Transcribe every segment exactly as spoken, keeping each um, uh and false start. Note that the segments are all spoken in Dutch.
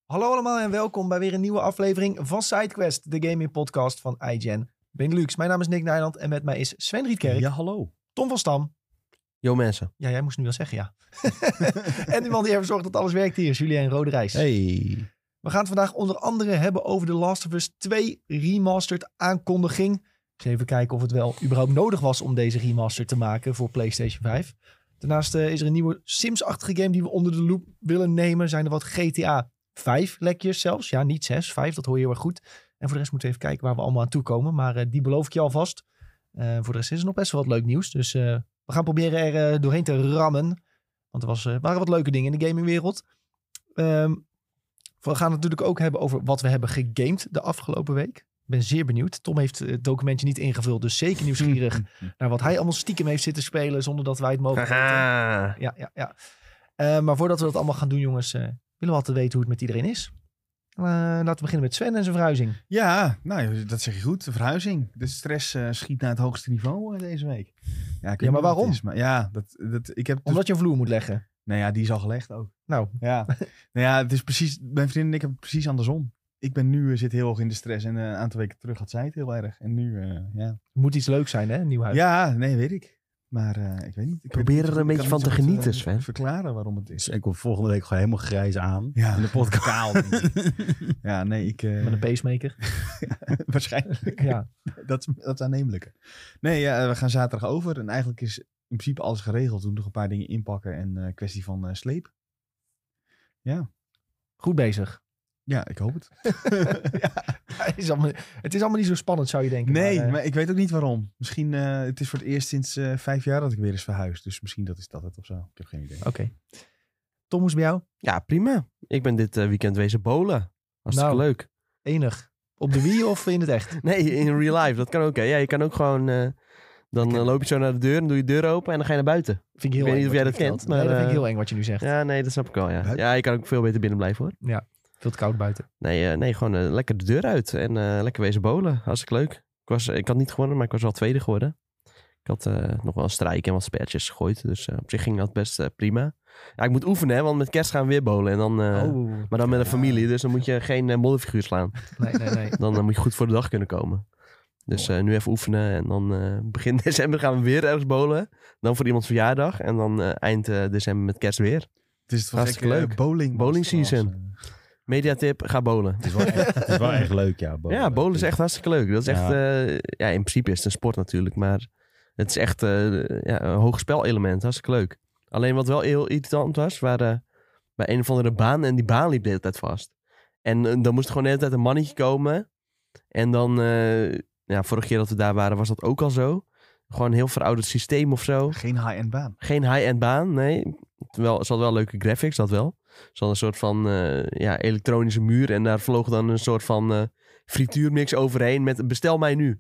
Hallo allemaal en welkom bij weer een nieuwe aflevering van SideQuest, de gaming podcast van I G N Benelux. Mijn naam is Nick Nijland en met mij is Sven Rietkerk. Ja, hallo. Tom van Stam. Yo mensen. Ja, jij moest nu wel zeggen, ja. En die man die ervoor zorgt dat alles werkt hier is Julien Roderijs. Hey. We gaan het vandaag onder andere hebben over de Last of Us twee remastered aankondiging. Dus even kijken of het wel überhaupt nodig was om deze remaster te maken voor PlayStation vijf. Daarnaast uh, is er een nieuwe Sims-achtige game die we onder de loep willen nemen. Zijn er wat G T A vijf lekjes zelfs. Ja, niet zes, vijf, dat hoor je heel erg goed. En voor de rest moeten we even kijken waar we allemaal aan toe komen. Maar uh, die beloof ik je alvast. Uh, voor de rest is er nog best wel wat leuk nieuws. Dus uh, we gaan proberen er uh, doorheen te rammen. Want er was, uh, waren wat leuke dingen in de gamingwereld. Um, we gaan het natuurlijk ook hebben over wat we hebben gegamed de afgelopen week. Ik ben zeer benieuwd. Tom heeft het documentje niet ingevuld, dus zeker nieuwsgierig naar wat hij allemaal stiekem heeft zitten spelen zonder dat wij het mogen weten. Ja, ja, ja. Uh, maar voordat we dat allemaal gaan doen, jongens, uh, willen we altijd weten hoe het met iedereen is. Uh, laten we beginnen met Sven en zijn verhuizing. Ja, nou, dat zeg je goed. De verhuizing. De stress uh, schiet naar het hoogste niveau uh, deze week. Ja, ik ja maar waarom? Is, maar ja, dat, dat, ik heb dus... Omdat je een vloer moet leggen. Nou ja, die is al gelegd ook. Nou. Ja, nou ja, het is precies... Mijn vriendin en ik hebben het precies andersom. Ik ben nu uh, zit heel erg in de stress en uh, een aantal weken terug had zij het heel erg. En nu, uh, ja. Het moet iets leuks zijn, hè? Een nieuw huis. Ja, nee, weet ik. Maar uh, ik weet niet. Ik Probeer weet er een beetje van te genieten, Sven. Uh, verklaren waarom het is. Dus ik kom volgende week gewoon helemaal grijs aan. Ja, in de podcast. Kaal, denk ik. Ja, nee, ik... Uh... Met een pacemaker. Ja, waarschijnlijk. Ja. dat, dat is aannemelijk. Nee, ja, we gaan zaterdag over. En eigenlijk is in principe alles geregeld. We doen nog een paar dingen inpakken en uh, kwestie van uh, sleep. Ja. Goed bezig. Ja, ik hoop het. Ja, het, is allemaal, het is allemaal niet zo spannend, zou je denken. Nee, maar, uh... maar ik weet ook niet waarom. Misschien, uh, het is voor het eerst sinds uh, vijf jaar dat ik weer eens verhuis. Dus misschien dat is dat het of zo. Ik heb geen idee. Oké. Okay. Tom, hoe is het bij jou? Ja, prima. Ik ben dit uh, weekend wezen bowlen. Hartstikke nou, leuk. Enig. Op de Wii of in het echt? Nee, in real life. Dat kan ook. Hè. Ja, je kan ook gewoon... Uh, dan uh, loop je zo naar de deur en doe je de deur open en dan ga je naar buiten. Vind ik heel ik weet eng niet of jij dat kent. Maar, nee, dat uh, vind ik heel eng wat je nu zegt. Ja, nee, dat snap ik wel. Ja, ja je kan ook veel beter binnen blijven hoor. Ja. Veel te koud buiten. Nee, uh, nee gewoon uh, lekker de deur uit en uh, lekker wezen bowlen. Hartstikke leuk. Ik, was, ik had niet gewonnen, maar ik was wel tweede geworden. Ik had uh, nog wel een strijk en wat spelletjes gegooid. Dus uh, op zich ging dat best uh, prima. Ja, ik moet oefenen, hè, want met kerst gaan we weer bowlen. En dan, uh, oh, maar dan met een familie, dus dan moet je geen uh, modderfiguur slaan. Nee, nee, nee. Dan uh, moet je goed voor de dag kunnen komen. Dus uh, nu even oefenen en dan uh, begin december gaan we weer ergens bowlen. Dan voor iemands verjaardag en dan uh, eind uh, december met kerst weer. Het is toch hartstikke leuk. Uh, bowling. Bowling season. Mediatip, ga bowlen. Het is wel echt, het is wel echt leuk, ja. Bowlen. Ja, bowlen is echt hartstikke leuk. Dat is echt, ja. Uh, ja, in principe is het een sport natuurlijk, maar het is echt uh, ja, een hoog spelelement. Hartstikke leuk. Alleen wat wel heel irritant was, waren bij een of andere baan en die baan liep de hele tijd vast. En uh, dan moest er gewoon de hele tijd een mannetje komen. En dan, uh, ja, vorige keer dat we daar waren was dat ook al zo. Gewoon een heel verouderd systeem of zo. Geen high-end baan. Geen high-end baan, nee. Wel, ze had wel leuke graphics, dat wel. Ze had een soort van uh, ja, elektronische muur en daar vloog dan een soort van uh, frituurmix overheen met bestel mij nu.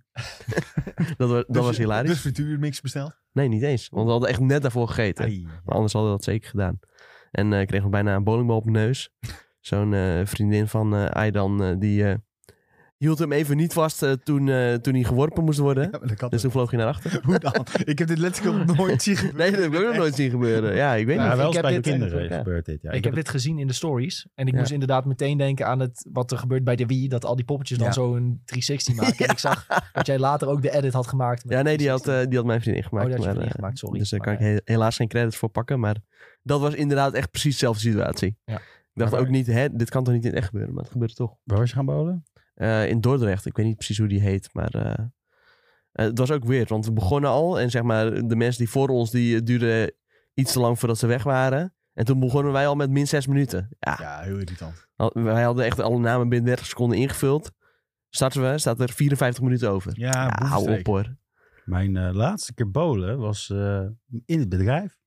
dat was, dat dus, was hilarisch. Dus frituurmix besteld? Nee, niet eens. Want we hadden echt net daarvoor gegeten. Ai, ja. Maar anders hadden we dat zeker gedaan. En uh, kregen we bijna een bowlingbal op mijn neus. Zo'n uh, vriendin van uh, Aidan, uh, die uh, hield hem even niet vast uh, toen, uh, toen hij geworpen moest worden. Ja, dus toen vloog hij naar achter. Hoe dan? Ik heb dit letterlijk nog nooit zien gebeuren. Nee, dat heb ik ook nog nooit zien gebeuren. Ja, ik weet ja, niet. wel ik bij heb kinderen dit, ja. gebeurt dit. Ja. Ik, ik heb dit gezien in de stories. En ik ja. moest inderdaad meteen denken aan het, wat er gebeurt bij de Wii. Dat al die poppetjes dan ja. zo een driehonderdzestig maken. Ja. En ik zag dat jij later ook de edit had gemaakt. Met ja, nee, die had, uh, die had mijn vriendin gemaakt. Oh, die had je maar, vriendin gemaakt, sorry. Dus daar maar, kan ik he- helaas geen credits voor pakken. Maar dat was inderdaad echt precies dezelfde situatie. Ja. Ik dacht maar ook niet, hè, dit kan toch niet in het echt gebeuren. Maar het gebeurde toch. Waar was je gaan bowlen? Uh, in Dordrecht. Ik weet niet precies hoe die heet. Maar uh, uh, het was ook weird. Want we begonnen al. En zeg maar, de mensen die voor ons, die duurden iets te lang voordat ze weg waren. En toen begonnen wij al met min zes minuten. Ja, ja heel irritant. Wij hadden echt alle namen binnen dertig seconden ingevuld. Starten we, staat er vierenvijftig minuten over. Ja, ja hou op hoor. Mijn uh, laatste keer bowlen was uh, in het bedrijf.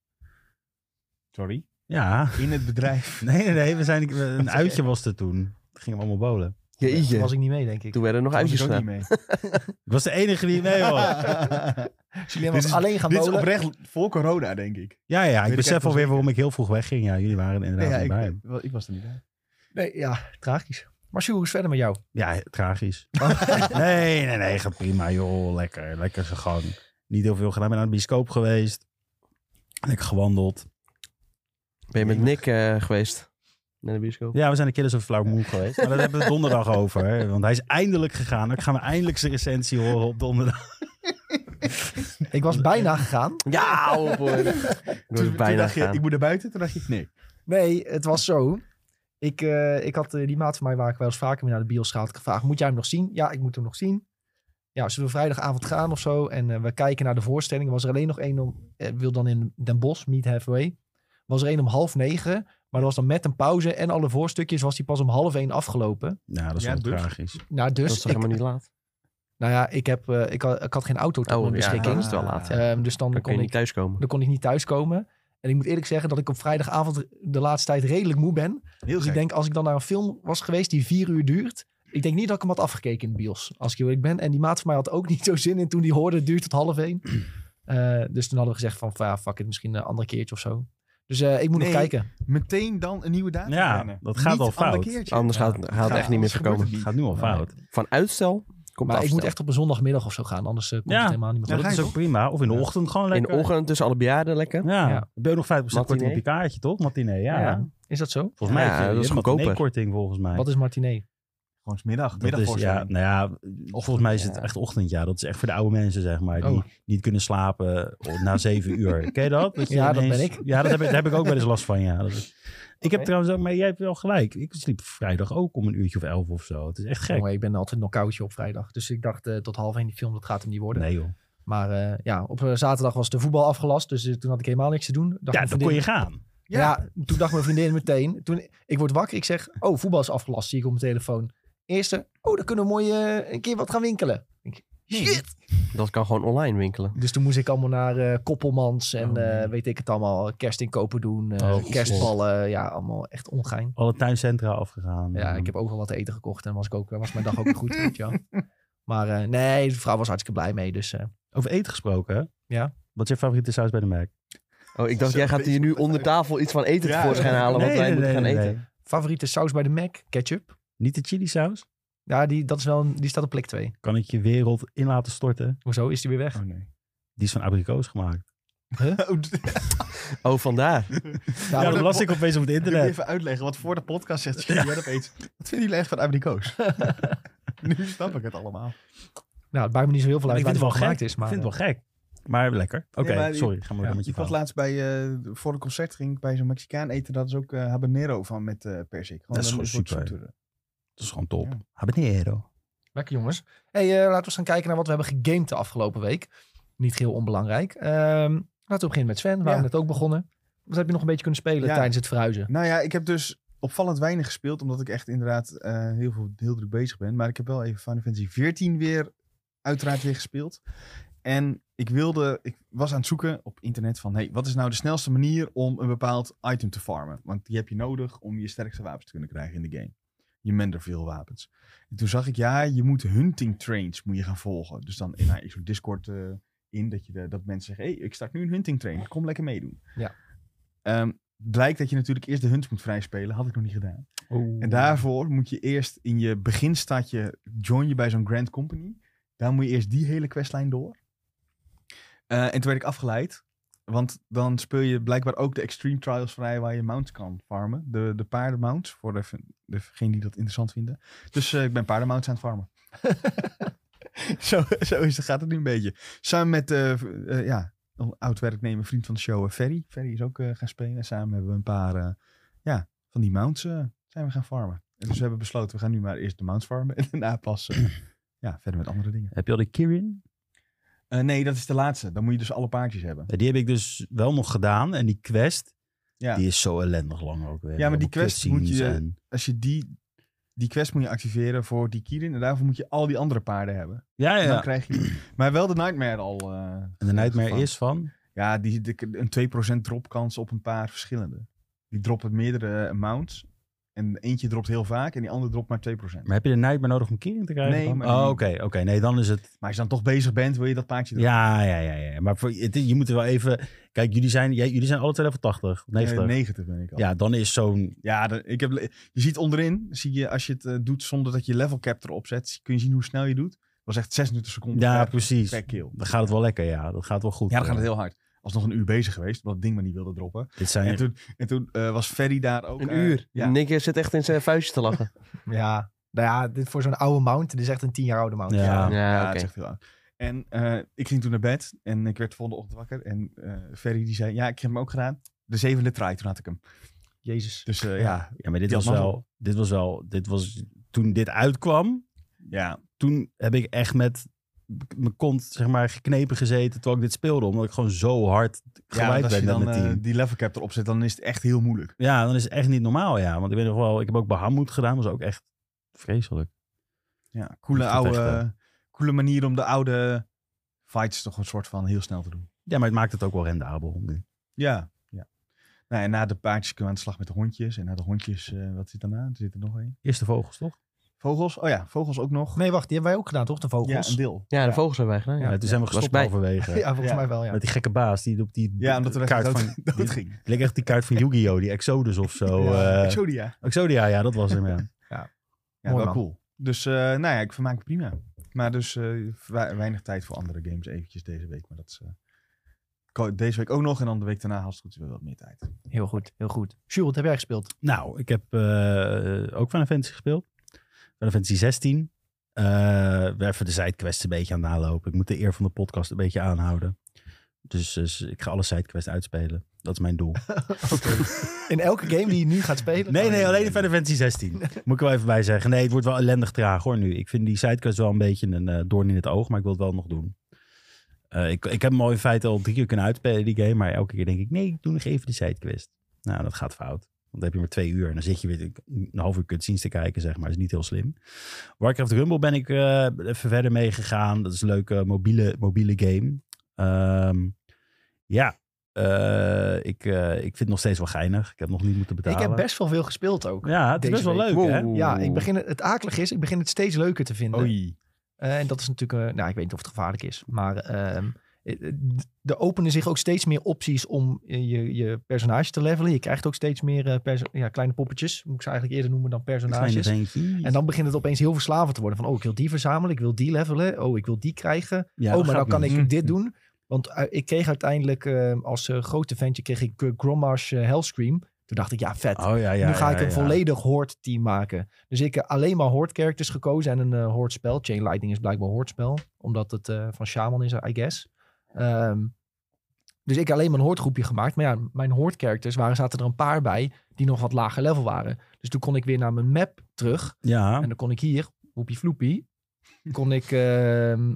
Sorry? Ja. In het bedrijf? Nee, nee, nee. We zijn, een uitje was er toen. Toen gingen we allemaal bowlen. Jeetje. Toen was ik niet mee, denk ik. Toen werden er nog uitjes gedaan. Ik was de enige die mee was. Jullie was alleen gaan dit bowlen. Dit is oprecht voor corona, denk ik. Ja, ja. Ik Weet besef ik alweer waarom ik heel vroeg wegging. Ja, jullie waren inderdaad nee, ja, niet bij. Ik, ik was er niet bij. Nee, ja, tragisch. Maar Sjoerd, hoe is verder met jou? Ja, tragisch. nee, nee, nee. Gaat prima, joh. Lekker, lekker zo gewoon. Niet heel veel gedaan. Ik ben naar de bioscoop geweest. Lekker gewandeld. Ben je met Nick uh, geweest? naar de bioscoop? Ja, we zijn een keer zo flauw moe geweest. Maar daar hebben we het donderdag over. Hè? Want hij is eindelijk gegaan. Dan gaan we eindelijk zijn recensie horen op donderdag. Ik was bijna gegaan. Ja, oh boy. Ik was Toen, bijna toen dacht je, gegaan. ik moet naar buiten. Toen dacht je, nee. Nee, het was zo. Ik, uh, ik had uh, die maat van mij waar ik wel eens vaker mee naar de bios ga, had ik gevraagd, moet jij hem nog zien? Ja, ik moet hem nog zien. Ja, zullen we vrijdagavond gaan of zo? En uh, we kijken naar de voorstelling. Was er alleen nog één om, uh, wil dan in Den Bosch, Meet Halfway. Was er één om half negen. Maar dat was dan met een pauze en alle voorstukjes was die pas om half één afgelopen. Ja, dat is Ja, wel dus. tragisch. Nou, dus Dat is toch ik, helemaal niet laat? nou ja, ik, heb, uh, ik, had, ik had geen auto tot Oh, mijn ja, beschikking. dat is wel laat. Ja. Um, dus dan, Dan kun kon je ik, niet thuiskomen. dan kon ik niet thuiskomen. En ik moet eerlijk zeggen dat ik op vrijdagavond de laatste tijd redelijk moe ben. Heel Dus gek. ik denk, als ik dan naar een film was geweest die vier uur duurt. Ik denk niet dat ik hem had afgekeken in de bios, als ik eerlijk ben. En die maat van mij had ook niet zo zin in toen die hoorde het duurt tot half één. Uh, dus toen hadden we gezegd van, ja, fuck it, misschien een ander keertje of zo. Dus uh, ik moet Nee. nog kijken. Meteen dan een nieuwe datum Ja, plannen. dat gaat Niet al een ander fout. keertje. Anders gaat, Ja, gaat het echt niet meer anders gebeurt voorkomen. het Het gaat nu al fout. Van uitstel komt Maar ik afstel. moet echt op een zondagmiddag of zo gaan, anders uh, komt Ja. het helemaal niet meer Ja, goed. Dat ga is je ook prima. Of in de Ja. ochtend gewoon In lekker. de ochtend tussen alle bejaarden lekker. Ja. Ja. Dan ben je nog vijf procent korting op je Matinee. kaartje, toch? Matinee, ja. Ja. Is dat zo? Volgens mij Ja, heb je dat is een goedkoper. matinee-korting volgens mij. Wat is matinee? Gewoon 's middag. Dat is, ja, Middagvoorstelling. nou ja, volgens mij is het ja. echt ochtend, ja. Dat is echt voor de oude mensen, zeg maar. Die Oh. niet kunnen slapen na zeven uur. Ken je dat? je Ja, dat ben ik. Ja, dat heb ik, daar heb ik ook wel eens last van, ja. Dat is, ik heb Oké. trouwens ook, maar jij hebt wel gelijk. Ik sliep vrijdag ook om een uurtje of elf of zo. Het is echt gek. Jongen, ik ben altijd nog koudje op vrijdag. Dus ik dacht uh, tot half één die film, dat gaat hem niet worden. Nee, joh. Maar uh, ja, op uh, zaterdag was de voetbal afgelast. Dus uh, toen had ik helemaal niks te doen. Dacht Ja, mijn dan vriendin- kon je gaan. Ja. ja, toen dacht mijn vriendin meteen. Toen, ik word wakker, ik zeg, oh, voetbal is afgelast, zie ik op mijn telefoon. Eerste, oh, dan kunnen we mooi uh, een keer wat gaan winkelen. Ik, shit! Dat kan gewoon online winkelen. Dus toen moest ik allemaal naar uh, Koppelmans en Oh, nee. uh, weet ik het allemaal, kerstinkopen doen, uh, Oh, kerstballen, ja, allemaal echt ongein. Alle tuincentra afgegaan. Ja, ik heb overal wat te eten gekocht en was, ik ook, was mijn dag ook weer goed, weet je wel. Maar uh, nee, de vrouw was hartstikke blij mee, dus... Uh, Over eten gesproken, hè? Ja. Wat is je favoriete saus bij de Mac? Oh, ik dacht, Zo, jij gaat hier nu deze- onder tafel iets van eten Ja, tevoorschijn ja. halen wat Nee, wij nee, moeten gaan nee, nee, eten. nee. favoriete saus bij de Mac, ketchup. Niet de chili saus? Ja, die, dat is wel een, die staat op plek twee. Kan ik je wereld in laten storten? Hoezo, is die weer weg? Oh nee. Die is van abrikoos gemaakt. Oh, vandaar. Ja, Ja, dat- dat las ik opeens op het Ik wil internet. even uitleggen, wat voor de podcast zegt jij dat opeens. Wat vinden jullie echt van abrikoos? Nu snap ik het allemaal. Nou, het maakt me niet zo heel veel uit Ik waar vind het het wel van gek. gemaakt is. Maar, Ik vind het wel gek. Maar lekker. Oké, Nee, maar die- sorry. Ga maar ja, door met je Ik was verhaal. laatst bij, uh, voor een concert ging ik bij zo'n Mexicaan eten. Dat is ook uh, habanero van met uh, persik. Dat is een gewoon soort super. zoetere. Dat is gewoon top. Ja. Habanero. lekker jongens. Hey, uh, laten we eens gaan kijken naar wat we hebben gegamed de afgelopen week. Niet heel onbelangrijk. Um, laten we beginnen met Sven, waar Ja. we net ook begonnen. Wat heb je nog een beetje kunnen spelen Ja. tijdens het verhuizen? Nou ja, ik heb dus opvallend weinig gespeeld. Omdat ik echt inderdaad uh, heel, veel, heel druk bezig ben. Maar ik heb wel even Final Fantasy veertien weer, uiteraard weer gespeeld. En ik wilde, ik was aan het zoeken op internet van, hey, wat is nou de snelste manier om een bepaald item te farmen? Want die heb je nodig om je sterkste wapens te kunnen krijgen in de game. Je Manderville wapens. En toen zag ik, ja, je moet hunting trains moet je gaan volgen. Dus dan nou, ik zo'n Discord uh, in, dat, je de, dat mensen zeggen, hey, ik start nu een hunting train, kom lekker meedoen. Ja. Um, blijkt dat je natuurlijk eerst de hunts moet vrijspelen, had ik nog niet gedaan. Oeh. En daarvoor moet je eerst in je beginstadje, join je bij zo'n Grand Company. Daar moet je eerst die hele questlijn door. Uh, en toen werd ik afgeleid. Want dan speel je blijkbaar ook de Extreme Trials vrij waar je mounts kan farmen. De, de paardenmounts, voor de, degenen die dat interessant vinden. Dus uh, ik ben paardenmounts aan het farmen. zo, zo is het, gaat het nu een beetje. Samen met uh, uh, ja, een oud werknemer, vriend van de show, uh, Ferry. Ferry is ook uh, gaan spelen. En samen hebben we een paar uh, ja, van die mounts uh, zijn we gaan farmen. En dus we hebben besloten, we gaan nu maar eerst de mounts farmen. En daarna pas uh, ja, verder met andere dingen. Heb je al de Kirin? Uh, nee, dat is de laatste. Dan moet je dus alle paardjes hebben. Die heb ik dus wel nog gedaan. En die quest, Ja. die is zo ellendig lang ook weer. Ja, maar die quest moet je- En... Als je die, die quest moet je activeren voor die Kirin. En daarvoor moet je al die andere paarden hebben. Ja, En dan ja. krijg je... Maar wel de Nightmare al. Uh, En de Nightmare gevangen. is van? Ja, die, de, een twee procent dropkans op een paar verschillende. Die droppen meerdere uh, mounts. En eentje dropt heel vaak en die andere dropt maar twee procent. Maar heb je de Nightmare nodig om Kirin te krijgen? Nee, dan? maar Oh, die- oké. oké. Nee, dan is het... Maar als je dan toch bezig bent, wil je dat paardje erop. Ja, ja, ja, ja. Maar voor, het, je moet er wel even... Kijk, jullie zijn, jij, jullie zijn alle twee level tachtig, negentig. Uh, negentig ben ik al. Ja, dan is zo'n... Ja, de, ik heb, je ziet onderin, zie je, als je het uh, doet zonder dat je level cap erop zet, kun je zien hoe snel je doet. Dat was echt zesentwintig seconden Ja, per, precies. per kill. Dan gaat het wel lekker, ja. Dat gaat wel goed. Ja, dan gaat het heel hard. was nog een uur bezig geweest, wat het ding maar niet wilde droppen. Dit zijn... En toen, en toen uh, was Ferry daar ook. Een uh, uur. Ja. Nick zit echt in zijn vuistje te lachen. Ja, nou ja, dit voor zo'n oude mount. Dit is echt een tien jaar oude mount. Ja. Ja, Ja, ja oké. het is echt heel oud. En uh, ik ging toen naar bed en ik werd de volgende ochtend wakker. En uh, Ferry die zei, ja, ik heb hem ook gedaan. De zevende try, toen had ik hem. Jezus. Dus uh, Ja. ja. Ja, maar dit Die was had mazzel. wel... Dit was wel... Dit was... Toen dit uitkwam, Ja, toen heb ik echt met mijn kont, zeg maar, geknepen gezeten terwijl ik dit speelde. Omdat ik gewoon zo hard ja gewijd als je ben met dan mijn uh, team. die level cap erop zet, dan is het echt heel moeilijk. Ja, dan is het echt niet normaal, ja. Want ik weet nog wel, ik heb ook Bahamut gedaan. Dat was ook echt vreselijk. Ja, coole, Niet oude, vechten. coole manier om de oude fights toch een soort van heel snel te doen. Ja, maar het maakt het ook wel rendabel nu. Ja, ja. Nou, en na de paardjes kunnen we aan de slag met de hondjes. En na de hondjes, uh, wat zit daarna? Er zit er nog een. Eerste vogels, toch? Vogels? Oh ja, vogels ook nog. Nee, wacht. Die hebben wij ook gedaan, toch? De Ja, vogels. een deel. Ja, de vogels hebben wij gedaan. Ja, Ja. toen zijn we Was gestopt bij. halverwege. Ja, volgens Ja. mij wel, ja. Met die gekke baas die op die Ja, omdat er kaart echt van... dood, dood die- ging. Het leek echt die kaart van Yu-Gi-Oh! Die Exodus of zo. Ja, eh, Exodia. Exodia, ja, dat was hem, ja. Ja, Mooi, wel man. cool. Dus, uh, nou ja, ik vermaak me prima. Maar dus uh, weinig tijd voor andere games eventjes deze week. Maar dat is uh, ko- deze week ook nog. En dan de week daarna, als het goed is, weer wat meer tijd. Heel goed, heel goed. Jules, wat heb jij gespeeld? Nou, ik heb uh, ook Final Fantasy gespeeld. Final Fantasy zestien. Uh, we even de sidequests een beetje aan het nalopen. Ik moet de eer van de podcast een beetje aanhouden. Dus, dus ik ga alle sidequests uitspelen. Dat is mijn doel. Okay. In elke game die je nu gaat spelen? Nee, nee, alleen in Final Fantasy zestien. Moet ik wel even bij zeggen. Nee, het wordt wel ellendig traag hoor nu. Ik vind die sidequests wel een beetje een uh, doorn in het oog. Maar ik wil het wel nog doen. Uh, ik, ik heb hem al in feite al drie keer kunnen uitspelen, die game. Maar elke keer denk ik, nee, ik doe nog even de sidequest. Nou, dat gaat fout. Want dan heb je maar twee uur. En dan zit je weer een half uur cutscenes te kijken, zeg maar. Dat is niet heel slim. Warcraft Rumble ben ik uh, even verder mee gegaan. Dat is een leuke mobiele, mobiele game. Um, ja, uh, ik, uh, ik vind het nog steeds wel geinig. Ik heb nog niet moeten betalen. Ik heb best wel veel gespeeld ook. Ja, het is best wel week. leuk, Wow. hè? Ja, ik begin het, het akelig is, ik begin het steeds leuker te vinden. Oei. Uh, en dat is natuurlijk, uh, nou, ik weet niet of het gevaarlijk is, maar uh, er openen zich ook steeds meer opties om je, je personage te levelen. Je krijgt ook steeds meer uh, perso- ja, kleine poppetjes, moet ik ze eigenlijk eerder noemen dan personages. En dan begint het opeens heel verslavend te worden. Van, oh, ik wil die verzamelen, ik wil die levelen, oh, ik wil die krijgen. Ja, oh, dat maar dan gaat kan niet. ik dit doen. Want uh, ik kreeg uiteindelijk uh, als uh, grote ventje kreeg ik uh, Grommash uh, Hellscream. Toen dacht ik, ja, vet. Oh, ja, ja, nu ga ja, ik een ja. volledig Horde team maken. Dus ik heb uh, alleen maar Horde characters gekozen en een uh, Horde spel. Chain Lightning is blijkbaar Horde spel. Omdat het uh, van Shaman is, I guess. Um, dus ik heb alleen maar een Horde groepje gemaakt. Maar ja, mijn Horde characters waren, zaten er een paar bij die nog wat lager level waren. Dus toen kon ik weer naar mijn map terug. Ja. En dan kon ik hier, hoepie floepie, kon ik uh, een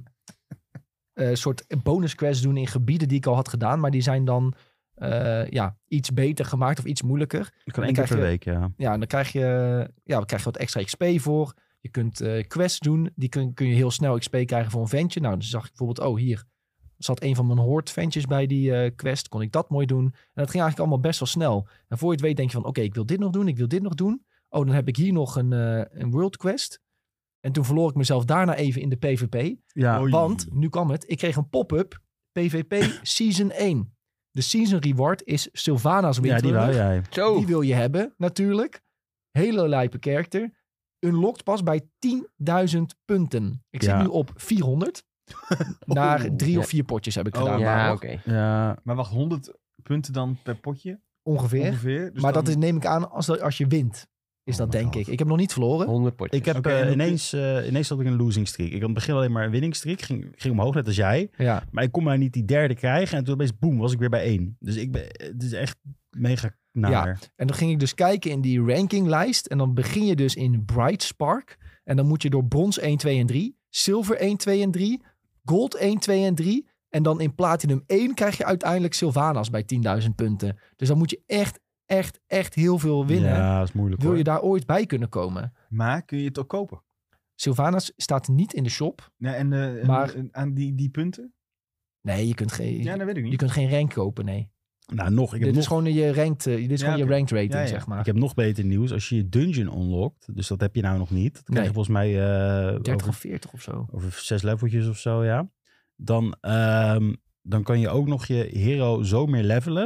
uh, soort bonus quests doen in gebieden die ik al had gedaan. Maar die zijn dan uh, ja, iets beter gemaakt of iets moeilijker. Ik kan En één keer dan per krijg week, ja. Ja, en dan krijg je, ja, dan krijg je wat extra X P voor. Je kunt uh, quests doen. Die kun, kun je heel snel X P krijgen voor een ventje. Nou, dan zag ik bijvoorbeeld, oh hier zat een van mijn Horde ventjes bij die uh, quest. Kon ik dat mooi doen. En dat ging eigenlijk allemaal best wel snel. En voor je het weet denk je van, oké, okay, ik wil dit nog doen. Ik wil dit nog doen. Oh, dan heb ik hier nog een, uh, een world quest. En toen verloor ik mezelf daarna even in de P V P. Ja, Oei. Want, nu kwam het, ik kreeg een pop-up P V P Season één. De Season Reward is Sylvanas ja die Winterrug. wou jij. Zo. Die wil je hebben, natuurlijk. Hele lijpe character. Unlocked pas bij tienduizend punten. Ik zit Ja. nu op vierhonderd. Naar drie Ja. of vier potjes heb ik Oh, gedaan. Ja, maar oké. Ja, Maar wacht, honderd punten dan per potje? Ongeveer. Ongeveer. Dus maar dan- dat is, neem ik aan als, als je wint. Is Oh dat my denk God. ik. Ik heb nog niet verloren. honderd potjes. ik heb Oké, uh, en hoe- ineens, uh, ineens had ik een losing streak. Ik had in het begin alleen maar een winning streak. Ging, ging omhoog, net als jij. Ja. Maar ik kon maar niet die derde krijgen. En toen opeens, boem, was ik weer bij één. Dus ik ben, het is echt mega naar. En dan ging ik dus kijken in die rankinglijst. En dan begin je dus in Bright Spark. En dan moet je door brons één, twee en drie. Zilver één, twee en drie. Gold één, twee en drie. En dan in Platinum één krijg je uiteindelijk Sylvanas bij tienduizend punten. Dus dan moet je echt, echt, echt heel veel winnen. Ja, dat is moeilijk Wil hoor. je daar ooit bij kunnen komen? Maar kun je het ook kopen? Sylvanas staat niet in de shop. Ja, en, uh, en, Maar- en aan die, die punten? Nee, je kunt geen, Ja, dat weet ik je niet. kunt geen rank kopen, nee. Nou, nog. Ik heb Dit nog is gewoon je ranked, uh, dit is Ja, gewoon je oké. ranked rating, Ja, ja. zeg maar. Ik heb nog beter nieuws. Als je je dungeon unlockt, dus dat heb je nou nog niet. Dat krijg Nee. je volgens mij uh, dertig over, of veertig of zo. over zes leveltjes of zo, ja. Dan, um, dan kan je ook nog je hero zo meer levelen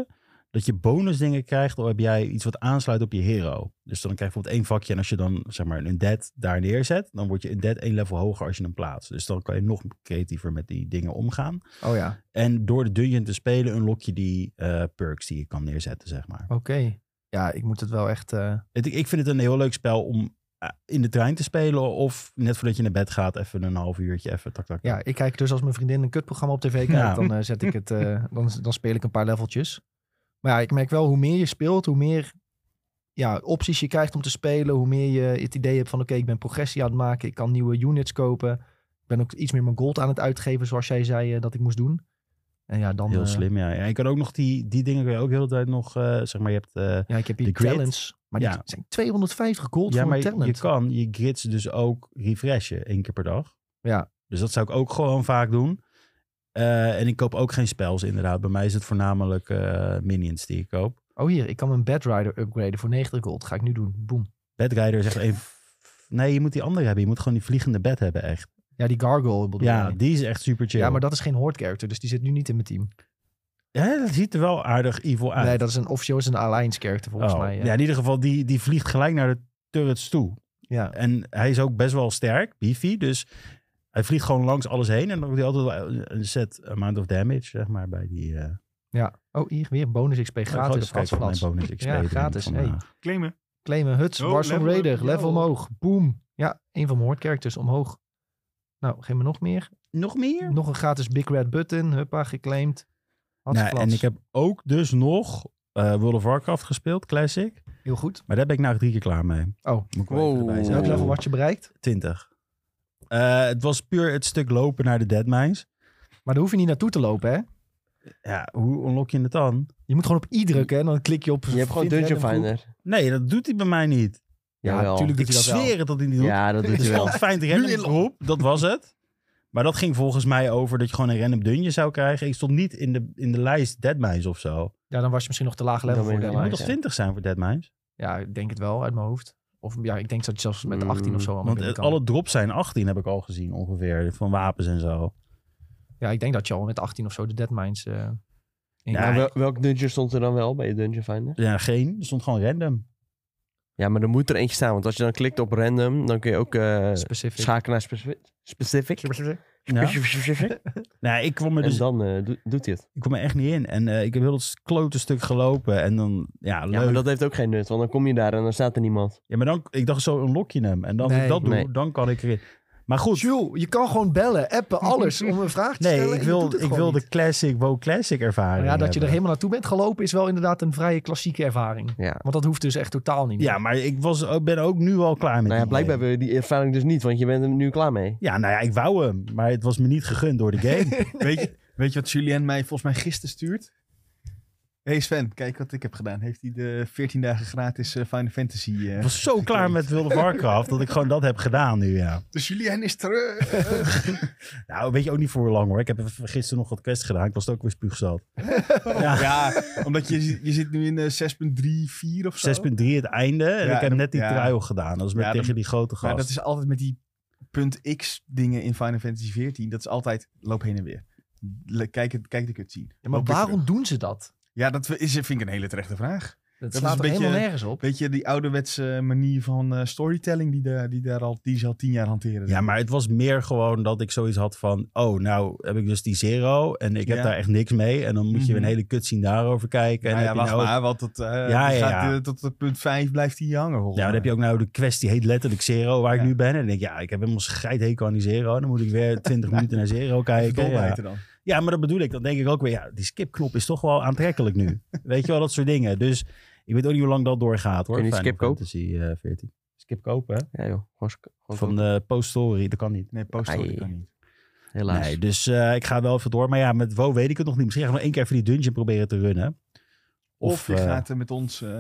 dat je bonusdingen krijgt, of heb jij iets wat aansluit op je hero. Dus dan krijg je bijvoorbeeld één vakje en als je dan zeg maar een undead daar neerzet, dan word je undead één level hoger als je hem plaatst. Dus dan kan je nog creatiever met die dingen omgaan. Oh ja, En door de dungeon te spelen unlock je die uh, perks die je kan neerzetten, zeg maar. oké. Okay. Ja, ik moet het wel echt... Uh... Het, ik vind het een heel leuk spel om in de trein te spelen of net voordat je naar bed gaat even een half uurtje even tak tak. Ja, ik kijk dus als mijn vriendin een kutprogramma op tv kijkt, ja. dan uh, zet ik het, uh, dan, dan speel ik een paar leveltjes. Maar ja, ik merk wel hoe meer je speelt, hoe meer ja, opties je krijgt om te spelen, hoe meer je het idee hebt van oké, okay, ik ben progressie aan het maken, ik kan nieuwe units kopen. Ik ben ook iets meer mijn gold aan het uitgeven, zoals jij zei uh, dat ik moest doen. En ja, dan, heel uh, slim, ja. ja. Je kan ook nog die, die dingen kun je ook de hele tijd nog, uh, zeg maar, je hebt uh, ja, ik heb hier talents, maar die ja. zijn tweehonderdvijftig gold ja, voor maar een talent. Je kan je grids dus ook refreshen één keer per dag. Ja. Dus dat zou ik ook gewoon vaak doen. Uh, en ik koop ook geen spells inderdaad. Bij mij is het voornamelijk uh, minions die ik koop. Oh hier, ik kan mijn Bedrider upgraden voor negentig gold. Ga ik nu doen. Boom. Bedrider is echt een... Nee, je moet die andere hebben. Je moet gewoon die vliegende bed hebben echt. Ja, die Gargoyle bedoel Ja, je. die is echt super chill. Ja, maar dat is geen horde character, dus die zit nu niet in mijn team. Ja, dat ziet er wel aardig evil uit. Nee, dat is een officieel is een alliance character volgens oh, mij. Ja. ja, in ieder geval, die, die vliegt gelijk naar de turrets toe. Ja. En hij is ook best wel sterk, beefy, dus hij vliegt gewoon langs alles heen en dan wordt hij altijd wel een set amount of damage, zeg maar, bij die... Uh... Ja. Oh, hier weer bonus X P gratis. Kijk van mijn bonus X P. Ja, gratis. Hey. Claimen. Claimen. Huts, oh, Warsong level, Raider, level yo. omhoog. Boom. Ja, een van mijn horde characters omhoog. Nou, geef me nog meer. Nog meer? Nog een gratis Big Red Button. Huppa, geclaimd. Nou, en ik heb ook dus nog uh, World of Warcraft gespeeld, Classic. Heel goed. Maar daar ben ik nou drie keer klaar mee. Oh. Moet ik wel even erbij zeggen. Welk level wat je bereikt? twintig. Uh, het was puur het stuk lopen naar de Deadmines. Maar daar hoef je niet naartoe te lopen, hè? Ja, hoe unlock je het dan? Je moet gewoon op I drukken en dan klik je op... Je hebt gewoon Dungeon Finder. Nee, dat doet hij bij mij niet. Ja, natuurlijk doet ik hij dat wel. zweer het dat hij niet doet. Ja, dat doet hij wel. Het is fijn random groep, dat was het. Maar dat ging volgens mij over dat je gewoon een random dungeon zou krijgen. Ik stond niet in de, in de lijst Deadmines of zo. Ja, dan was je misschien nog te laag level voor Het Deadmines. moet toch twintig zijn voor Deadmines? Ja, ik denk het wel uit mijn hoofd. Of ja, ik denk dat je zelfs met Mm, achttien of zo allemaal Want binnen het, kan. alle drops zijn achttien, heb ik al gezien ongeveer. Van wapens en zo. Ja, ik denk dat je al met achttien of zo de Deadmines... Uh, Ja, Maar wel, welk dungeon stond er dan wel bij je Dungeon Finder? Ja, geen. Er stond gewoon random. Ja, maar er moet er eentje staan. Want als je dan klikt op random, dan kun je ook uh, Specific. schakelen naar specific. Specific. Ja. Specific. Nee, ik kwam er En dus dan uh, do, doet hij het. ik kwam er echt niet in. En uh, ik heb heel het klote stuk gelopen. En dan, ja, leuk. Ja, maar dat heeft ook geen nut. Want dan kom je daar en dan staat er niemand. Ja, maar dan, ik dacht zo, unlock je hem. En dan als Nee, ik dat doe, nee. dan kan ik erin. Maar goed. Jules, je kan gewoon bellen, appen, alles om een vraag te Nee, stellen. ik en je doet wil, het ik gewoon wil de niet. classic, WoW Classic ervaring Maar ja, dat je er hebben. helemaal naartoe bent gelopen is wel inderdaad een vrije klassieke ervaring. Ja. Want dat hoeft dus echt totaal niet meer. Ja, maar ik was, ook- ben ook nu al klaar met Nou ja, die blijkbaar game. hebben we die ervaring dus niet. Want je bent er nu klaar mee. Ja, nou ja, ik wou hem. Maar het was me niet gegund door de game. Weet je, weet je wat Julien mij volgens mij gisteren stuurt? Hey Sven, kijk wat ik heb gedaan. Heeft hij de veertien dagen gratis uh, Final Fantasy... Uh, Ik was zo klaar met World of Warcraft dat ik gewoon dat heb gedaan nu, ja. Dus Julien is terug. Nou, weet je ook niet voor hoe lang hoor. Ik heb even gisteren nog wat quest gedaan. Ik was het ook weer spuugzat. Ja. Ja, omdat je, je zit nu in uh, zes punt drie vier of zo. zes punt drie het einde. En Ja, ik heb dan- net die ja. trial gedaan. Dat is met Ja, tegen dan- die grote gast. Maar dat is altijd met die punt X dingen in Final Fantasy veertien. Dat is altijd loop heen en weer. Le- Kijk, het, kijk de cutscene. Ja, maar Loop weer waarom terug. doen ze dat? Ja, dat is, vind ik een hele terechte vraag. Dat, is slaat een toch beetje- helemaal nergens op? Weet je, die ouderwetse manier van uh, storytelling die, de, die, daar al, die ze al tien jaar hanteren. Ja, maar het was meer gewoon dat ik zoiets had van... Oh, nou heb ik dus die zero en ik heb Ja. daar echt niks mee. En dan moet je weer een Mhm. hele cutscene daarover kijken. En Nou dan ja, heb je wacht nou ook- maar, want tot, uh, Ja, die ja, gaat, ja. uh, tot, tot punt vijf blijft hij hangen. Ja, dan heb je ook nou de quest die heet letterlijk Zero, waar ik Ja. nu ben. En dan denk ik, ja, ik heb helemaal scheidhekel aan die Zero. Dan moet ik weer twintig minuten naar Zero kijken. Ja. dan. ja, maar dat bedoel ik. Dan denk ik ook weer, ja, die skipknop is toch wel aantrekkelijk nu. Weet je wel, dat soort dingen. Dus ik weet ook niet hoe lang dat doorgaat hoor. Kun je niet Final skip kopen? Fantasy uh, veertien. Skip kopen, hè? Ja joh, gewoon, sk- gewoon Van de post-story, dat kan niet. Nee, post Ai. kan niet. helaas. Nee, dus uh, ik ga wel even door. Maar ja, met WoW weet ik het nog niet. Misschien ga ik nog één keer even die dungeon proberen te runnen. Of, Of, je uh, gaat uh, met ons uh,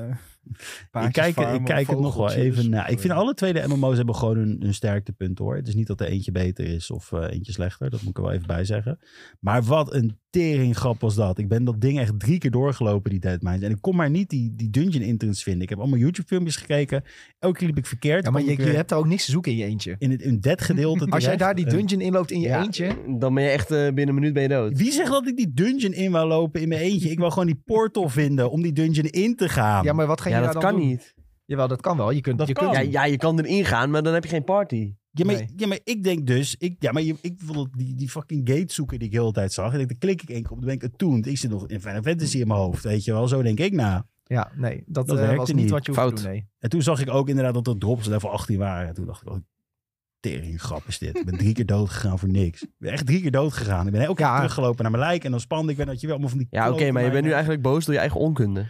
Ik kijk, ik kijk het nog wel even na. Ik vind alle twee de M M O's hebben gewoon hun, hun sterktepunten hoor. Het is niet dat er eentje beter is of uh, eentje slechter. Dat moet ik er wel even bij zeggen. Maar wat een teringgrap was dat. Ik ben dat ding echt drie keer doorgelopen, die Deadmines. En ik kon maar niet die, die dungeon entrance vinden. Ik heb allemaal YouTube filmpjes gekeken. Elke keer liep ik verkeerd. Ja, maar je, ik, je hebt daar ook niks te zoeken in je eentje. In het in dat gedeelte. Als jij daar die dungeon inloopt in je Ja, eentje. Dan ben je echt uh, binnen een minuut ben je dood. Wie zegt dat ik die dungeon in wou lopen in mijn eentje? Ik wou gewoon die portal vinden om die dungeon in te gaan. Ja, maar wat ga je Ja, daar dat dan kan doen? niet. Jawel, dat kan wel. Je kunt, Dat je kan. kunt, Ja, ja, je kan erin gaan, maar dan heb je geen party. Ja, maar, Nee. ja, maar ik denk dus... Ik, ja, maar je, ik wil die, die fucking gate zoeken die ik de hele tijd zag. En ik, dan klik ik één keer op, dan ben ik attuned. Ik zit nog in Final Fantasy in mijn hoofd, weet je wel. Zo denk ik na. Ja, nee, dat, Dat uh, werkte was niet niet. wat je hoeft Fout. te doen, nee. En toen zag ik ook inderdaad dat er drops level achttien waren. En toen dacht ik, oh, tering grap is dit. Ik ben drie keer dood gegaan voor niks. Ik ben echt drie keer dood gegaan. Ik ben elke keer Ja. teruggelopen naar mijn lijk. En dan spande ik weer dat je weer allemaal van die... Ja, oké, kloten maar je bent nu mijn- eigenlijk boos door je eigen onkunde.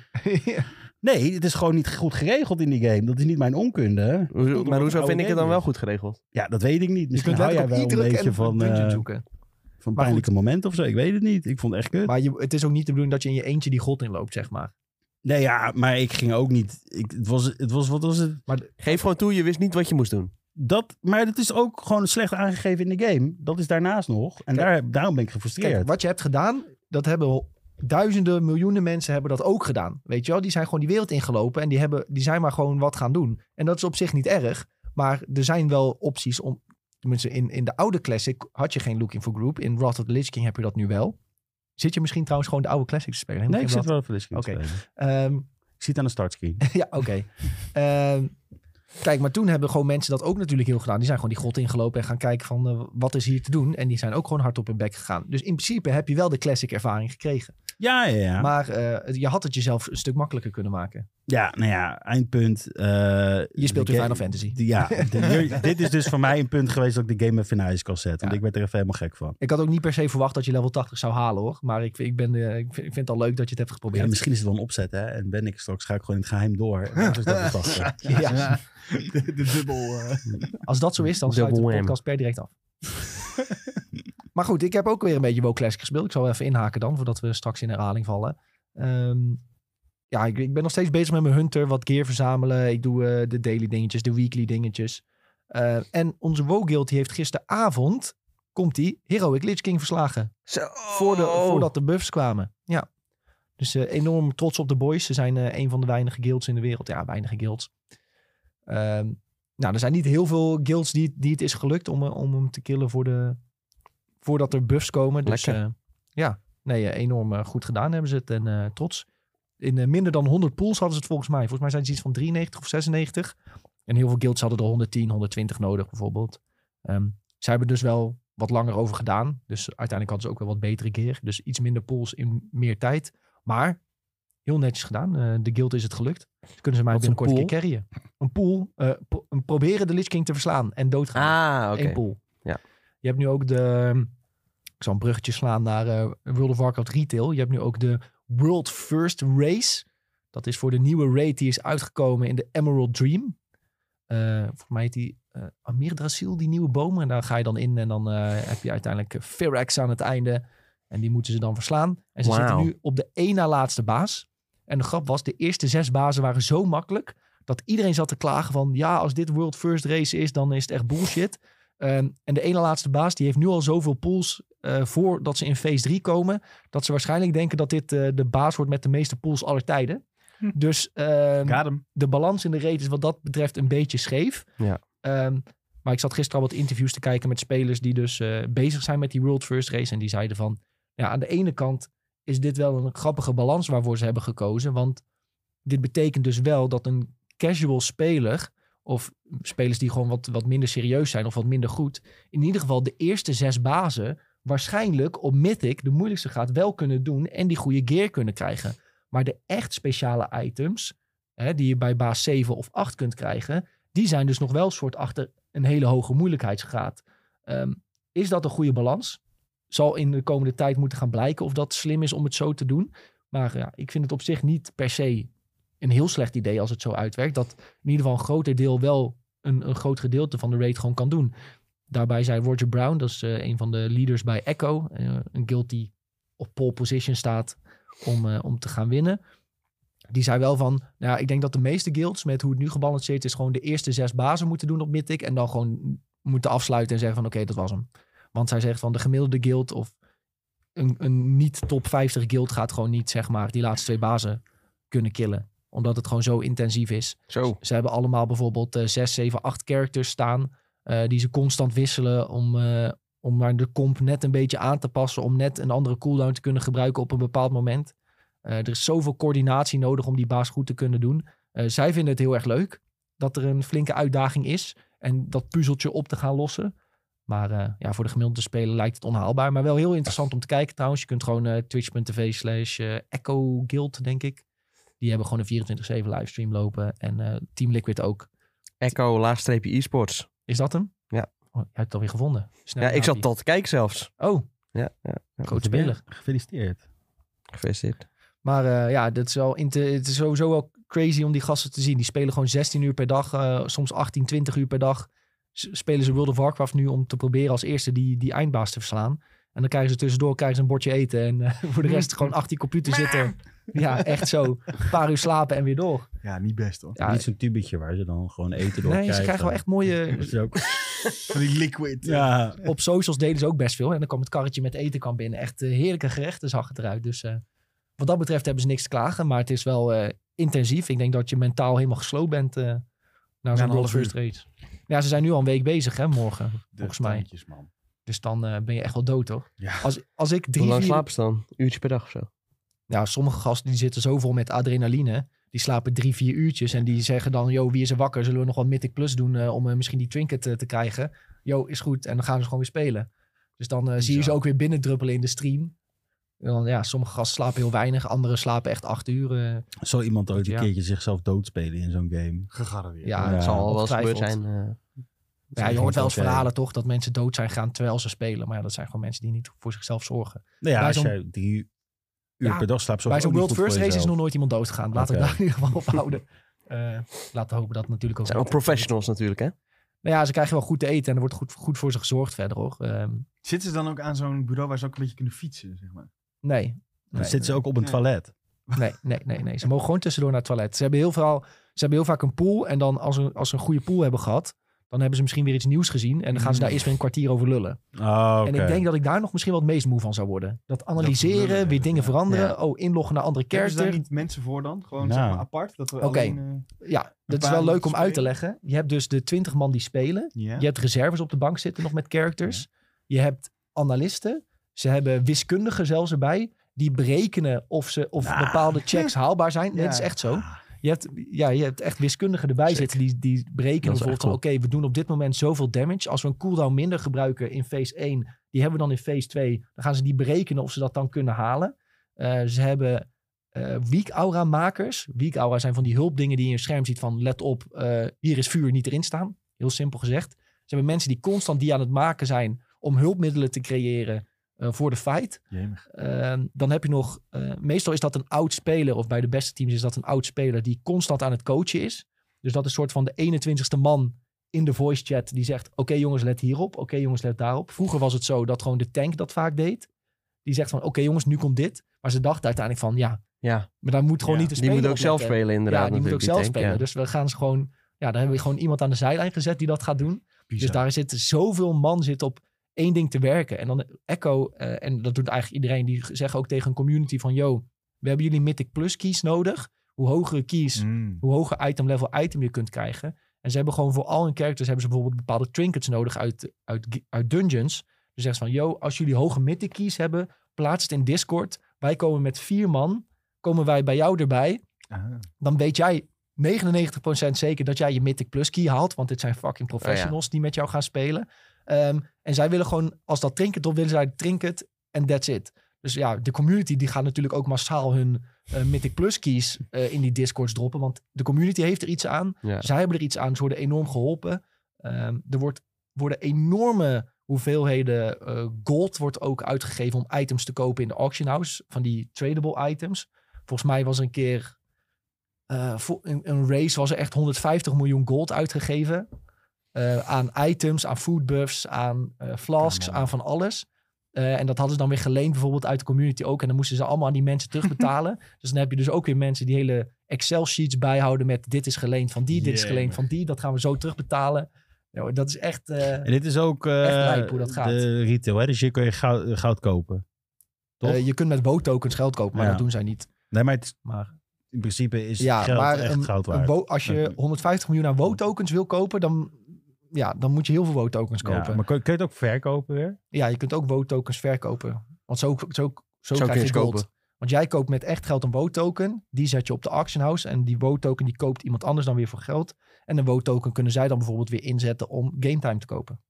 Nee, het is gewoon niet goed geregeld in die game. Dat is niet mijn onkunde. Hoezo- Omdat maar het hoezo een vind ik oude het dan game wel is. goed geregeld? Ja, dat weet ik niet. Je Misschien kunt hou jij letterlijk wel op een iedere beetje en van, dungeon eh zoeken. van Maar pijnlijke momenten of zo. Ik weet het niet. Ik vond het echt kut. Maar je, het is ook niet de bedoeling dat je in je eentje die god inloopt, zeg maar. Nee, ja, maar ik ging ook niet... Ik, het, was, het was, wat was het? Geef gewoon toe, je wist niet wat je moest doen. Dat, maar dat is ook gewoon slecht aangegeven in de game. Dat is daarnaast nog. En Kijk, daar, daarom ben ik gefrustreerd. Kijk, wat je hebt gedaan, dat hebben al duizenden, miljoenen mensen hebben dat ook gedaan. Weet je wel, die zijn gewoon die wereld ingelopen en die, hebben, die zijn maar gewoon wat gaan doen. En dat is op zich niet erg, maar er zijn wel opties om... Tenminste, in, in de oude Classic had je geen Looking for Group. In Wrath of the Lich King heb je dat nu wel. Zit je misschien trouwens gewoon de oude Classic te spelen? Nee, ik Helemaal zit geen wel even de Oké. spelen. Ehm, Ik zit aan de startscreen. ja, oké. Ehm, kijk, maar toen hebben gewoon mensen dat ook natuurlijk heel gedaan. Die zijn gewoon die grot ingelopen en gaan kijken van uh, wat is hier te doen. En die zijn ook gewoon hard op hun bek gegaan. Dus in principe heb je wel de classic ervaring gekregen. Ja, ja, ja. Maar uh, je had het jezelf een stuk makkelijker kunnen maken. Ja, nou ja, eindpunt. uh, Je speelt de weer ga- Final Fantasy. de- Ja, de- hier- dit is dus voor mij een punt geweest dat ik de game even in ijs kan zetten. Want Ja. ik werd er even helemaal gek van. Ik had ook niet per se verwacht dat je level tachtig zou halen hoor. Maar ik, ik, ben, uh, ik, vind, ik vind het al leuk dat je het hebt geprobeerd. Ja, misschien is het wel een opzet, hè. En ben ik straks, ga ik gewoon in het geheim door. En dan is dat wel lastig. Ja. de, de dubbel... uh, Als dat zo is, dan sluit de Double wham. podcast per direct af. Maar goed, ik heb ook weer een beetje WoW Classic gespeeld. Ik zal even inhaken dan, voordat we straks in herhaling vallen. Um, ja, ik, ik ben nog steeds bezig met mijn hunter, wat gear verzamelen. Ik doe uh, de daily dingetjes, de weekly dingetjes. Uh, en onze WoW Guild die heeft gisteravond, komt die, Heroic Lich King verslagen. Zo. Voor de, voordat de buffs kwamen. Ja. Dus uh, enorm trots op de boys. Ze zijn uh, een van de weinige guilds in de wereld. Ja, weinige guilds. Um, nou, er zijn niet heel veel guilds die, die het is gelukt om, om hem te killen voor de, voordat er buffs komen. Dus uh, ja, nee, uh, enorm uh, goed gedaan hebben ze het en uh, trots. In uh, minder dan honderd pools hadden ze het volgens mij. Volgens mij zijn ze iets van drieënnegentig of zesennegentig. En heel veel guilds hadden er honderdtien, honderdtwintig nodig bijvoorbeeld. Um, zij hebben dus wel wat langer over gedaan. Dus uiteindelijk hadden ze ook wel wat betere gear. Dus iets minder pools in meer tijd. Maar heel netjes gedaan. Uh, de guild is het gelukt. Dus kunnen ze mij Wat is een binnenkort een keer pool? carryen. Een pool. Uh, po- een proberen de Lich King te verslaan en doodgaan. Ah, oké. Eén pool. Ja. Je hebt nu ook de... Ik zal een bruggetje slaan naar uh, World of Warcraft Retail. Je hebt nu ook de World First Race. Dat is voor de nieuwe raid die is uitgekomen in de Emerald Dream. Uh, volgens mij heet die uh, Amirdrasil, die nieuwe boom. En daar ga je dan in en dan uh, heb je uiteindelijk uh, Phyrexia aan het einde. En die moeten ze dan verslaan. En ze Wauw. zitten nu op de één na laatste baas. En de grap was, de eerste zes bazen waren zo makkelijk... dat iedereen zat te klagen van... ja, als dit World First Race is, dan is het echt bullshit. Um, en de ene laatste baas, die heeft nu al zoveel pools... Uh, voordat ze in phase drie komen... dat ze waarschijnlijk denken dat dit uh, de baas wordt... met de meeste pools aller tijden. Hm. Dus um, Got him. de balans in de raid is wat dat betreft een beetje scheef. Ja. Um, maar ik zat gisteren al wat interviews te kijken met spelers... die dus uh, bezig zijn met die World First Race. En die zeiden van... ja, aan de ene kant is dit wel een grappige balans waarvoor ze hebben gekozen. Want dit betekent dus wel dat een casual speler... of spelers die gewoon wat, wat minder serieus zijn of wat minder goed... in ieder geval de eerste zes bazen... waarschijnlijk op Mythic, de moeilijkste gaat, wel kunnen doen... en die goede gear kunnen krijgen. Maar de echt speciale items... Hè, die je bij baas zeven of acht kunt krijgen... die zijn dus nog wel soort achter een hele hoge moeilijkheidsgraad. Um, is dat een goede balans? Zal in de komende tijd moeten gaan blijken of dat slim is om het zo te doen. Maar ja, ik vind het op zich niet per se een heel slecht idee als het zo uitwerkt. Dat in ieder geval een groter deel wel een, een groot gedeelte van de raid gewoon kan doen. Daarbij zei Roger Brown, dat is uh, een van de leaders bij Echo. Uh, een guild die op pole position staat om, uh, om te gaan winnen. Die zei wel van, nou, ja, ik denk dat de meeste guilds met hoe het nu gebalanceerd is, gewoon de eerste zes bazen moeten doen op Mythic en dan gewoon moeten afsluiten en zeggen van, oké, okay, dat was hem. Want zij zegt van, de gemiddelde guild of een, een niet top vijftig guild gaat gewoon niet, zeg maar, die laatste twee bazen kunnen killen. Omdat het gewoon zo intensief is. Zo. Ze hebben allemaal bijvoorbeeld uh, zes, zeven, acht characters staan, uh, die ze constant wisselen om, uh, om maar de comp net een beetje aan te passen, om net een andere cooldown te kunnen gebruiken op een bepaald moment. Uh, er is zoveel coördinatie nodig om die baas goed te kunnen doen. Uh, zij vinden het heel erg leuk dat er een flinke uitdaging is en dat puzzeltje op te gaan lossen. Maar uh, ja, voor de gemiddelde speler lijkt het onhaalbaar. Maar wel heel interessant om te kijken trouwens. Je kunt gewoon uh, twitch.tv slash uh, Echo Guild, denk ik. Die hebben gewoon een vierentwintig zeven livestream lopen. En uh, Team Liquid ook. Echo, laagstreepje e-sports. Is dat hem? Ja. Oh, je hebt het alweer gevonden. Snel Ja, ik zat die. al te kijken zelfs. Oh, Ja, ja, ja. groot speler. Gefeliciteerd. Gefeliciteerd. Maar uh, ja, dat is wel inter- het is sowieso wel crazy om die gasten te zien. Die spelen gewoon zestien uur per dag. Uh, soms achttien, twintig uur per dag. S- spelen ze World of Warcraft nu om te proberen als eerste die, die eindbaas te verslaan. En dan krijgen ze tussendoor krijgen ze een bordje eten. En uh, voor de rest gewoon achter die computer zitten. Ja, echt zo. Een paar uur slapen en weer door. Ja, niet best hoor. Ja, Niet zo'n tubetje waar ze dan gewoon eten door nee, krijgen. ze krijgen wel echt mooie... Dat is ook... Van die liquid. ja. Op socials deden ze ook best veel. En dan kwam het karretje met eten kwam binnen. Echt uh, heerlijke gerechten zag het eruit. Dus uh, wat dat betreft hebben ze niks te klagen. Maar het is wel uh, intensief. Ik denk dat je mentaal helemaal gesloopt bent uh, na zo'n een World of half First Race. Ja, ze zijn nu al een week bezig, hè, morgen. De volgens mij. tandjes, man. Dus dan uh, ben je echt wel dood, toch? Ja. Als, als ik drie, Hoe lang vier... slapen ze dan? Een uurtje per dag of zo? Ja, sommige gasten die zitten zo vol met adrenaline. Die slapen drie, vier uurtjes. En die zeggen dan, yo, wie is er wakker? Zullen we nog wat Mythic Plus doen uh, om uh, misschien die trinket uh, te krijgen? Yo, is goed. En dan gaan ze gewoon weer spelen. Dus dan uh, zie je ze ook weer binnendruppelen in de stream. En dan, ja, sommige gasten slapen heel weinig. Anderen slapen echt acht uur. Uh, Zou iemand ooit een Ja. keertje zichzelf doodspelen in zo'n game? Gegarandeerd. ja, Ja, het zal al wel eens gebeurd ongetwijfeld. zijn. uh, Ja, je hoort wel eens Oké. verhalen toch dat mensen dood zijn gaan terwijl ze spelen. Maar ja, dat zijn gewoon mensen die niet voor zichzelf zorgen. Nou ja, Bij als zo'n- jij drie uur Ja, per dag slaapt, Bij zo'n World First Race is nog nog nooit iemand dood gegaan. Laten we Oké. daar in ieder geval op houden. Uh, laten we hopen dat het natuurlijk ook... Het zijn wel professionals natuurlijk, hè? Nou ja, ze krijgen wel goed te eten en er wordt goed, goed voor ze gezorgd verder, hoor. Um, Zitten ze dan ook aan zo'n bureau waar ze ook een beetje kunnen fietsen, zeg maar? nee. Dan Nee, zitten ze ook op een Nee. toilet. nee, nee, nee, nee. Ze mogen gewoon tussendoor naar het toilet. Ze hebben heel, veel, ze hebben heel vaak een pool. En dan als ze, als ze een goede pool hebben gehad, dan hebben ze misschien weer iets nieuws gezien. En dan gaan ze daar eerst weer een kwartier over lullen. Oh, En ik denk dat ik daar nog misschien wel het meest moe van zou worden. Dat analyseren, lullen, weer dingen ja. veranderen. Ja. Oh, inloggen naar andere Hebben ze daar character. niet mensen voor dan? Gewoon Nou. zeg maar apart? Dat we Oké. alleen... eh, Ja, dat is paar wel leuk moeten om uit te spelen. leggen. Je hebt dus de twintig man die spelen. ja. Je hebt reserves op de bank zitten nog met characters. Je hebt analisten. Ze hebben wiskundigen zelfs erbij. Die berekenen of, ze, of Nou. bepaalde checks haalbaar zijn. Nee, Ja. dat is echt zo. Je hebt, ja, je hebt echt wiskundigen erbij Sick. zitten. Die, die berekenen Dat is bijvoorbeeld echt van... Oké, we doen op dit moment zoveel damage. Als we een cooldown minder gebruiken in phase één... Die hebben we dan in phase twee. Dan gaan ze die berekenen of ze dat dan kunnen halen. Uh, ze hebben uh, weak aura makers. Weak aura zijn van die hulpdingen die je in je scherm ziet van... Let op, uh, hier is vuur, niet erin staan. Heel simpel gezegd. Ze hebben mensen die constant die aan het maken zijn... om hulpmiddelen te creëren uh, voor de fight. Jemig. Uh, dan heb je nog... Uh, meestal is dat een oud speler... of bij de beste teams is dat een oud speler... die constant aan het coachen is. Dus dat is een soort van de eenentwintigste man... in de voice chat die zegt... Oké okay, jongens, let hierop. Oké okay, jongens, let daarop. Vroeger was het zo dat gewoon de tank dat vaak deed. Die zegt van... Oké okay, jongens, nu komt dit. Maar ze dachten uiteindelijk van... Ja, Ja, maar daar moet gewoon Ja, niet de die speler moet ook op zelf letten. spelen inderdaad. Ja, die moet ook natuurlijk, zelf die tank, spelen. Dus we gaan ze gewoon... Ja, daar hebben we gewoon iemand aan de zijlijn gezet die dat gaat doen. Bizar. Dus daar zit zoveel man zit op één ding te werken. En dan Echo, uh, en dat doet eigenlijk iedereen, die zeggen ook tegen een community van... Yo, we hebben jullie Mythic Plus keys nodig. Hoe hogere keys, Mm. hoe hoger item level item je kunt krijgen. En ze hebben gewoon voor al hun characters hebben ze bijvoorbeeld bepaalde trinkets nodig uit, uit, uit dungeons. Dus zeggen ze van, yo, als jullie hoge Mythic keys hebben, plaats het in Discord. Wij komen met vier man, komen wij bij jou erbij. Ah. Dan weet jij negenennegentig procent zeker dat jij je Mythic Plus key haalt. Want dit zijn fucking professionals Oh ja. die met jou gaan spelen. Um, en zij willen gewoon, als dat trinket op, willen zij trinket en that's it. Dus ja, de community die gaat natuurlijk ook massaal hun uh, Mythic Plus keys uh, in die Discords droppen. Want de community heeft er iets aan. Ja. Zij hebben er iets aan. Ze worden enorm geholpen. Um, er wordt, worden enorme hoeveelheden uh, gold wordt ook uitgegeven om items te kopen in de auction house. Van die tradable items. Volgens mij was er een keer... Uh, voor een, een race was er echt honderdvijftig miljoen gold uitgegeven. Uh, aan items, aan food buffs, aan uh, flasks, Ja, aan van alles. Uh, en dat hadden ze dan weer geleend bijvoorbeeld uit de community ook. En dan moesten ze allemaal aan die mensen terugbetalen. Dus dan heb je dus ook weer mensen die hele Excel-sheets bijhouden met dit is geleend van die, dit is geleend van die. Dat gaan we zo terugbetalen. Nou, dat is echt... Uh, en dit is ook uh, echt lijp hoe dat gaat. De retail, hè? Dus hier kun je goud, goud kopen. Toch? Uh, je kunt met W O T-tokens geld kopen, maar ja. dat doen zij niet. Nee, maar, het, maar in principe is ja, geld maar echt een, goud waard. Een wo- als je honderdvijftig miljoen aan W O T-tokens wil kopen, dan, ja, dan moet je heel veel W O T-tokens kopen. Ja, maar kun, kun je het ook verkopen weer? Ja, je kunt ook W O T-tokens verkopen. Want zo, zo, zo, zo krijg je gold. Kopen. Want jij koopt met echt geld een W O T-token. Die zet je op de auction house. En die W O T-token die koopt iemand anders dan weer voor geld. En een W O T-token kunnen zij dan bijvoorbeeld weer inzetten om game time te kopen.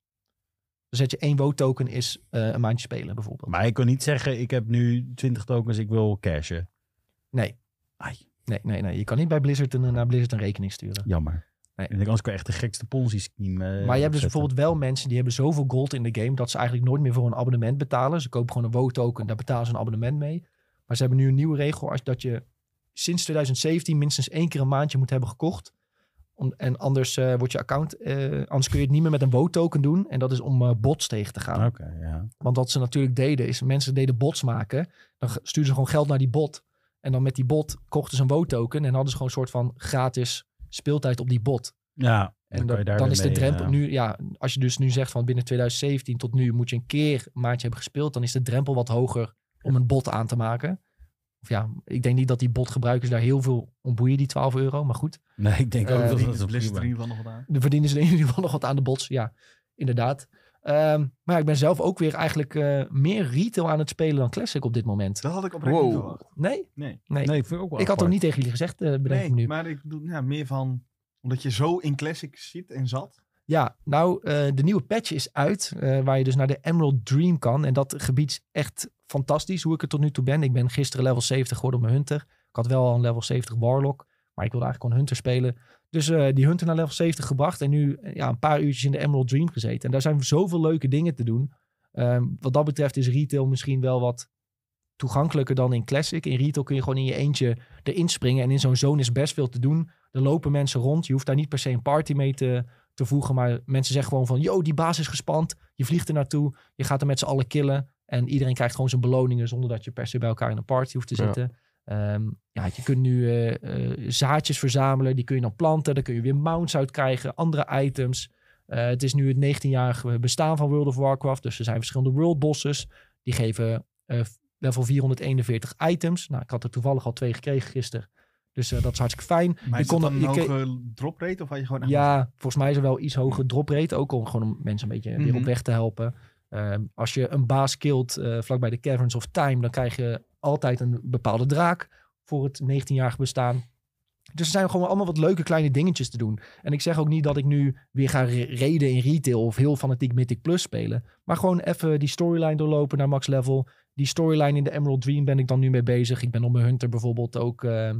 Dan zet je één W O T-token is uh, een maandje spelen bijvoorbeeld. Maar je kan niet zeggen, ik heb nu twintig tokens, ik wil cashen. Nee. Ai. Nee, nee, nee. Je kan niet bij Blizzard een, naar Blizzard een rekening sturen. Jammer. Nee. En anders kan je echt de gekste Ponzi-scheme uh, Maar je hebt dus bijvoorbeeld wel mensen die hebben zoveel gold in de game dat ze eigenlijk nooit meer voor een abonnement betalen. Ze kopen gewoon een W O T-token, daar betalen ze een abonnement mee. Maar ze hebben nu een nieuwe regel als dat je sinds twintig zeventien minstens één keer een maandje moet hebben gekocht. Om, en anders uh, wordt je account, uh, anders kun je het niet meer met een W O T-token doen. En dat is om uh, bots tegen te gaan. Okay, ja. Want wat ze natuurlijk deden is, mensen deden bots maken. Dan stuurden ze gewoon geld naar die bot. En dan met die bot kochten ze een W O T-token en hadden ze gewoon een soort van gratis speeltijd op die bot. Ja. En dan, dan, dan is de drempel mee, ja. nu, ja, als je dus nu zegt van binnen twintig zeventien tot nu moet je een keer een maandje hebben gespeeld, dan is de drempel wat hoger om een bot aan te maken. Of ja, ik denk niet dat die botgebruikers daar heel veel om boeien, die twaalf euro, maar goed. Nee, ik denk ook uh, dat het Blizzard er in ieder geval nog wat aan. De verdienen ze in ieder geval nog wat aan de bots, ja, inderdaad. Um, maar ja, ik ben zelf ook weer eigenlijk uh, meer retail aan het spelen dan Classic op dit moment. Dat had ik oprecht wow. niet verwacht. Nee? Nee. nee. nee ik ook, wel ik had ook niet tegen jullie gezegd, uh, bedenk nee, ik nu. maar ik bedoel ja, meer van, omdat je zo in Classic zit en zat. Ja, nou, uh, de nieuwe patch is uit, uh, waar je dus naar de Emerald Dream kan. En dat gebied is echt fantastisch, hoe ik er tot nu toe ben. Ik ben gisteren level zeventig geworden op mijn Hunter. Ik had wel al een level zeventig Warlock, maar ik wilde eigenlijk gewoon Hunter spelen. Dus uh, die Hunter naar level zeventig gebracht en nu ja, een paar uurtjes in de Emerald Dream gezeten. En daar zijn zoveel leuke dingen te doen. Um, wat dat betreft is retail misschien wel wat toegankelijker dan in Classic. In retail kun je gewoon in je eentje erin springen. En in zo'n zone is best veel te doen. Er lopen mensen rond. Je hoeft daar niet per se een party mee te, te voegen. Maar mensen zeggen gewoon van, yo, die baas is gespand. Je vliegt er naartoe. Je gaat er met z'n allen killen. En iedereen krijgt gewoon zijn beloningen zonder dat je per se bij elkaar in een party hoeft te zitten. Ja, um, ja je kunt nu uh, uh, zaadjes verzamelen. Die kun je dan planten. Daar kun je weer mounts uit krijgen. Andere items. Uh, het is nu het negentienjarige bestaan van World of Warcraft. Dus er zijn verschillende world bosses. Die geven uh, level vierhonderdeenenveertig items. Nou, ik had er toevallig al twee gekregen gisteren. Dus uh, dat is hartstikke fijn. Maar je is kon dat een je hoge drop rate? Of had je gewoon echt ja, een... volgens mij is er wel iets hoger drop rate. Ook om gewoon om mensen een beetje mm-hmm. weer op weg te helpen. Uh, als je een baas killt uh, vlakbij de Caverns of Time, dan krijg je altijd een bepaalde draak voor het negentienjarige bestaan. Dus er zijn gewoon allemaal wat leuke kleine dingetjes te doen. En ik zeg ook niet dat ik nu weer ga raiden in retail of heel fanatiek Mythic Plus spelen. Maar gewoon even die storyline doorlopen naar max level. Die storyline in de Emerald Dream ben ik dan nu mee bezig. Ik ben op mijn Hunter bijvoorbeeld ook uh,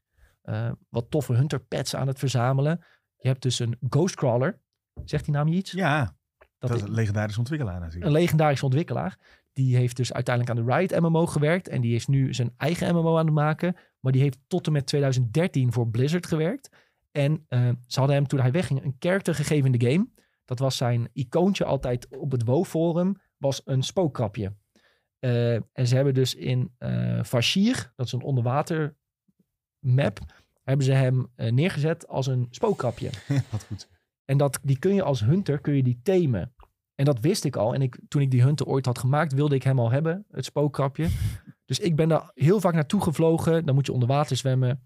uh, wat toffe Hunter pets aan het verzamelen. Je hebt dus een Ghostcrawler. Zegt die naam je iets? Ja, dat, dat is een legendarische ontwikkelaar natuurlijk. Een legendarische ontwikkelaar. Die heeft dus uiteindelijk aan de Riot M M O gewerkt. En die is nu zijn eigen M M O aan het maken. Maar die heeft tot en met twintig dertien voor Blizzard gewerkt. En uh, ze hadden hem toen hij wegging een character gegeven in de game. Dat was zijn icoontje altijd op het WoW-forum. Was een spookkrabje. Uh, en ze hebben dus in uh, Vashir, dat is een onderwater map, hebben ze hem uh, neergezet als een spookkrabje. Wat goed. En dat, die kun je als hunter, kun je die tamen. En dat wist ik al. En ik, toen ik die hunter ooit had gemaakt, wilde ik hem al hebben, het spookkrabje. Dus ik ben daar heel vaak naartoe gevlogen. Dan moet je onder water zwemmen.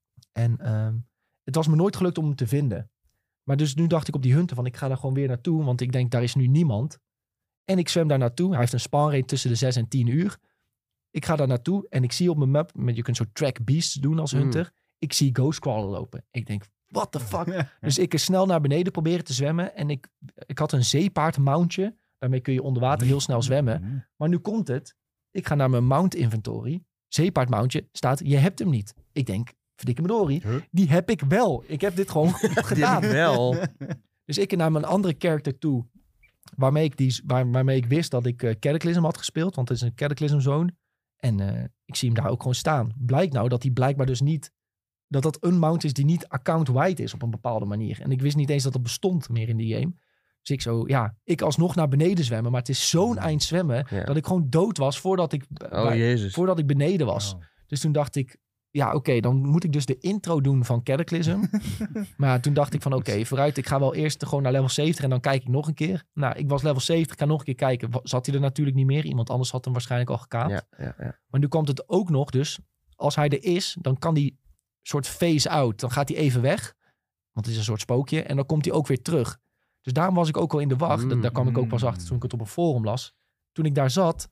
En um, het was me nooit gelukt om hem te vinden. Maar dus nu dacht ik op die hunter van, ik ga daar gewoon weer naartoe. Want ik denk, daar is nu niemand. En ik zwem daar naartoe. Hij heeft een spawnrate tussen de zes en tien uur. Ik ga daar naartoe en ik zie op mijn map, je kunt zo track beasts doen als hunter. Mm. Ik zie Ghostcrawler lopen. Ik denk, what the fuck? Dus ik is snel naar beneden proberen te zwemmen. En ik, ik had een zeepaard mountje. Daarmee kun je onder water heel snel zwemmen. Maar nu komt het. Ik ga naar mijn mount inventory. Zeepaard mountje staat, je hebt hem niet. Ik denk, verdikke me dorie. Huh? Die heb ik wel. Ik heb dit gewoon gedaan. Die wel. Dus ik naar mijn andere character toe. Waarmee ik, die, waar, waarmee ik wist dat ik uh, Cataclysm had gespeeld. Want het is een Cataclysm zone. En uh, ik zie hem daar ook gewoon staan. Blijkt nou dat hij blijkbaar dus niet... Dat dat een mount is die niet account-wide is op een bepaalde manier. En ik wist niet eens dat dat bestond meer in die game. Dus ik zo, ja, ik alsnog naar beneden zwemmen. Maar het is zo'n eind zwemmen Ja. dat ik gewoon dood was voordat ik, Oh, bij- jezus. voordat ik beneden was. Oh. Dus toen dacht ik, ja, oké, okay, dan moet ik dus de intro doen van Cataclysm. Maar toen dacht ik van, oké, okay, vooruit, ik ga wel eerst gewoon naar level zeventig en dan kijk ik nog een keer. Nou, ik was level zeventig, ik ga nog een keer kijken. Zat hij er natuurlijk niet meer? Iemand anders had hem waarschijnlijk al gekaapt. Ja, ja, ja. Maar nu komt het ook nog, dus als hij er is, dan kan die soort phase-out. Dan gaat hij even weg, want het is een soort spookje. En dan komt hij ook weer terug. Dus daarom was ik ook al in de wacht. Mm. Daar kwam ik ook pas achter toen ik het op een forum las. Toen ik daar zat,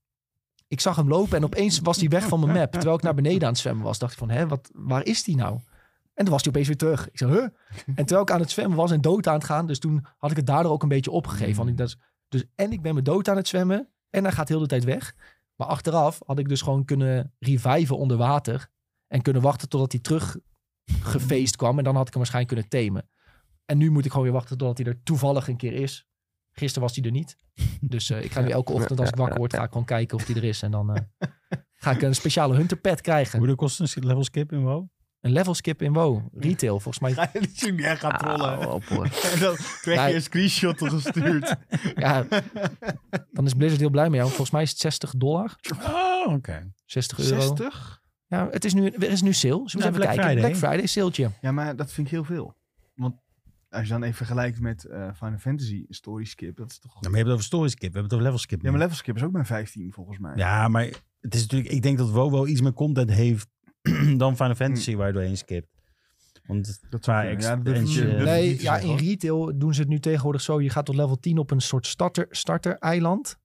ik zag hem lopen en opeens was hij weg van mijn map. Terwijl ik naar beneden aan het zwemmen was, dacht ik van, hè, wat, waar is die nou? En toen was hij opeens weer terug. Ik zei, huh? En terwijl ik aan het zwemmen was en dood aan het gaan, dus toen had ik het daardoor ook een beetje opgegeven. Want ik, dat is, dus, en ik ben me dood aan het zwemmen en hij gaat heel de tijd weg. Maar achteraf had ik dus gewoon kunnen reviven onder water en kunnen wachten totdat hij terug gefeest kwam. En dan had ik hem waarschijnlijk kunnen tamen. En nu moet ik gewoon weer wachten totdat hij er toevallig een keer is. Gisteren was hij er niet. Dus uh, ik ga nu elke ochtend als ik wakker word, ga ik gewoon kijken of hij er is. En dan uh, ga ik een speciale hunter pad krijgen. Hoeveel kost een level skip in WoW? Een level skip in WoW. Retail, volgens mij. Ga je niet zien, jij gaat trollen. Ah, op, hoor. En dan krijg je Nee. een screenshot gestuurd. Ja, dan is Blizzard heel blij mee. Want volgens mij is het zestig dollar. Oh, oké. Okay. zestig euro. zestig? Ja, het is nu, er is nu sale. Dus we Ja, moeten even Black kijken. Friday. Black Friday sale'tje. Ja, maar dat vind ik heel veel. Want als je dan even vergelijkt met uh, Final Fantasy Story Skip, dat is toch... Ja, maar je hebt het over story skip, we hebben het over level skip. Ja, maar level skip is ook maar vijftien volgens mij. Ja, maar het is natuurlijk, ik denk dat WoW wel iets meer content heeft dan Final Fantasy Hmm. waar je doorheen skipt. Want Dat qua zou kunnen. Ja, dat expansion- durf ik- durf ik Nee, niet te ja, zeggen, in hoor. retail doen ze het nu tegenwoordig zo. Je gaat tot level tien op een soort starter, starter eiland.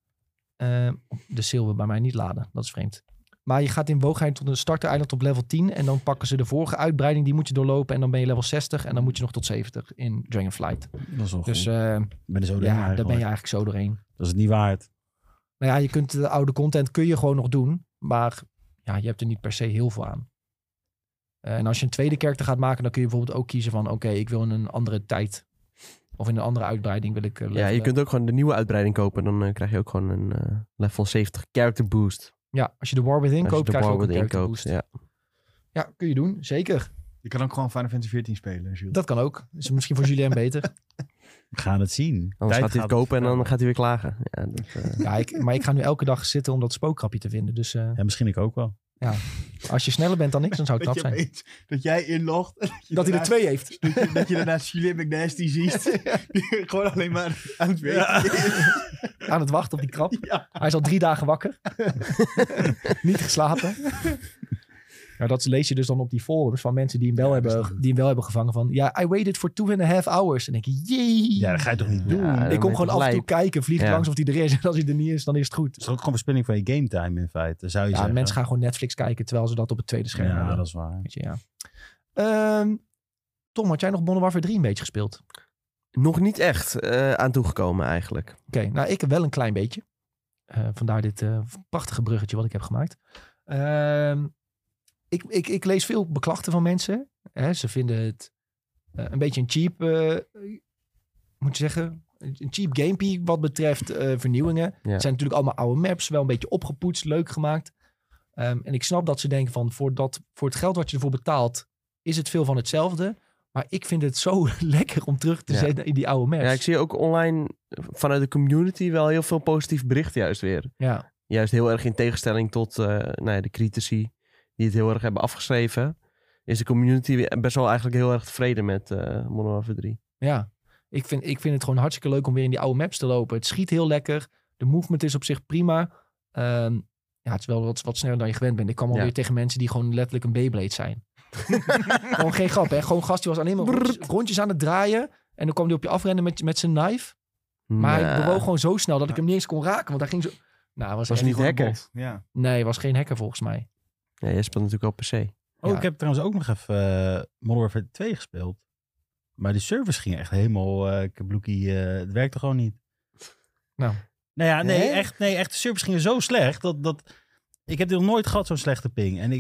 Uh, de sale wil bij mij niet laden. Dat is vreemd. Maar je gaat in WoW ga je tot een starter eiland op level tien. En dan pakken ze de vorige uitbreiding. Die moet je doorlopen. En dan ben je level zestig. En dan moet je nog tot zeventig in Dragonflight. dat is wel Dus goed. uh, Ik ben er zo doorheen ja, daar ben je eigenlijk. eigenlijk zo doorheen. Dat is het niet waard. Nou ja, je kunt de oude content kun je gewoon nog doen. Maar ja, je hebt er niet per se heel veel aan. Uh, en als je een tweede karakter gaat maken, dan kun je bijvoorbeeld ook kiezen van... Oké, okay, ik wil in een andere tijd... Of in een andere uitbreiding wil ik... Uh, Ja, je kunt ook gewoon de nieuwe uitbreiding kopen. Dan uh, krijg je ook gewoon een uh, level zeventig character boost. Ja, als je de War Within Als koopt, je de krijg je War ook een Within character koopt, boost. ja. Ja, kun je doen. Zeker. Je kan ook gewoon Final Fantasy veertien spelen, Jules. Dat kan ook. Is misschien voor Julien beter. We gaan het zien. Anders Tijd gaat hij het kopen en dan gaat hij weer klagen. Ja, dat, uh... Ja, ik, maar ik ga nu elke dag zitten om dat spookkrapje te vinden. Dus uh, Ja, misschien ik ook wel. ja, als je sneller bent dan ik, dan zou het dat, knap je zijn. weet dat jij inlogt. en Dat, je Dat hij er daarna- twee heeft. Dat je, dat je daarna Julian McNasty ziet. Die gewoon alleen maar aan het weten is. Aan het wachten op die krab. Ja. Hij is al drie dagen wakker. Niet geslapen. Ja, dat lees je dus dan op die forums van mensen die hem wel, Ja, dat is hebben, niet die hem wel hebben gevangen van... Ja, I waited for two and a half hours. En dan denk je, jee. Ja, dat ga je toch niet doen? Ja, Dat dan ik kom ben gewoon je af en toe lijp. kijken, vlieg Ja. langs of hij er is. En als hij er niet is, dan is het goed. is ook gewoon verspilling van je game time in feite, zou je Ja, zeggen. mensen gaan gewoon Netflix kijken terwijl ze dat op het tweede scherm Ja, hebben. dat is waar. Weet je, ja. Ehm, Tom, had jij nog Modern Warfare drie een beetje gespeeld? Nog niet echt uh, aan toegekomen eigenlijk. Oké, okay, nou ik wel een klein beetje. Uh, vandaar dit uh, prachtige bruggetje wat ik heb gemaakt. Uh, ik, ik, ik lees veel beklachten van mensen. Hè, ze vinden het uh, een beetje een cheap, uh, moet je zeggen, een cheap gamepie wat betreft uh, vernieuwingen. Ja. Het zijn natuurlijk allemaal oude maps, wel een beetje opgepoetst, leuk gemaakt. Um, en ik snap dat ze denken van voor, dat, voor het geld wat je ervoor betaalt, is het veel van hetzelfde. Maar ik vind het zo lekker om terug te Ja. zetten in die oude maps. Ja, ik zie ook online vanuit de community wel heel veel positief berichten juist weer. Ja. Juist heel erg in tegenstelling tot uh, nou ja, de critici die het heel erg hebben afgeschreven. Is de community best wel eigenlijk heel erg tevreden met uh, Modern Warfare drie. Ja, ik vind, ik vind het gewoon hartstikke leuk om weer in die oude maps te lopen. Het schiet heel lekker. De movement is op zich prima. Um, ja, het is wel wat, wat sneller dan je gewend bent. Ik kwam alweer Ja. tegen mensen die gewoon letterlijk een Beyblade zijn. Gewoon geen grap, hè. Gewoon gast die was alleen maar rondjes, rondjes aan het draaien. En dan kwam hij op je afrennen met, met zijn knife. Maar Nou, hij bewoog gewoon zo snel dat ik hem niet eens kon raken. Want hij ging zo... Nou, was, Was echt niet gewoon hacker? bot. Ja. Nee, was geen hacker volgens mij. Ja, je speelt natuurlijk op P C. Oh, Ja. ik heb trouwens ook nog even uh, Modern Warfare twee gespeeld. Maar die servers gingen echt helemaal uh, kabloekie. Uh, het werkte gewoon niet. Nou. Nou ja, nee, Hè? echt, nee, echt. De servers gingen zo slecht dat... dat ik heb nog nooit gehad zo'n slechte ping. En ik,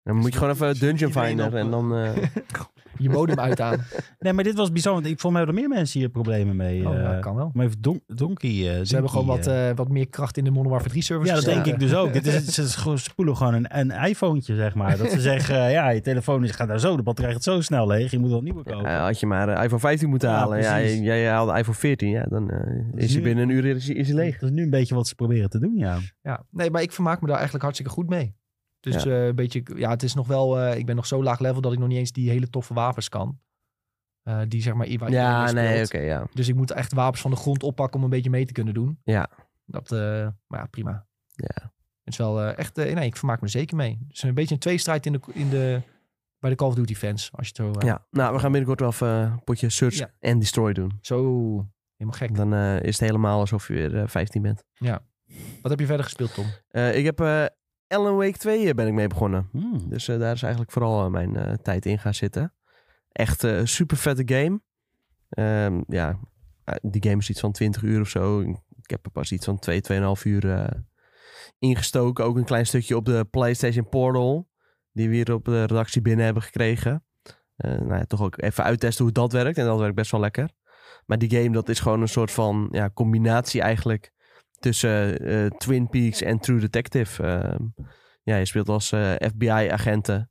Dan moet je gewoon even Dungeon iedereen Finder op, en dan... uh, Je modem uit aan. Nee, maar dit was bizar. Want ik, volgens mij hebben er meer mensen hier problemen mee. Oh, uh, ja, kan wel. Maar even don Donkey... Uh, Ze Donkey, hebben gewoon wat, uh, uh, wat meer kracht in de Modern Warfare drie servers. ja, dat gestoken. denk ik dus ook. Dit is, ze ze spoelen gewoon een, een iPhonetje, zeg maar. Dat ze zeggen, uh, ja, je telefoon is, gaat daar zo, de batterij gaat zo snel leeg. Je moet wel een nieuwe kopen. ja, had je maar uh, iPhone vijftien moeten Ja, halen. Ja, precies. jij, jij haalde iPhone veertien. Ja, dan uh, is hij nu- binnen een uur is, hij- is hij leeg. Dat is nu een beetje wat ze proberen te doen, ja. Ja, nee, maar ik vermaak me daar eigenlijk hartstikke goed mee. Dus Ja. eh, een beetje, ja, het is nog wel, uh, ik ben nog zo laag level dat ik nog niet eens die hele toffe wapens kan. Uh, die zeg maar, waar Ja, iedereen mee nee, speelt. oké, ja. Dus ik moet echt wapens van de grond oppakken om een beetje mee te kunnen doen. Ja. Dat, uh, maar ja, prima. Ja. Het is wel uh, echt, uh, nee, ik vermaak me er zeker mee. Het is een beetje een tweestrijd in de, in de, bij de Call of Duty fans. Als je het zo, uh, Ja, nou, we gaan binnenkort wel even een potje Search Ja. en Destroy doen. zo helemaal gek. Dan uh, is het helemaal alsof je weer uh, vijftien bent. Wat heb je verder gespeeld, Tom? Uh, ik heb uh, Alan Wake twee ben ik mee begonnen. Hmm. Dus uh, daar is eigenlijk vooral uh, mijn uh, tijd in gaan zitten. Echt een uh, super vette game. Um, ja, uh, die game is iets van twintig uur of zo. Ik heb er pas iets van twee, tweeënhalf uur uh, ingestoken. Ook een klein stukje op de PlayStation Portal. Die we hier op de redactie binnen hebben gekregen. Uh, nou ja, toch ook even uittesten hoe dat werkt. En dat werkt best wel lekker. Maar die game, dat is gewoon een soort van ja, combinatie eigenlijk tussen uh, Twin Peaks en True Detective. Uh, ja, je speelt als uh, F B I-agenten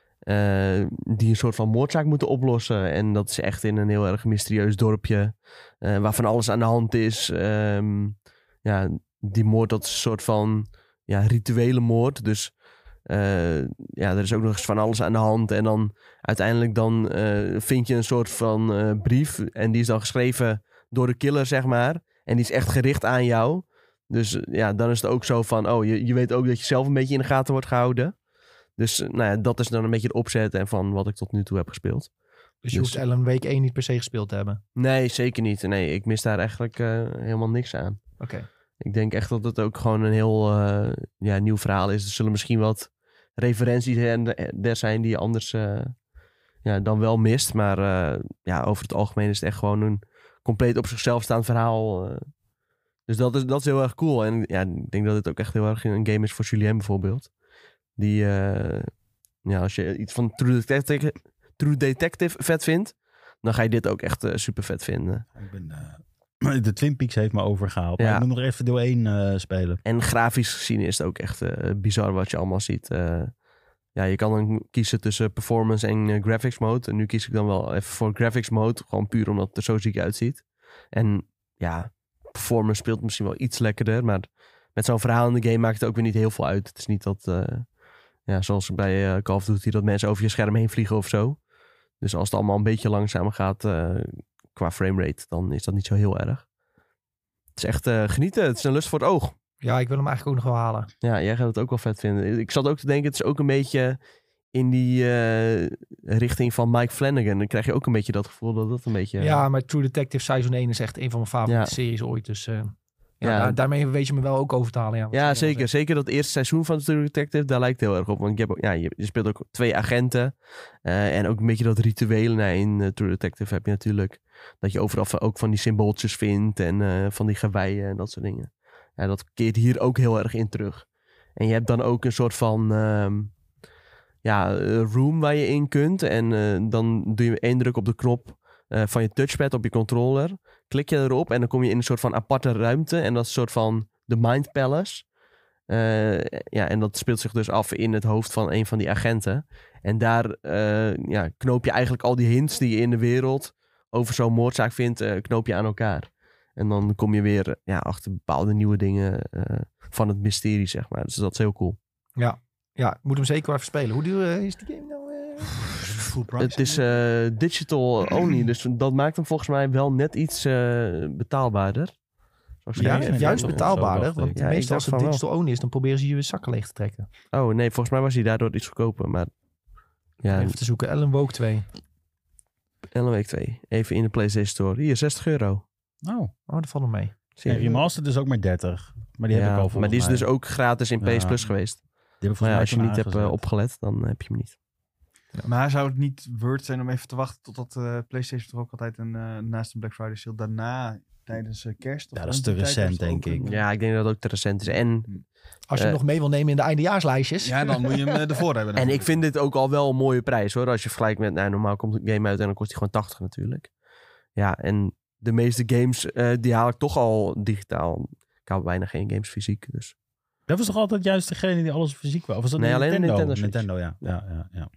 uh, die een soort van moordzaak moeten oplossen. En dat is echt in een heel erg mysterieus dorpje uh, waar van alles aan de hand is. Um, ja, die moord, dat is een soort van ja, rituele moord. Dus uh, ja, er is ook nog eens van alles aan de hand. En dan uiteindelijk dan uh, vind je een soort van uh, brief. En die is dan geschreven door de killer, zeg maar. En die is echt gericht aan jou. Dus ja, dan is het ook zo van... Oh, je, je weet ook dat je zelf een beetje in de gaten wordt gehouden. Dus nou ja, dat is dan een beetje de opzet en van wat ik tot nu toe heb gespeeld. Dus je Dus- hoeft Alan Wake één niet per se gespeeld te hebben. Nee, zeker niet. Nee, ik mis daar eigenlijk uh, helemaal niks aan. Oké. Okay. Ik denk echt dat het ook gewoon een heel uh, ja, nieuw verhaal is. Er zullen misschien wat referenties er zijn die je anders uh, ja, dan wel mist. Maar uh, ja, over het algemeen is het echt gewoon een compleet op zichzelf staand verhaal. Uh. Dus dat is, dat is heel erg cool. En ja, ik denk dat het ook echt heel erg een game is voor Julien bijvoorbeeld. Die, uh, ja, als je iets van True Detective, True Detective vet vindt, dan ga je dit ook echt uh, super vet vinden. Ik ben, uh, de Twin Peaks heeft me overgehaald. Maar Ja. ik moet nog even deel één uh, spelen. En grafisch gezien is het ook echt uh, bizar wat je allemaal ziet. Uh, ja, je kan dan kiezen tussen performance en uh, graphics mode. En nu kies ik dan wel even voor graphics mode. Gewoon puur omdat het er zo ziek uitziet. En ja, performance speelt misschien wel iets lekkerder. Maar met zo'n verhaal in de game maakt het ook weer niet heel veel uit. Het is niet dat, uh, ja, zoals bij uh, Call of Duty, dat mensen over je scherm heen vliegen of zo. Dus als het allemaal een beetje langzamer gaat uh, qua framerate, dan is dat niet zo heel erg. Het is echt uh, genieten. Het is een lust voor het oog. Ja, ik wil hem eigenlijk ook nog wel halen. Ja, jij gaat het ook wel vet vinden. Ik zat ook te denken, het is ook een beetje in die uh, richting van Mike Flanagan. Dan krijg je ook een beetje dat gevoel dat dat een beetje... Ja, maar True Detective Seizoen één is echt een van mijn favoriete Ja. series ooit. Dus uh, ja, Ja. daar- daarmee weet je me wel ook over te halen. Ja, wat Ja, jij al zeker. zegt. Zeker dat eerste seizoen van True Detective, daar lijkt het heel erg op. Want je, hebt ook, ja, je, je speelt ook twee agenten. Uh, en ook een beetje dat rituele. Nou, in uh, True Detective heb je natuurlijk dat je overal van- ook van die symbooltjes vindt. En uh, van die geweien en dat soort dingen. Ja, dat keert hier ook heel erg in terug. En je hebt dan ook een soort van um, ja, room waar je in kunt. En uh, dan doe je één druk op de knop uh, van je touchpad op je controller. Klik je erop en dan kom je in een soort van aparte ruimte. En dat is een soort van de Mind Palace. Uh, ja, en dat speelt zich dus af in het hoofd van een van die agenten. En daar uh, ja, knoop je eigenlijk al die hints die je in de wereld over zo'n moordzaak vindt, uh, knoop je aan elkaar. En dan kom je weer uh, ja, achter bepaalde nieuwe dingen uh, van het mysterie, zeg maar. Dus dat is heel cool. Ja, ja, ik moet hem zeker wel even spelen. Hoe duur uh, is die game nou? Uh? Full price. Het is uh, digital only, dus dat maakt hem volgens mij wel net iets uh, betaalbaarder. Zoals Ja, ik even- juist of zo, betaalbaarder. dacht ik. Want Ja, ik meestal als dacht het van digital only is, dan proberen ze je zakken leeg te trekken. Oh nee, volgens mij was hij daardoor iets goedkoper. Maar ja, Even te zoeken. Alan Wake twee. Alan Wake twee. Even in de PlayStation Store. Hier, zestig euro. Oh, Oh, dat valt nog mee. Zie ja, je? remastered is ook maar dertig. Maar die heb Ja, ik al volgens maar die is mij. dus ook gratis in P S Ja. Plus geweest. Die heb ik volgens Maar ja, mij als je toen niet hebt uh, aangezet. opgelet, dan heb je hem niet. Maar zou het niet worth zijn om even te wachten totdat uh, PlayStation toch ook altijd een, uh, naast een Black Friday sale daarna tijdens uh, kerst. Of Ja, dat is rond te die tijd recent, was het denk ook ik. een- Ja, ik denk dat het ook te recent is. En, Als je hem Uh, nog mee wil nemen in de eindejaarslijstjes. Ja, dan moet je hem uh, ervoor hebben. en ik vind dit ook al wel een mooie prijs hoor. Als je vergelijkt met, nou, normaal komt een game uit en dan kost hij gewoon tachtig natuurlijk. Ja, en de meeste games, uh, die haal ik toch al digitaal. Ik hou bijna geen games fysiek, dus... Dat was toch altijd juist degene die alles fysiek wou? Of was dat Nee, een alleen Nintendo? Nintendo Switch. Nintendo, ja. ja, ja, ja.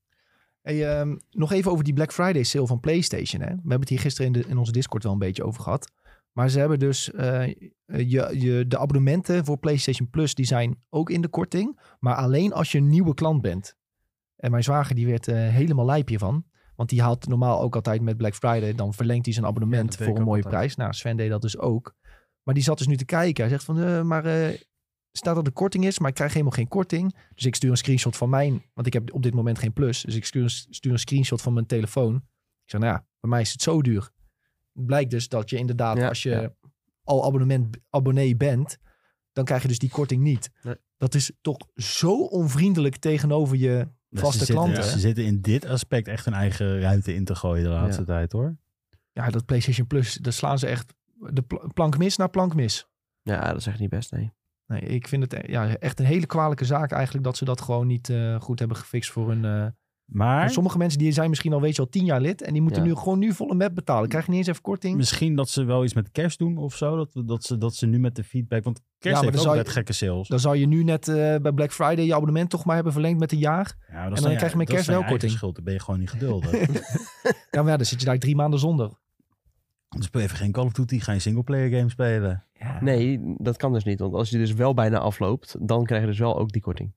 Hey, um, nog even over die Black Friday sale van PlayStation. Hè? We hebben het hier gisteren in, de, in onze Discord wel een beetje over gehad. Maar ze hebben dus uh, je, je, de abonnementen voor PlayStation Plus, die zijn ook in de korting. Maar alleen als je een nieuwe klant bent. En mijn zwager die werd uh, helemaal lijp hiervan. Want die haalt normaal ook altijd met Black Friday. Dan verlengt hij zijn abonnement Ja, dat deed voor ik een ook mooie altijd. prijs. Nou, Sven deed dat dus ook. Maar die zat dus nu te kijken. Hij zegt van, uh, maar uh, staat dat de korting is, maar ik krijg helemaal geen korting. Dus ik stuur een screenshot van mijn, want ik heb op dit moment geen Plus. Dus ik stuur een, stuur een screenshot van mijn telefoon. Ik zeg, nou ja, bij mij is het zo duur. Het blijkt dus dat je inderdaad, Ja, als je ja. al abonnement, abonnee bent, dan krijg je dus die korting niet. Nee. Dat is toch zo onvriendelijk tegenover je Dus vaste ze zitten, klanten. Ze zitten in dit aspect echt hun eigen ruiten in te gooien de laatste Ja. tijd, hoor. Ja, dat PlayStation Plus, daar slaan ze echt de pl- plank mis naar plank mis. Ja, dat is echt niet best, nee. Nee, ik vind het eh, ja, echt een hele kwalijke zaak eigenlijk dat ze dat gewoon niet uh, goed hebben gefixt voor hun... Uh, Maar voor sommige mensen die zijn misschien al, weet je al, tien jaar lid en die moeten Ja. nu gewoon nu volle map betalen. Krijg je niet eens even korting? misschien dat ze wel iets met kerst doen of zo. Dat, we- dat, ze, dat ze nu met de feedback... Want kerst Ja, maar heeft dan ook zou je- net gekke sales. Dan zou je nu net uh, bij Black Friday je abonnement toch maar hebben verlengd met een jaar. Ja, maar dat en is dan je- krijg je met dat kerst is wel je eigen korting. schuld. Dan ben je gewoon niet geduldig. Ja, maar ja, dan zit je daar drie maanden zonder. Dan speel je even geen Call of Duty, ga je singleplayer game spelen. Ja. Nee, dat kan dus niet. Want als je dus wel bijna afloopt, dan krijg je dus wel ook die korting.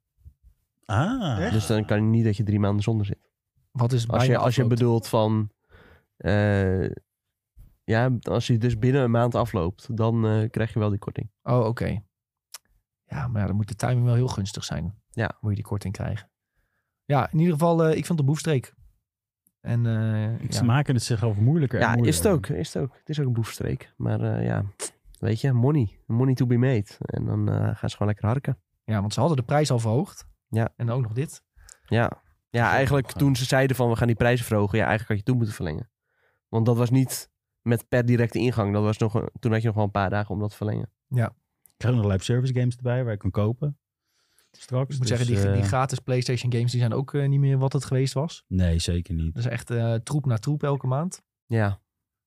Ah. Echt? Dus dan kan je niet dat je drie maanden zonder zit. Wat is Als je, bijna als je afloopt? bedoelt van... eh, ja, als je dus binnen een maand afloopt, dan eh, krijg je wel die korting. Oh, oké. Okay. Ja, maar ja, dan moet de timing wel heel gunstig zijn. Ja. Moet je die korting krijgen. Ja, in ieder geval, uh, ik vond de boefstreek. En uh, Ze ja. maken het zich over moeilijker en Ja, is moeilijker. het ook. Is het ook. Het is ook een boefstreek. Maar eh, ja, weet je, money. Money to be made. En dan uh, gaan ze gewoon lekker harken. ja, want ze hadden de prijs al verhoogd. Ja. En ook nog dit. Ja, ja eigenlijk toen ze zeiden van we gaan die prijzen verhogen, ja, eigenlijk had je toen moeten verlengen. Want dat was niet met per directe ingang. Dat was nog een, toen had je nog wel een paar dagen om dat te verlengen. Ik krijg nog live service games erbij waar je kan kopen. Straks. Ik moet Dus, zeggen, die, eh, die gratis PlayStation games die zijn ook uh, niet meer wat het geweest was. Nee, zeker niet. Dat is echt uh, troep na troep elke maand. Ja,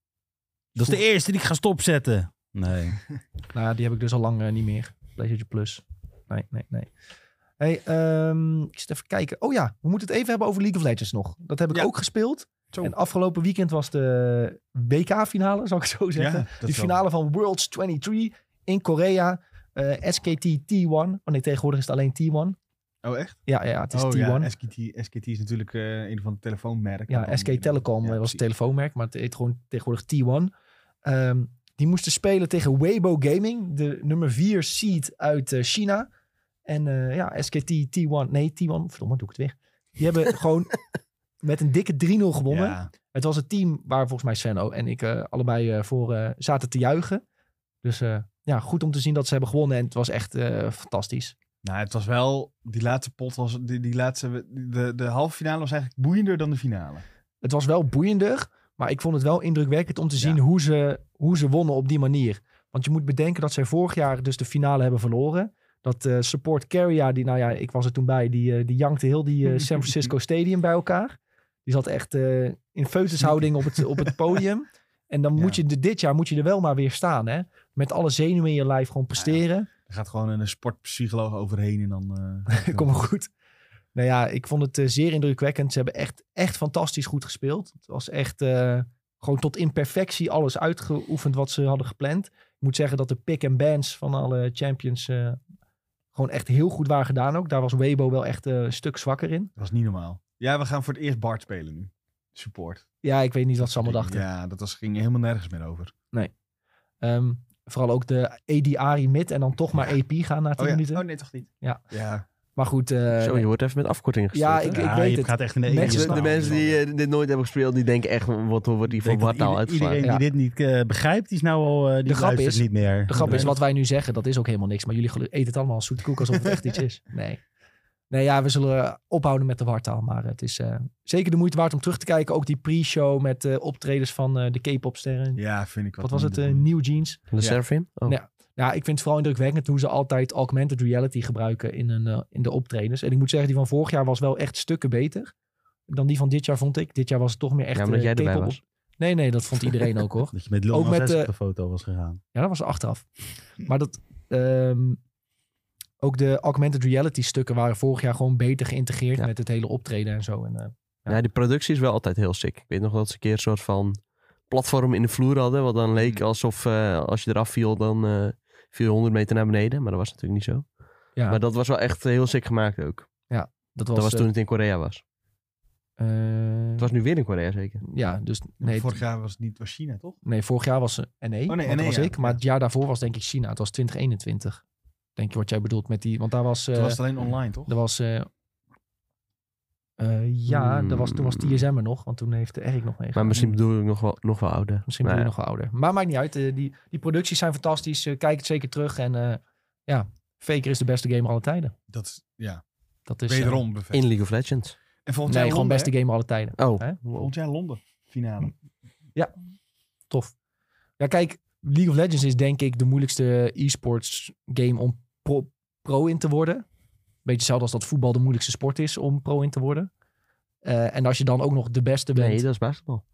Dat is de eerste die ik ga stopzetten. Nee. Nou, ja, die heb ik dus al lang uh, niet meer. PlayStation Plus. Nee, nee, nee. Hey, um, ik zit even kijken. Oh ja, we moeten het even hebben over League of Legends nog. Dat heb ik Ja. ook gespeeld. Zo. En afgelopen weekend was de W K-finale, zal ik het zo zeggen. Ja, dat de wel. finale van Worlds drieëntwintig in Korea. Uh, S K T T één. Oh nee, tegenwoordig is het alleen T één. Oh, echt? Ja, ja, het is oh, T één. ja, Ja, S K T, S K T is natuurlijk uh, een van de telefoonmerken. S K Telecom Ja, was precies. het telefoonmerk, maar het heet gewoon tegenwoordig T één. Um, die moesten spelen tegen Weibo Gaming, de nummer vier seed uit uh, China. En uh, ja, S K T T één, nee, T één, verdomme, doe ik het weer. Die hebben gewoon met een dikke drie nul gewonnen. Ja. Het was het team waar volgens mij Sven en ik uh, allebei uh, voor uh, zaten te juichen. Dus uh, ja, goed om te zien dat ze hebben gewonnen. En het was echt uh, fantastisch. Nou, het was wel, die laatste pot was, die, die laatste, de, de halve finale was eigenlijk boeiender dan de finale. Het was wel boeiender, maar ik vond het wel indrukwekkend om te zien Ja. hoe, ze, hoe ze wonnen op die manier. Want je moet bedenken dat zij vorig jaar dus de finale hebben verloren. Dat uh, support Carrier, die, nou ja, ik was er toen bij, die, uh, die jankte heel die uh, San Francisco Stadium bij elkaar. Die zat echt uh, in feutushouding op het, op het podium. En dan Ja. moet je de, dit jaar moet je er wel maar weer staan, hè? Met alle zenuwen in je lijf gewoon presteren. Er gaat gewoon een sportpsycholoog overheen en dan... Uh, Kom maar goed. Nou ja, ik vond het uh, zeer indrukwekkend. Ze hebben echt, echt fantastisch goed gespeeld. Het was echt uh, gewoon tot in perfectie alles uitgeoefend wat ze hadden gepland. Ik moet zeggen dat de pick and bans van alle champions uh, gewoon echt heel goed waren gedaan ook. Daar was Weibo wel echt uh, een stuk zwakker in. Dat was niet normaal. Ja, we gaan voor het eerst Bart spelen nu. Support. Ja, ik weet niet wat ze allemaal dachten. Ja, dat was, ging helemaal nergens meer over. Um, vooral ook de A D Ari mid en dan toch maar A P gaan na tien Oh, ja. minuten. Oh nee, toch niet? Ja. Ja. Maar goed. Uh, Zo, je wordt even met afkortingen gestuurd. Ja, hè? ik- Ja, weet je het. gaat echt in de Mensen de, snappen de mensen die uh, dit nooit hebben gespeeld, die denken echt, wat wordt die van wat nou uitgeslagen? Iedereen die Ja. dit niet uh, begrijpt, die is nou al uh, die De grap luistert is- niet meer. De grap is, wat wij nu zeggen, dat is ook helemaal niks. Maar jullie gelu- eten het allemaal als zoete koek alsof het echt iets is. Nee. Nee, ja, we zullen ophouden met de wartaal. Maar het is uh, zeker de moeite waard om terug te kijken. Ook die pre-show met uh, optredens van uh, de K-pop sterren. Ja, vind ik wat. Wat was het? Uh, New Jeans. De Seraphim? Oh. Ja. Ja, ik vind het vooral indrukwekkend hoe ze altijd augmented reality gebruiken in, een, uh, in de optredens. En ik moet zeggen, die van vorig jaar was wel echt stukken beter dan die van dit jaar, vond ik. Dit jaar was het toch meer echt Ja, omdat uh, jij erbij K-pop. was. Nee, nee, dat vond iedereen ook, hoor. Dat je met Lil Ook Nas met, X uh, op de foto was gegaan. Ja, dat was achteraf. Maar dat... Um, ook de augmented reality stukken waren vorig jaar gewoon beter geïntegreerd Ja. met het hele optreden en zo. En, uh, Ja. ja, die productie is wel altijd heel sick. Ik weet nog dat ze een keer een soort van platform in de vloer hadden. Wat dan leek alsof uh, als je eraf viel, dan uh, viel je honderd meter naar beneden. Maar dat was natuurlijk niet zo. ja, Maar dat was wel echt heel sick gemaakt ook. dat was, Dat was uh, toen het in Korea was. uh, Het was nu weer in Korea zeker. ja, dus nee, Vorig jaar was het niet was China, toch? nee, vorig jaar was uh, N E, Oh, nee, want N E, dat was ja. ik. Maar Ja. het jaar daarvoor was denk ik China. Het was twintig eenentwintig. Denk je wat jij bedoelt met die... Want daar was... Uh, Toen was het alleen online, toch? er was... Uh, uh, ja, Hmm. er was, toen was T S M er nog. Want toen heeft Erik nog meegedaan. Maar misschien bedoel ik nog wel, nog wel ouder. Misschien Maar ben je ja. nog wel ouder. Maar maakt niet uit. Uh, die, die producties zijn fantastisch. Uh, kijk het zeker terug. En uh, ja, Faker is de beste gamer aller tijden. Dat is, ja, Dat is... uh, wederom bevestigd. In League of Legends. En volgend nee, jaar gewoon Londen, beste hè? gamer aller tijden. Oh, Hè? Volgend jaar Londen, finale. Tof. Ja, kijk, League of Legends is denk ik de moeilijkste e-sports game om pro, pro in te worden. Beetje hetzelfde als dat voetbal de moeilijkste sport is om pro in te worden. Uh, en als je dan ook nog de beste bent. nee, dat is basketbal.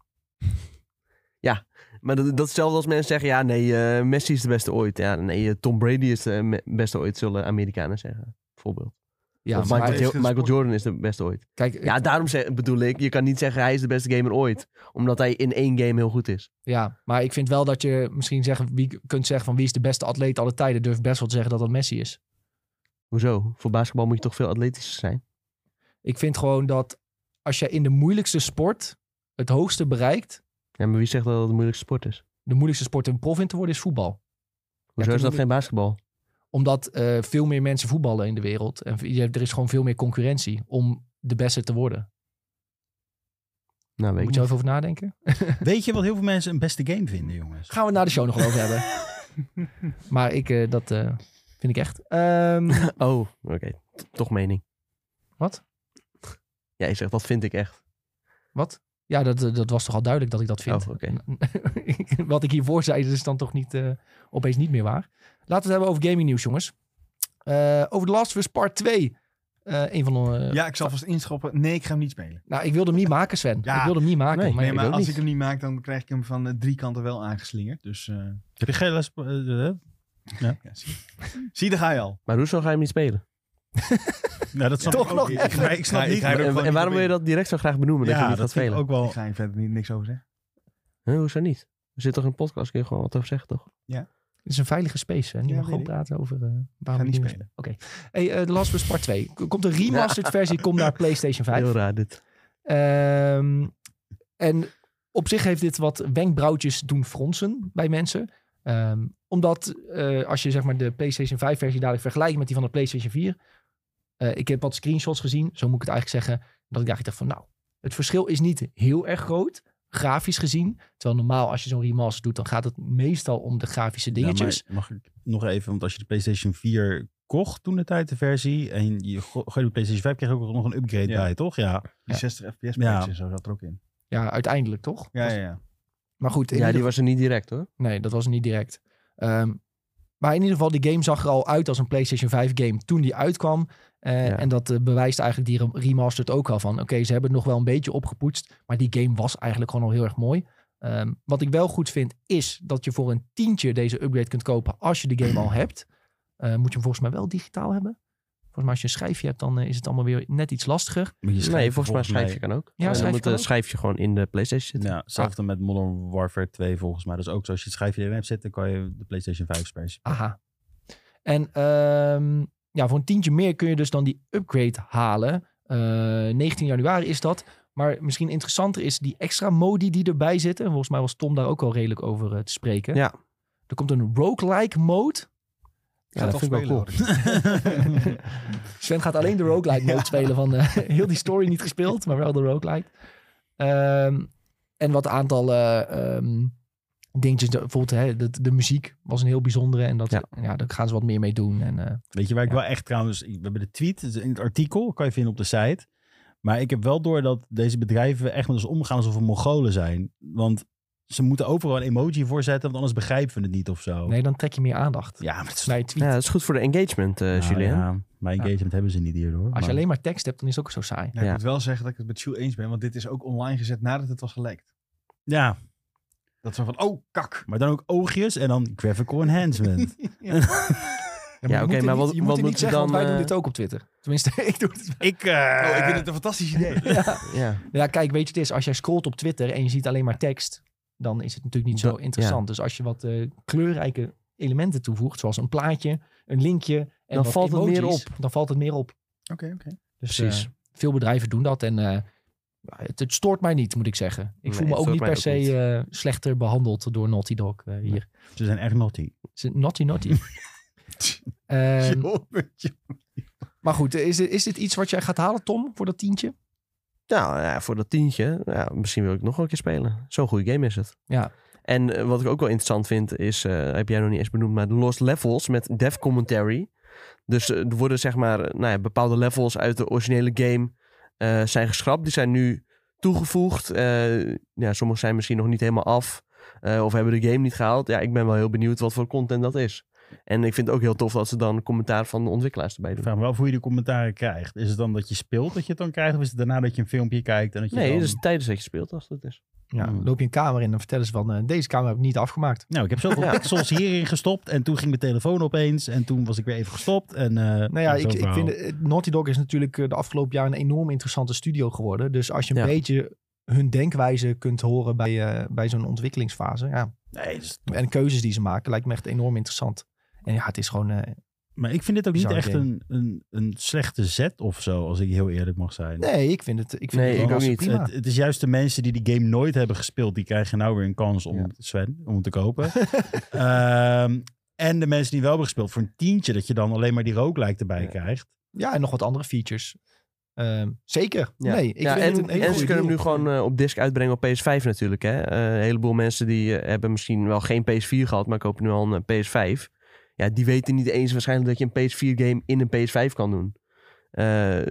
Ja, maar dat, dat is hetzelfde als mensen zeggen... Ja, nee, uh, Messi is de beste ooit. Ja, nee, uh, Tom Brady is de me- beste ooit, zullen Amerikanen zeggen. Bijvoorbeeld. ja, of maar, Michael, hij Jo- is geen Michael sport. Jordan is de beste ooit. kijk, Ja, daarom zeg, bedoel ik... Je kan niet zeggen hij is de beste gamer ooit. Omdat hij in één game heel goed is. ja, maar ik vind wel dat je misschien zeggen, wie, kunt zeggen van wie is de beste atleet aller tijden. Durf best wel te zeggen dat dat Messi is. Hoezo? Voor basketbal moet je toch veel atletischer zijn? Ik vind gewoon dat als je in de moeilijkste sport het hoogste bereikt. Ja, maar wie zegt dat het de moeilijkste sport is? De moeilijkste sport om prof in te worden is voetbal. Hoezo Ja, is dat toen- geen basketbal? Omdat uh, veel meer mensen voetballen in de wereld. En je- er is gewoon veel meer concurrentie om de beste te worden. Nou, weet Moet ik je niet. even over nadenken? Weet je wat heel veel mensen een beste game vinden, jongens? Gaan we het na de show nog wel over hebben. Maar ik, uh, dat uh, vind ik echt. Um, Oh, oké. T- Toch mening. wat? Ja, je zegt dat vind ik echt. Wat? Ja, dat, dat was toch al duidelijk dat ik dat vind. Oh, oké. Wat ik hiervoor zei, is dan toch niet, uh, opeens niet meer waar. Laten we het hebben over gaming nieuws, jongens. Uh, over The Last of Us Part twee. Uh, een van de, uh, Ja, ik zal vast inschoppen. Nee, ik ga hem niet spelen. Nou, ik wilde hem niet maken, Sven. Ja. Ik wilde hem niet maken. Nee, maar Nee, maar ook als niet. ik hem niet maak, dan krijg ik hem van uh, drie kanten wel aangeslingerd. Dus uh, Heb je geen les... Uh, uh, ja, zie. zie, daar ga je al. Maar hoezo ga je hem niet spelen? nou, dat snap Toch ik ook nog niet. even. Maar ik snap Ja, ik niet... ga er ook En, gewoon en niet waarom op wil je in. dat direct zo graag benoemen dat je Ja, niet dat gaat vind ik spelen? ook wel... Ik ga je verder niet, niks over zeggen. Huh, hoezo niet? Er zit toch een podcast, kun je gewoon wat over zeggen, toch? Het is een veilige space. Hè? Je Ja, mag weet gewoon ik. praten over uh, Ik waarom ga niet dingen- spelen. Oké. Hey, uh, The Last of Us Part twee. K- Komt een remastered versie, komt naar PlayStation vijf. Heel raar dit. Um, en op zich heeft dit wat wenkbrauwtjes doen fronsen bij mensen. Um, omdat uh, als je zeg maar de PlayStation vijf versie dadelijk vergelijkt met die van de PlayStation vier. Uh, ik heb wat screenshots gezien, zo moet ik het eigenlijk zeggen. Dat ik dacht van nou, het verschil is niet heel erg groot. Grafisch gezien. Terwijl normaal als je zo'n remaster doet, dan gaat het meestal om de grafische dingetjes. Ja, maar mag ik nog even, want als je de PlayStation vier kocht toen de tijd de versie en je go- gooide de PlayStation vijf, kreeg je ook nog een upgrade Ja. bij, toch? Ja. Die Ja. zestig F P S Ja. patch en zo zat er ook in. Ja, uiteindelijk toch? Ja, ja, ja. Maar goed, in Ja, ieder die was er niet direct, hoor. Nee, dat was niet direct. Um, maar in ieder geval, die game zag er al uit als een PlayStation vijf game toen die uitkwam. Uh, Ja. En dat uh, bewijst eigenlijk die re- remastered ook al van. Oké, okay, ze hebben het nog wel een beetje opgepoetst. Maar die game was eigenlijk gewoon al heel erg mooi. Um, wat ik wel goed vind, is dat je voor een tientje deze upgrade kunt kopen als je de game al hebt. Uh, moet je hem volgens mij wel digitaal hebben. Volgens mij als je een schijfje hebt, dan uh, is het allemaal weer net iets lastiger. Moet je Nee, schrijven, volgens mij schijfje kan ook. Ja, En dan schijfje moet kan het ook. schijfje gewoon in de PlayStation zitten. Ja, hetzelfde met Modern Warfare twee volgens mij. Dat is ook zo. Als je het schijfje erin hebt zitten, kan je de PlayStation vijf versie. Aha. En um, ja, voor een tientje meer kun je dus dan die upgrade halen. Uh, negentien januari is dat. Maar misschien interessanter is die extra modi die erbij zitten. Volgens mij was Tom daar ook al redelijk over uh, te spreken. Ja. Er komt een roguelike mode. Ja, dat vind ik wel cool. Sven gaat alleen de roguelike mode spelen van uh, heel die story niet gespeeld, maar wel de roguelike. Um, en wat aantal uh, um, dingetjes, de- bijvoorbeeld hè, de, de muziek was een heel bijzondere. En dat, ja. Ja. daar gaan ze wat meer mee doen. En, uh, Weet je waar ik Ja. wel echt trouwens... We hebben de tweet, dus in het artikel, kan je vinden op de site. Maar ik heb wel door dat deze bedrijven echt met ons omgaan alsof we Mongolen zijn. Want ze moeten overal een emoji voor zetten, want anders begrijpen we het niet of zo. nee, dan trek je meer aandacht. Ja, maar het is... Naar je tweet. Ja, dat is goed voor de engagement, uh, Nou Julien. ja, maar engagement hebben ze niet hierdoor. Als maar... je alleen maar tekst hebt, dan is het ook zo saai. Nou, ik Ja. moet wel zeggen dat ik het met Jules eens ben, want dit is ook online gezet nadat het was gelekt. Ja, Dat zo van, oh, kak. maar dan ook oogjes en dan graphical enhancement. Ja, Ja, je oké, moet maar het wat- niet, je wat moet het moeten niet zeggen, want dan, wij doen eh, dit ook op Twitter. Tenminste, ik doe het. ik, uh, Oh, ik vind het een fantastisch idee. Ja. Ja. ja, kijk, weet je, het is als jij scrolt op Twitter en je ziet alleen maar tekst, dan is het natuurlijk niet zo Dat- interessant. Dus als je wat eh, kleurrijke elementen toevoegt, zoals een plaatje, een linkje en Dan wat valt het meer emojis, op. Dan valt het meer op. Oké, oké. Dus Precies. eh, veel bedrijven doen dat en eh, het, het stoort mij niet, moet ik zeggen. Ik Nee, voel me het ook stoort niet mij per se ook niet. eh, slechter behandeld door Naughty Dog eh, hier. ze zijn echt naughty. Is het naughty naughty? Ehm, Jongetje. maar goed, is, dit- is dit iets wat jij gaat halen, Tom, voor dat tientje? Nou ja, voor dat tientje, ja, misschien wil ik nog wel een keer spelen. Zo'n goede game is het. Ja. En eh, wat ik ook wel interessant vind is, eh, heb jij nog niet eens benoemd, maar de Lost Levels met dev commentary. Dus eh, er worden zeg maar nou ja, bepaalde levels uit de originele game eh, zijn geschrapt. Die zijn nu toegevoegd. Eh, ja, sommige zijn misschien nog niet helemaal af eh, of hebben de game niet gehaald. Ja, ik ben wel heel benieuwd wat voor content dat is. En ik vind het ook heel tof dat ze dan commentaar van de ontwikkelaars erbij Ik doen. vraag me wel af hoe je de commentaren krijgt. Is het dan dat je speelt dat je het dan krijgt? Of is het daarna dat je een filmpje kijkt? En dat je Nee, dan... dus tijdens dat je speelt als dat is. Ja, Hmm. loop je een kamer in en vertellen ze van, eh, deze kamer heb ik niet afgemaakt. Nou, ik heb zoveel Ja. pixels hierin gestopt. En toen ging mijn telefoon opeens. En toen was ik weer even gestopt. En, uh, Nou ja, ik, ik vind, eh, Naughty Dog is natuurlijk eh, de afgelopen jaren een enorm interessante studio geworden. Dus als je een Ja. beetje hun denkwijze kunt horen bij, eh, bij zo'n ontwikkelingsfase. Ja. Nee, dus- En keuzes die ze maken, lijkt me echt enorm interessant. En ja, het is gewoon... eh, maar ik vind dit ook niet Bizar echt game. een, een, een slechte zet of zo. Als ik heel eerlijk mag zijn. nee, ik vind het, ik vind Nee, het ik wel ook niet. prima. Het, het is juist de mensen die die game nooit hebben gespeeld. Die krijgen nou weer een kans om, Ja. Sven, om het te kopen. Ehm, en de mensen die wel hebben gespeeld voor een tientje. Dat je dan alleen maar die roguelike erbij Ja. krijgt. Ja, en nog wat andere features. Ehm, zeker. Ja. Nee, ik ja, vind en, het een hele en ze goede kunnen hem deal. nu gewoon eh, op disc uitbrengen op P S vijf natuurlijk. Hè? Eh, een heleboel mensen die eh, hebben misschien wel geen P S vier gehad, maar kopen nu al een eh, P S vijf. Ja, die weten niet eens waarschijnlijk dat je een P S vier game in een P S vijf kan doen. Eh,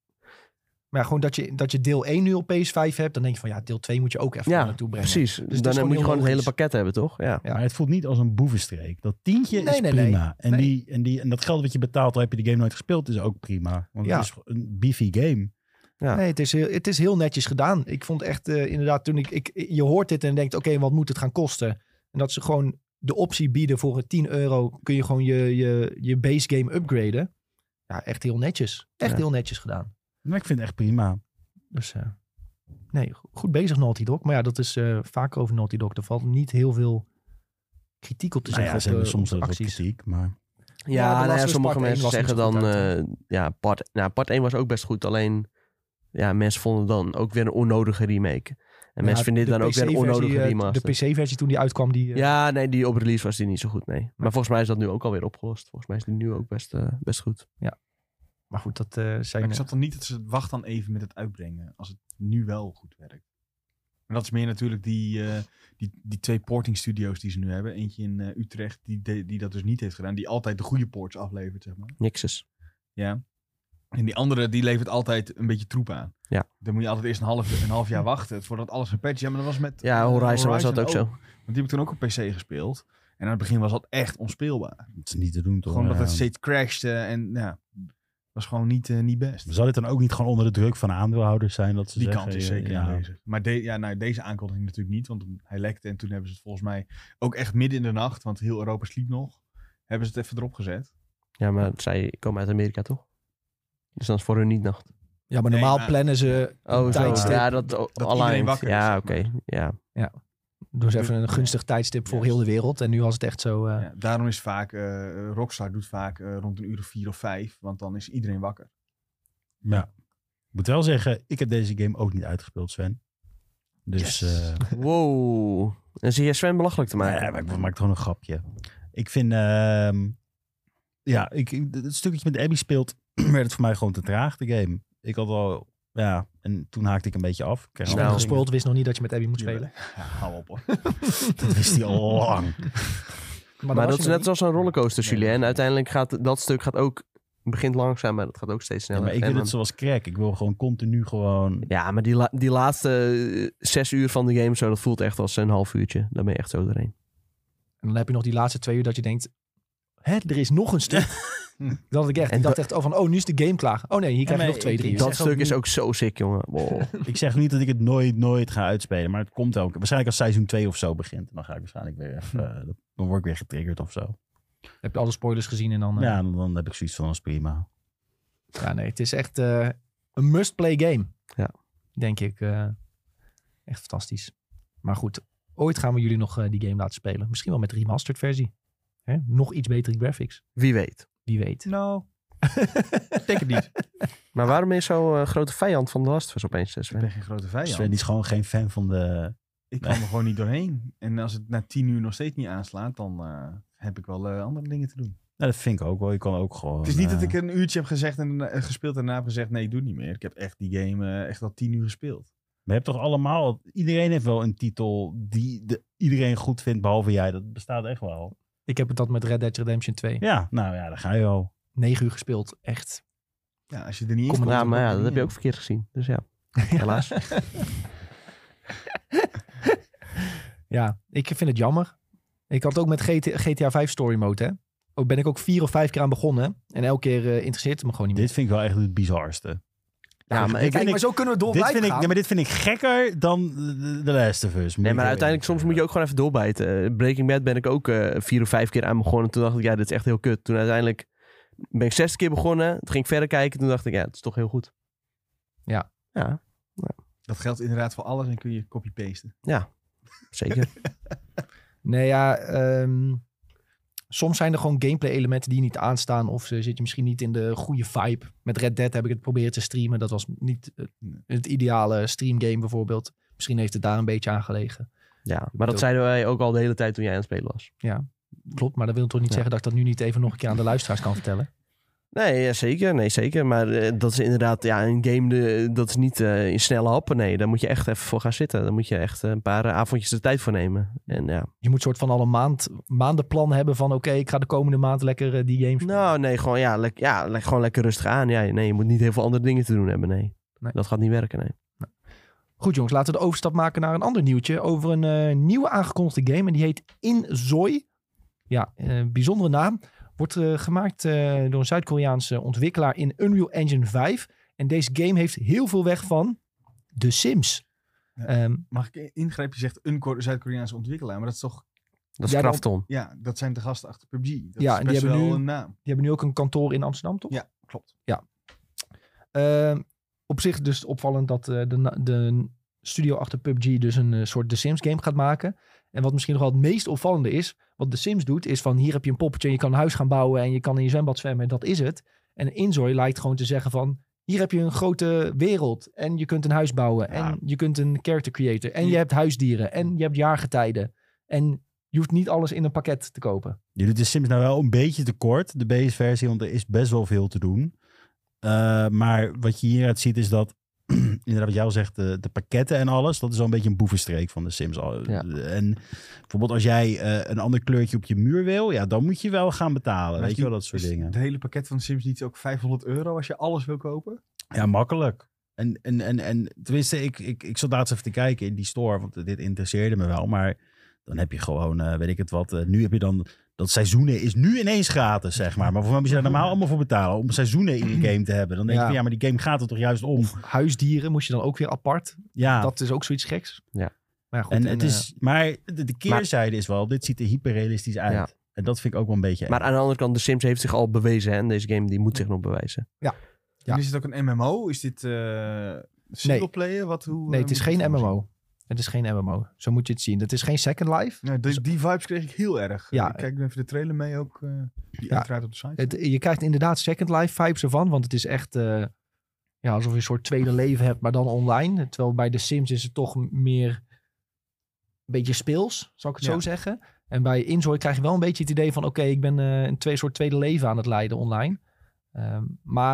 Maar ja, gewoon dat je, dat je deel één nu op P S vijf hebt, dan denk je van ja, deel twee moet je ook even ja, naartoe brengen. precies. het Dus is dan gewoon moet je heel gewoon het hele logisch. pakket hebben, toch? Ja. Ja. Maar het voelt niet als een boevenstreek. Dat tientje Nee, is nee, prima. nee. En, Nee. Die, en, die, en dat geld wat je betaalt, al heb je de game nooit gespeeld, is ook prima. Want Ja. het is een beefy game. Ja. Nee, het is, heel, het is heel netjes gedaan. Ik vond echt eh, inderdaad, toen ik, ik... Je hoort dit en denkt, oké, wat moet het gaan kosten? En dat ze gewoon de optie bieden voor tien euro kun je gewoon je, je, je base game upgraden. Ja, echt heel netjes. Echt Ja. heel netjes gedaan. Maar ik vind het echt prima. Dus eh, nee, go- goed bezig Naughty Dog. Maar ja, dat is eh vaak over Naughty Dog. Er valt niet heel veel kritiek op te Nou zeggen ja, ze op, hebben eh, soms op wel de wat acties. kritiek, maar... Ja, Ja, de nou Last ja, of Us sommige Part één mensen was niet zeggen zo dan... goed uit, eh, ja, part, nou, part één was ook best goed. Alleen, ja, mensen vonden dan ook weer een onnodige remake. En Ja, mensen vinden dit de dan ook weer een P C-versie, onnodige eh, remaster. De P C-versie toen die uitkwam, die... eh, Ja, nee, die op release was die niet zo goed, nee. Maar volgens mij is dat nu ook alweer opgelost. Volgens mij is die nu ook best, eh, best goed. Maar goed, dat eh, zijn... Maar ik zat dan niet dat ze wacht dan even met het uitbrengen. Als het nu wel goed werkt. En dat is meer natuurlijk die, eh, die, die twee porting studio's die ze nu hebben. Eentje in eh, Utrecht die, de- die dat dus niet heeft gedaan. Die altijd de goede ports aflevert, zeg maar. Nixus. Ja. En die andere, die levert altijd een beetje troep aan. Ja. Dan moet je altijd eerst een half, een half jaar wachten voordat alles gepatcht is. Ja, maar dat was met... Ja, eh, Horizon, was dat ook zo. Want die heb ik toen ook op P C gespeeld. En aan het begin was dat echt onspeelbaar. Het is niet te doen, toch? Gewoon dat het Ja. steeds crashte en ja, was gewoon niet, eh, niet best. Zal dit dan ook niet gewoon onder de druk van aandeelhouders zijn? Dat ze Die zeggen, kant is eh, zeker ja, aanwezig. Maar de, ja, nou, deze aankondiging natuurlijk niet, want hij lekte en toen hebben ze het volgens mij ook echt midden in de nacht, want heel Europa sliep nog, hebben ze het even erop gezet. Ja, maar zij komen uit Amerika, toch? Dus dan is voor hun niet nacht. Ja, maar Nee, normaal maar- plannen ze Oh, zo. tijdstip. Ja, dat, dat aligned. iedereen wakker is, Ja, zeg oké. maar. Ja. Doen ze even een gunstig tijdstip voor heel de wereld. En nu was het echt zo... eh, Ja, daarom is vaak, eh, Rockstar doet vaak eh, rond een uur of vier of vijf, want dan is iedereen wakker. Ja. Ik moet wel zeggen, ik heb deze game ook niet uitgespeeld, Sven. Dus Yes. eh, Wow. Dan zie je Sven belachelijk te maken. ja, maar ik maak gewoon een grapje. Ik vind, ehm, ja, ik, ik- het stukje met Abby speelt, werd het voor mij gewoon te traag, de game. Ik had al Ja, en toen haakte ik een beetje af. Ik kreeg Sven Nou, allemaal gespoild wist nog niet dat je met Abby moet Ja. spelen. Ja, hou op hoor. dingen. Dat wist hij al lang. Maar, Maar was dat je is nog net zoals een rollercoaster, Nee, Julien. dat En is- uiteindelijk gaat dat stuk gaat ook... begint langzaam, maar dat gaat ook steeds Ja, sneller. maar ik En wil dan- het zoals crack. Ik wil gewoon continu gewoon... Ja, maar die, la- die laatste eh, zes uur van de game, zo, dat voelt echt als een half uurtje. Dan ben je echt zo doorheen. En dan heb je nog die laatste twee uur dat je denkt... Hè, er is nog een stuk. dat had ik echt. En Ik dacht dat- echt oh, van, oh, nu is de game klaar. Oh nee, hier krijg je maar nog twee, ik- drie ik uur. Dat zeg stuk ook is niet- ook zo sick, jongen. Wow. Ik zeg niet dat ik het nooit, nooit ga uitspelen. Maar het komt ook. Waarschijnlijk als seizoen twee of zo begint. Dan ga ik waarschijnlijk weer even... eh, dan word ik weer getriggerd of zo. Heb je alle spoilers gezien en dan... eh, Ja, dan, dan heb ik zoiets van, dat is prima. Ja, nee, het is echt eh, een must-play game. Ja. Denk ik. eh, echt fantastisch. Maar goed, ooit gaan we jullie nog eh, die game laten spelen. Misschien wel met de remastered versie. Hè? Nog iets betere graphics. Wie weet. Wie weet. Nou, denk het niet. Maar waarom is zo'n uh, grote vijand van de Last of Us opeens, Ik Sven? ben geen grote vijand. Sven die is gewoon geen fan van de... Ik kan er gewoon niet doorheen. En als het na tien uur nog steeds niet aanslaat, dan uh, heb ik wel uh, andere dingen te doen. Nou, dat vind ik ook wel. Je kan ook gewoon... Het is niet uh, dat ik een uurtje heb gezegd en uh, gespeeld en daarna heb gezegd, nee, ik doe het niet meer. Ik heb echt die game uh, echt al tien uur gespeeld. We hebben toch allemaal... Iedereen heeft wel een titel die de, iedereen goed vindt, behalve jij. Dat bestaat echt wel. Ik heb het dat met Red Dead Redemption twee. Ja, nou ja, daar ga je al. Negen uur gespeeld. Echt. Ja, als je er niet in Kom komt, Ja, dan maar ja, komt dat er heb je ook niet verkeerd gezien. Dus ja, helaas. Ja, ik vind het jammer. Ik had ook met G T G T A vijf story mode, hè. Ook ben ik ook vier of vijf keer aan begonnen. En elke keer uh, interesseert het me gewoon niet meer. Dit vind ik wel echt het bizarste. Ja, maar ik, Kijk, ik- maar zo kunnen we door Dit blijven vind, ik, gaan. nee, maar dit vind ik gekker dan de, de Last of Us. moet nee, ik maar heel uiteindelijk eerlijk soms moet zeggen. je ook gewoon even doorbijten. Uh, Breaking Bad ben ik ook uh, vier of vijf keer aan begonnen. Toen dacht ik, ja, dit is echt heel kut. Toen uiteindelijk ben ik zesde keer begonnen. Toen ging ik verder kijken. Toen dacht ik, ja, het is toch heel goed. Ja. Ja, Dat geldt inderdaad voor alles en kun je copy-pasten. zeker. Nee, ja, ehm, soms zijn er gewoon gameplay elementen die niet aanstaan. Of uh, zit je misschien niet in de goede vibe. Met Red Dead heb ik het proberen te streamen. Dat was niet uh, Nee. het ideale streamgame bijvoorbeeld. Misschien heeft het daar een beetje aan gelegen. Ja, maar dat zeiden wij ook al de hele tijd toen jij aan het spelen was. Klopt, maar dat wil toch niet Ja. zeggen dat ik dat nu niet even nog een keer aan de luisteraars kan vertellen. Nee, ja, zeker. Nee, zeker. Maar uh, dat is inderdaad, ja, een game, de, dat is niet uh, in snelle happen. Nee, daar moet je echt even voor gaan zitten. Daar moet je echt uh, een paar uh, avondjes de tijd voor nemen. En ja. Je moet soort van al een maand, maandenplan hebben van oké, okay, ik ga de komende maand lekker uh, die games spelen. Nou, nee, gewoon, ja, le- ja le- gewoon lekker rustig aan. Ja, nee, je moet niet heel veel andere dingen te doen hebben, nee. Nee. Dat gaat niet werken, nee. Goed jongens, laten we de overstap maken naar een ander nieuwtje over een uh, nieuwe aangekondigde game. En die heet Inzoi. Ja, uh, bijzondere naam. Wordt uh, gemaakt uh, door een Zuid-Koreaanse ontwikkelaar in Unreal Engine vijf. En deze game heeft heel veel weg van The Sims. Ja. Um, Mag ik ingrijpen? Je zegt een Ko- Zuid-Koreaanse ontwikkelaar, maar dat is toch... Dat is Ja, dan- Krafton. Ja, dat zijn de gasten achter P U B G. Dat Ja, is en die best hebben wel nu- een naam. die hebben nu ook een kantoor in Amsterdam, toch? Ja, klopt. Uh, op zich dus opvallend dat uh, de, de studio achter P U B G dus een uh, soort The Sims game gaat maken. En wat misschien nog wel het meest opvallende is, wat The Sims doet, is van hier heb je een poppetje en je kan een huis gaan bouwen en je kan in je zwembad zwemmen en dat is het. En Inzoi lijkt gewoon te zeggen van, hier heb je een grote wereld en je kunt een huis bouwen Ja. en je kunt een character creator en je hebt huisdieren en je hebt jaargetijden. En je hoeft niet alles in een pakket te kopen. Je doet de Sims nou wel een beetje te kort, de base versie, want er is best wel veel te doen. Uh, maar wat je hieruit ziet is dat, inderdaad wat jij al zegt, de, de pakketten en alles, dat is wel een beetje een boevenstreek van de Sims. Ja. En bijvoorbeeld als jij uh, een ander kleurtje op je muur wil, ja, dan moet je wel gaan betalen. Maar Weet is je wel, die- dat soort is dingen. Het hele pakket van Sims niet ook vijfhonderd euro als je alles wil kopen? Ja, makkelijk. En, en, en, en tenminste, ik, ik, ik zat laatst even te kijken in die store, want dit interesseerde me wel. Maar dan heb je gewoon, uh, weet ik het wat, uh, nu heb je dan, dat seizoenen is nu ineens gratis, zeg maar. Maar waarom moet je daar normaal allemaal voor betalen? Om seizoenen in je game te hebben. Dan denk Ja. je van, ja, maar die game gaat er toch juist om? Huisdieren moest je dan ook weer apart. Ja, Dat is ook zoiets geks. Ja. Maar, ja, goed, en het uh, is, maar de, de keerzijde is wel, dit ziet er hyperrealistisch uit. Ja. En dat vind ik ook wel een beetje Maar aan de andere kant, The Sims heeft zich al bewezen. Hè? En deze game die moet zich nog bewijzen. Ja. En is het ook een M M O? Is dit uh, singleplayer? Wat, hoe, nee, uh, het is moet ik geen het M M voorzien? O. Het is geen M M O. Zo moet je het zien. Het is geen Second Life. Ja, die, die vibes kreeg ik heel erg. Ja. Ik kijk nu even de trailer mee ook. Uh, die Ja. uiteraard op de site. Het, je krijgt inderdaad Second Life vibes ervan. Want het is echt uh, ja, alsof je een soort tweede leven hebt, maar dan online. Terwijl bij The Sims is het toch meer een beetje speels, zal ik het Ja. zo zeggen. En bij Inzoi krijg je wel een beetje het idee van, oké, okay, ik ben uh, een twee soort tweede leven aan het leiden online. Um, maar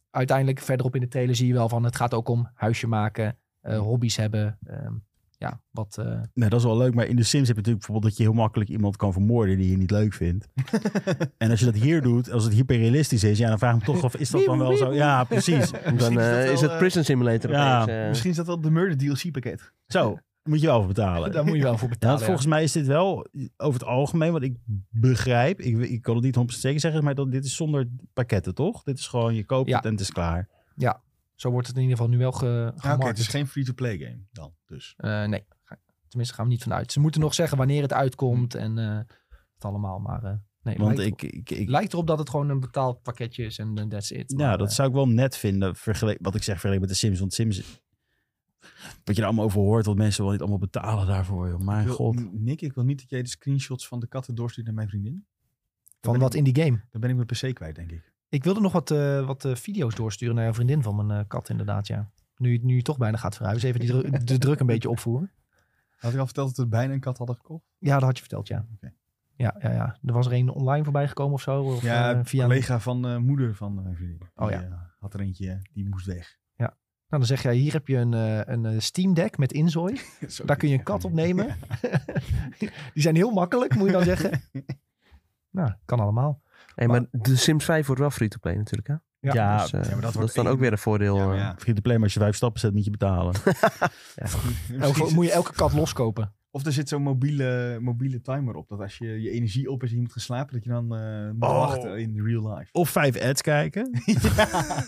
uiteindelijk verderop in de trailer zie je wel van... het gaat ook om huisje maken, uh, hobby's hebben. Um, ja, wat... Uh... Nee, dat is wel leuk. Maar in de Sims heb je natuurlijk bijvoorbeeld... dat je heel makkelijk iemand kan vermoorden die je niet leuk vindt. En als je dat hier doet, als het hyperrealistisch is... ja, dan vraag ik me toch af, is dat dan wel zo? Ja, precies. Dan uh, is, is het Prison Simulator. Ja, opeens, uh... Misschien is dat wel de Murder D L C pakket. Zo, moet je wel voor betalen. Daar moet je wel voor betalen. Ja, volgens ja. mij is dit wel over het algemeen... wat ik begrijp, ik, ik kan het niet honderd procent zeker zeggen... maar dat, dit is zonder pakketten, toch? Dit is gewoon, je koopt ja. het en het is klaar. Ja, zo wordt het in ieder geval nu wel ge, gemarket. Ah, Oké, okay, het is geen free-to-play game dan, dus. Uh, nee, tenminste gaan we niet vanuit. Ze moeten nog zeggen wanneer het uitkomt en uh, het allemaal, maar... Uh, Nee, Want lijkt, ik, ik, ik, lijkt erop dat het gewoon een betaald pakketje is en uh, that's it. Ja, maar, dat uh, zou ik wel net vinden. Vergeleken, wat ik zeg, vergeleken met de Sims. Want Sims, wat je er allemaal over hoort, wat mensen wel niet allemaal betalen daarvoor. Joh. Mijn wil, god. Nick, ik wil niet dat jij de screenshots van de katten doorstuurt naar mijn vriendin. Van dan wat ik, in die game? Dan ben ik mijn P C kwijt, denk ik. Ik wilde nog wat, uh, wat uh, video's doorsturen naar een vriendin van mijn uh, kat, inderdaad, ja. Nu, nu je toch bijna gaat verhuizen, even die dru- de druk een beetje opvoeren. Had ik al verteld dat we bijna een kat hadden gekocht? Ja, dat had je verteld, ja. Okay. Ja, ja, ja. Er was er een online voorbij gekomen of zo? Of, ja, uh, via een collega van uh, moeder van mijn vriendin. Die, oh ja. Uh, had er eentje, die moest weg. Ja. Nou, dan zeg jij, hier heb je een, uh, een Steam Deck met inzooi. Daar kun je een kat op nemen. Ja. Die zijn heel makkelijk, moet je dan zeggen. Nou, kan allemaal. Hey, maar, maar de Sims vijf wordt wel free-to-play natuurlijk, hè? Ja, ja, dus, uh, ja maar dat, dat is dan één... ook weer een voordeel. Ja, ja. Free-to-play, maar als je vijf stappen zet, moet je betalen. Ja. Elke, moet je elke kat loskopen. Of er zit zo'n mobiele, mobiele timer op. Dat als je je energie op is en je moet gaan slapen, dat je dan uh, moet oh. wachten in real life. Of vijf ads kijken. Ja.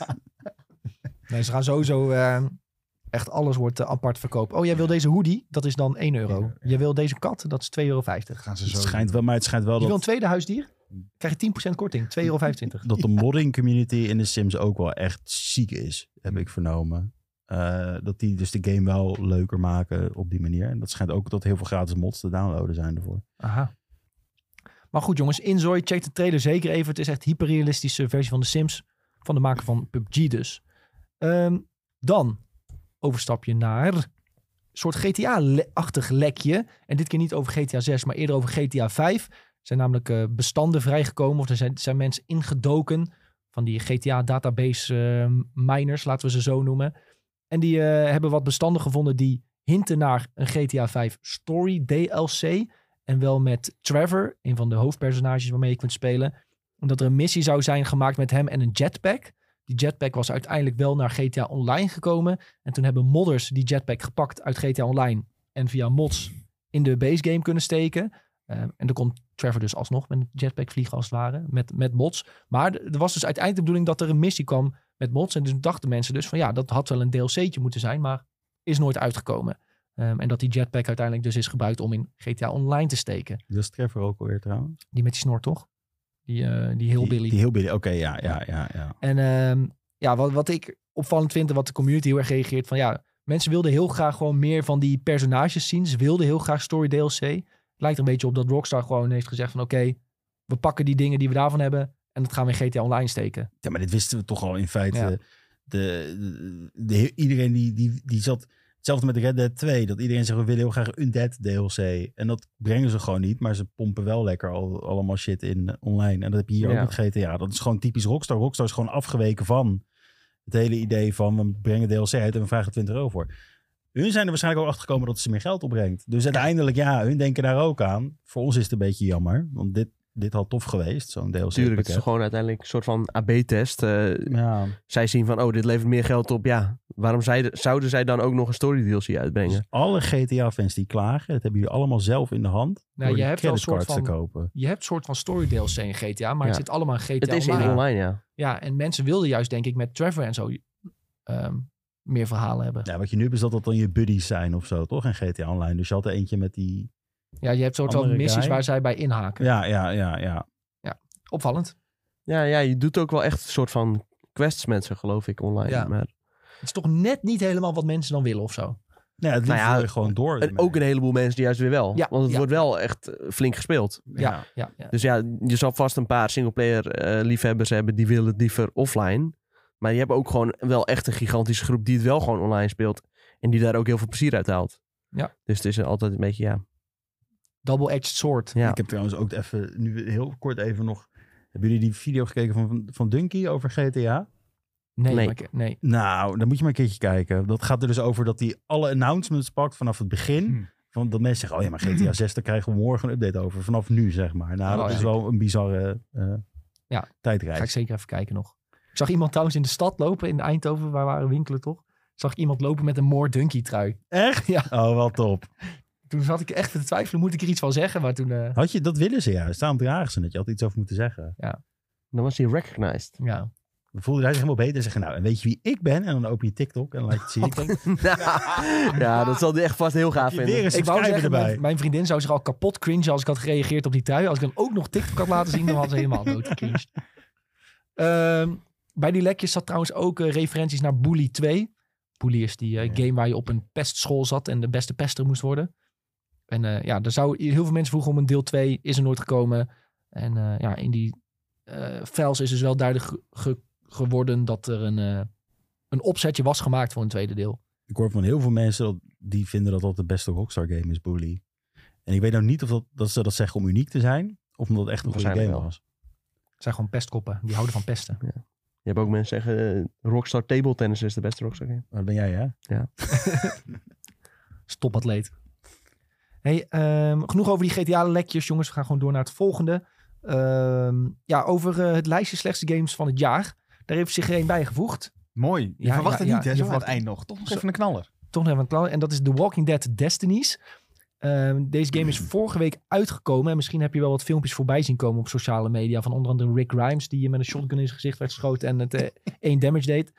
Nee, ze gaan sowieso... Uh, echt alles wordt uh, apart verkopen. Oh, jij wil deze hoodie? Dat is dan één euro. Ja, ja. Jij wil deze kat? Dat is twee euro vijftig. Gaan ze zo het schijnt wel, maar het schijnt wel je dat... wil een tweede huisdier? Krijg je tien procent korting. twee euro vijfentwintig. Dat de modding community in de Sims ook wel echt ziek is. Heb ik vernomen. Uh, dat die dus de game wel leuker maken op die manier. En dat schijnt ook dat heel veel gratis mods te downloaden zijn ervoor. Aha. Maar goed jongens, Inzooi, check de trailer zeker even. Het is echt een hyperrealistische versie van de Sims. Van de maker van P U B G dus. Um, dan overstap je naar een soort G T A-achtig lekje. En dit keer niet over G T A zes, maar eerder over G T A vijf. Er zijn namelijk uh, bestanden vrijgekomen. Of er zijn, zijn mensen ingedoken van die G T A-database uh, miners, laten we ze zo noemen. En die uh, hebben wat bestanden gevonden die hinten naar een G T A vijf Story D L C. En wel met Trevor, een van de hoofdpersonages waarmee je kunt spelen. En dat er een missie zou zijn gemaakt met hem en een jetpack. Die jetpack was uiteindelijk wel naar G T A Online gekomen. En toen hebben modders die jetpack gepakt uit G T A Online. En via mods in de base game kunnen steken. Uh, en dan kon Trevor dus alsnog met een jetpack vliegen als het ware. Met, met mods. Maar er was dus uiteindelijk de bedoeling dat er een missie kwam met mods. En dus dachten mensen dus van ja, dat had wel een D L C'tje moeten zijn. Maar is nooit uitgekomen. Um, en dat die jetpack uiteindelijk dus is gebruikt om in G T A Online te steken. Dat is Trevor ook alweer trouwens. Die met die snor toch? Die, uh, die heel Billy. Die, die heel Billy, oké, okay, ja, ja, ja, ja. En um, ja, wat, wat ik opvallend vind en wat de community heel erg reageert van ja, mensen wilden heel graag gewoon meer van die personages zien. Ze wilden heel graag Story D L C. Het lijkt er een beetje op dat Rockstar gewoon heeft gezegd van oké, okay, we pakken die dingen die we daarvan hebben en dat gaan we in G T A Online steken. Ja, maar dit wisten we toch al in feite. Ja. De, de, de, de, iedereen die, die, die zat... Hetzelfde met Red Dead twee. Dat iedereen zegt, we willen heel graag een Undead D L C. En dat brengen ze gewoon niet. Maar ze pompen wel lekker al, allemaal shit in online. En dat heb je hier ja. ook met G T A. Dat is gewoon typisch Rockstar. Rockstar is gewoon afgeweken van het hele idee van... we brengen D L C uit en we vragen twintig euro voor. Hun zijn er waarschijnlijk ook achter gekomen dat het ze meer geld opbrengt. Dus uiteindelijk, ja, hun denken daar ook aan. Voor ons is het een beetje jammer. Want dit, dit had tof geweest, zo'n D L C. Tuurlijk, het is gewoon uiteindelijk een soort van A B-test. Uh, ja. Zij zien van, oh, dit levert meer geld op. Ja, waarom zij, zouden zij dan ook nog een story D L C uitbrengen? Dus alle G T A-fans die klagen, dat hebben jullie allemaal zelf in de hand. Nou, je hebt wel een soort van, te kopen. Je hebt een soort van story D L C in G T A, maar ja. het zit allemaal in G T A Het is online. in online, ja. Ja, en mensen wilden juist, denk ik, met Trevor en zo um, meer verhalen hebben. Ja, wat je nu hebt is dat dat dan je buddies zijn of zo, toch? In G T A Online. Dus je had er eentje met die... Ja, je hebt soort van missies waar zij bij inhaken. Ja, ja, ja, ja. Ja, opvallend. Ja, ja, je doet ook wel echt een soort van quests met ze, geloof ik, online. Ja. Maar... Het is toch net niet helemaal wat mensen dan willen of zo. Nee, het nou ja, gewoon door. En ook een heleboel mensen die juist weer wel. Ja, Want het ja. wordt wel echt flink gespeeld. Ja, ja. Ja, ja. Dus ja, je zal vast een paar singleplayer uh, liefhebbers hebben die willen het liever offline. Maar je hebt ook gewoon wel echt een gigantische groep die het wel gewoon online speelt. En die daar ook heel veel plezier uit haalt. Ja. Dus het is altijd een beetje, ja... Double-edged sword. Ja. Ik heb trouwens ook even, nu heel kort even nog... Hebben jullie die video gekeken van, van Dunky over G T A? Nee, Nee. maar ik- nee. Nou, dan moet je maar een keertje kijken. Dat gaat er dus over dat hij alle announcements pakt vanaf het begin. Hm. Van dat mensen zeggen, oh ja, maar G T A zes, daar krijgen we morgen een update over. Vanaf nu, zeg maar. Nou, Oh, dat ja. is wel een bizarre uh, Ja. tijdreis. Ga ik zeker even kijken nog. Ik zag iemand trouwens in de stad lopen, in Eindhoven, waar we waren winkelen toch? Zag ik iemand lopen met een More Dunky trui. Echt? Ja. Oh, wel top. Toen zat ik echt te twijfelen, moet ik er iets van zeggen? Maar toen, uh, Had je, dat willen ze juist. Daarom dragen ze het. Je had iets over moeten zeggen. Dan was hij recognized. ja. Dan voelde hij zich helemaal beter en zeggen, nou, en weet je wie ik ben? En dan open je TikTok en dan laat je het zien. Ik denk, Ja, dat zal hij echt vast heel gaaf je weer vinden. een ik wou subscriber zeggen, erbij. mijn, mijn vriendin zou zich al kapot cringe als ik had gereageerd op die trui. Als ik dan ook nog TikTok had laten zien, dan had ze helemaal doodgecringed. Ehm bij die lekjes zat trouwens ook uh, referenties naar Bully twee. Bully is die uh, Ja. game waar je op een pestschool zat en de beste pester moest worden. En uh, ja, er zou heel veel mensen vroegen om een deel twee, is er nooit gekomen. En uh, ja, in die uh, files is dus wel duidelijk ge- ge- geworden dat er een, uh, een opzetje was gemaakt voor een tweede deel. Ik hoor van heel veel mensen dat, die vinden dat dat de beste Rockstar game is, Bully. En ik weet nou niet of dat, dat ze dat zeggen om uniek te zijn, of omdat het echt een goede game Waarschijnlijk wel. was. Het zijn gewoon pestkoppen, die houden van pesten. Je hebt ook mensen zeggen, uh, Rockstar Table Tennis is de beste Rockstar game. Maar dat ben jij, hè? Stopatleet. Hey, ehm, genoeg over die G T A-lekjes, jongens. We gaan gewoon door naar het volgende. Ehm, ja, over uh, het lijstje slechtste games van het jaar. Daar heeft zich er een bijgevoegd. Mooi. Je Ja, verwacht ja, het ja, niet, hè? je Zo aan het verwacht- eind nog. Toch nog Zo- even een knaller. Toch nog even een klauw. En dat is The Walking Dead Destinies. Ehm, deze game is vorige week uitgekomen. En misschien heb je wel wat filmpjes voorbij zien komen op sociale media. Van onder andere Rick Grimes, die met een shotgun in zijn gezicht werd geschoten en het uh, één damage deed.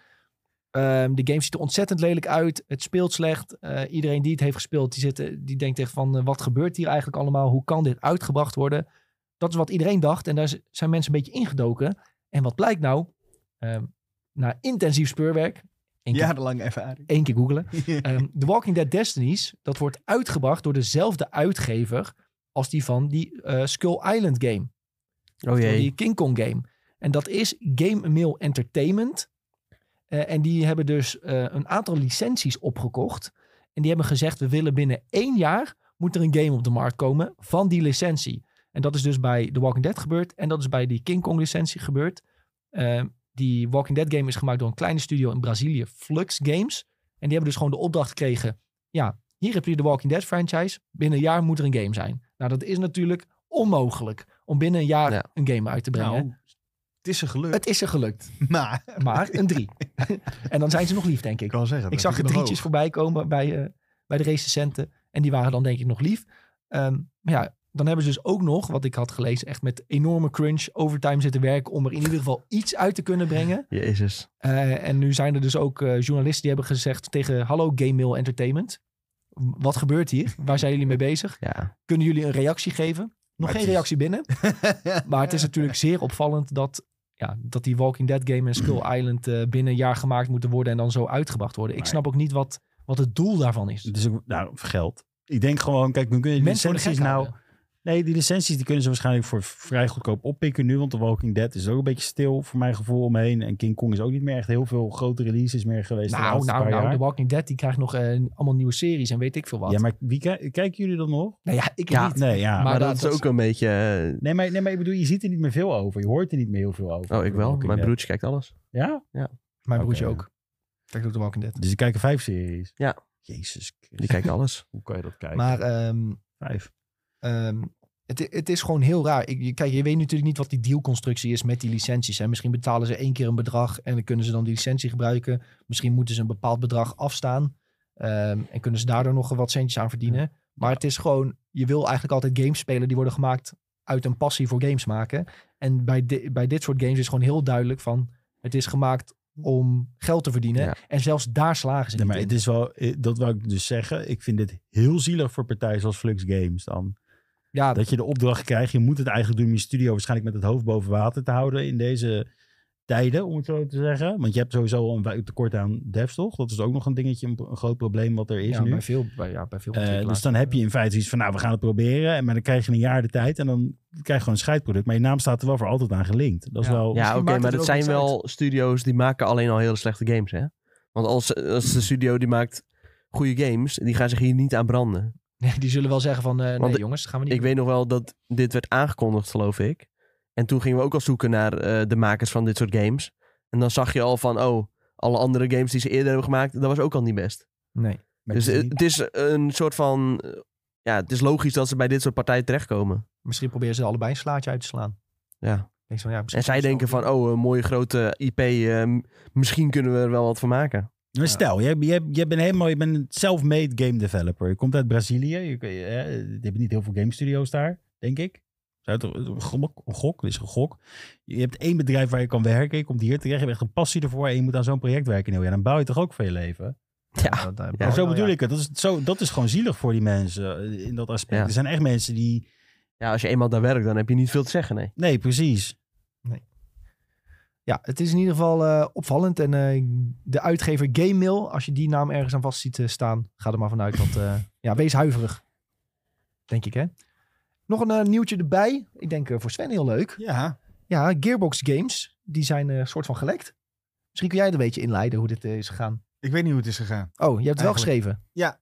Um, de game ziet er ontzettend lelijk uit. Het speelt slecht. Uh, iedereen die het heeft gespeeld, die, zit, uh, die denkt echt van... Uh, wat gebeurt hier eigenlijk allemaal? Hoe kan dit uitgebracht worden? Dat is wat iedereen dacht. En daar z- zijn mensen een beetje ingedoken. En wat blijkt nou? Um, na intensief speurwerk... één keer, Jarenlange ervaring. één keer googlen. Um, The Walking Dead Destinies, dat wordt uitgebracht door dezelfde uitgever... als die van die uh, Skull Island game. Oh jee. Die King Kong game. En dat is Game Mill Entertainment... Uh, en die hebben dus uh, een aantal licenties opgekocht. En die hebben gezegd, we willen binnen één jaar... moet er een game op de markt komen van die licentie. En dat is dus bij The Walking Dead gebeurd. En dat is bij die King Kong licentie gebeurd. Uh, die Walking Dead game is gemaakt door een kleine studio in Brazilië, Flux Games. En die hebben dus gewoon de opdracht gekregen... ja, hier heb je de Walking Dead franchise. Binnen een jaar moet er een game zijn. Nou, dat is natuurlijk onmogelijk... om binnen een jaar Ja. een game uit te brengen. Nou, het is er gelukt. Het is er gelukt. Maar, Maar een drie. En dan zijn ze nog lief, denk ik. ik kan zeggen. Ik zag er drietjes voorbij komen bij, uh, bij de recensenten. En die waren dan denk ik nog lief. Um, maar ja, dan hebben ze dus ook nog, wat ik had gelezen, echt met enorme crunch overtime zitten werken om er in ieder geval iets uit te kunnen brengen. Jezus. Uh, en nu zijn er dus ook uh, journalisten die hebben gezegd tegen hallo Game Mill Entertainment. Wat gebeurt hier? Waar zijn jullie mee bezig? Ja. Kunnen jullie een reactie geven? Nog Maar geen het is- reactie binnen. Maar het is natuurlijk zeer opvallend dat, ja, dat die Walking Dead game en Skull Island uh, binnen een jaar gemaakt moeten worden en dan zo uitgebracht worden. Ik Maar- snap ook niet wat, wat het doel daarvan is. Het is ook, nou, geld. Ik denk gewoon, kijk, dan kun je die Mensen worden licenties gek nou... houden. Nee, die licenties die kunnen ze waarschijnlijk voor vrij goedkoop oppikken nu. Want The Walking Dead is ook een beetje stil voor mijn gevoel omheen. En King Kong is ook niet meer echt heel veel grote releases meer geweest de Nou, laatste nou, paar nou, jaar. The Walking Dead die krijgt nog uh, allemaal nieuwe series en weet ik veel wat. Ja, maar wie, ki- kijken jullie dan nog? Nou ja, ik Ja, niet. Nee, ja. Maar Maar, dat- dat, is dat- ook een beetje... uh, Nee, maar, nee, maar ik bedoel, je ziet er niet meer veel over. Je hoort er niet meer heel veel over. oh, over ik The wel. Walking Mijn Dead. broertje kijkt alles. Ja? Mijn broertje Oké. ook. Kijk ook The Walking Dead. Dus die kijken vijf series? Ja. Jezus Christus. Die kijkt alles. Hoe kan je dat kijken? Maar um, Vijf. um, het, het is gewoon heel raar. Ik, je- kijk, je weet natuurlijk niet wat die dealconstructie is met die licenties. Hè. Misschien betalen ze één keer een bedrag en dan kunnen ze dan die licentie gebruiken. Misschien moeten ze een bepaald bedrag afstaan. Um, en kunnen ze daardoor nog wat centjes aan verdienen. Maar het is gewoon, je wil eigenlijk altijd games spelen die worden gemaakt uit een passie voor games maken. En bij, di- bij dit soort games is gewoon heel duidelijk van, het is gemaakt om geld te verdienen. Ja. En zelfs daar slagen ze Nee, niet maar in. het is wel, eh, dat wou ik dus zeggen. Ik vind dit heel zielig voor partijen zoals Flux Games dan. Ja, Dat je de opdracht krijgt, je moet het eigenlijk doen om je studio waarschijnlijk met het hoofd boven water te houden in deze tijden, om het zo te zeggen. Want je hebt sowieso al een wa- tekort aan devs, toch? Dat is ook nog een dingetje, een, een groot probleem wat er is ja, nu. bij veel, bij, ja, bij veel Eh, ontwikkelaars. dus dan heb je in feite iets van, nou, we gaan het proberen. En maar dan krijg je een jaar de tijd en dan krijg je gewoon een scheidproduct. Maar je naam staat er wel voor altijd aan gelinkt. Dat is Ja. wel... Ja, Misschien oké, maakt maar het dat er ook zijn niks wel studio's die maken alleen al hele slechte games, hè? Want als, als de studio die maakt goede games, die gaan zich hier niet aan branden. Nee, die zullen wel zeggen van, uh, nee Want jongens, gaan we niet Ik weet nog wel dat dit werd aangekondigd, geloof ik. En toen gingen we ook al zoeken naar uh, de makers van dit soort games. En dan zag je al van, oh, alle andere games die ze eerder hebben gemaakt, dat was ook al niet best. Nee. Dus het, het is een soort van, ja, het is logisch dat ze bij dit soort partijen terechtkomen. Misschien proberen ze allebei een slaatje uit te slaan. Ja. Denk van, ja, En zij denken van, oh, een mooie grote I P, uh, misschien kunnen we er wel wat van maken. Maar stel, jij, jij, jij bent helemaal, je bent een self-made game developer. Je komt uit Brazilië. Je, je, je hebt niet heel veel game studio's daar, denk ik. Zou het een gok? Een gok, dit is een gok. Je hebt één bedrijf waar je kan werken. Je komt hier terecht, je hebt echt een passie ervoor en je moet aan zo'n project werken. Nou, ja, dan bouw je toch ook voor je leven? Ja, dat, dat, ja. Maar zo wel, bedoel ja. ik het. Dat is, zo, dat is gewoon zielig voor die mensen in dat aspect. Ja. Er zijn echt mensen die... Ja, als je eenmaal daar werkt, dan heb je niet veel te zeggen, nee. Nee, precies. Ja, het is in ieder geval uh, opvallend. En uh, de uitgever Game Mail, als je die naam ergens aan vast ziet uh, staan, ga er maar vanuit. Want uh, ja, wees huiverig. Denk ik, hè? Nog een uh, nieuwtje erbij. Ik denk uh, voor Sven heel leuk. Ja. Ja, Gearbox Games, die zijn een uh, soort van gelekt. Misschien kun jij het een beetje inleiden hoe dit uh, is gegaan. Ik weet niet hoe het is gegaan. Oh, je hebt het wel Eigenlijk. geschreven. Ja.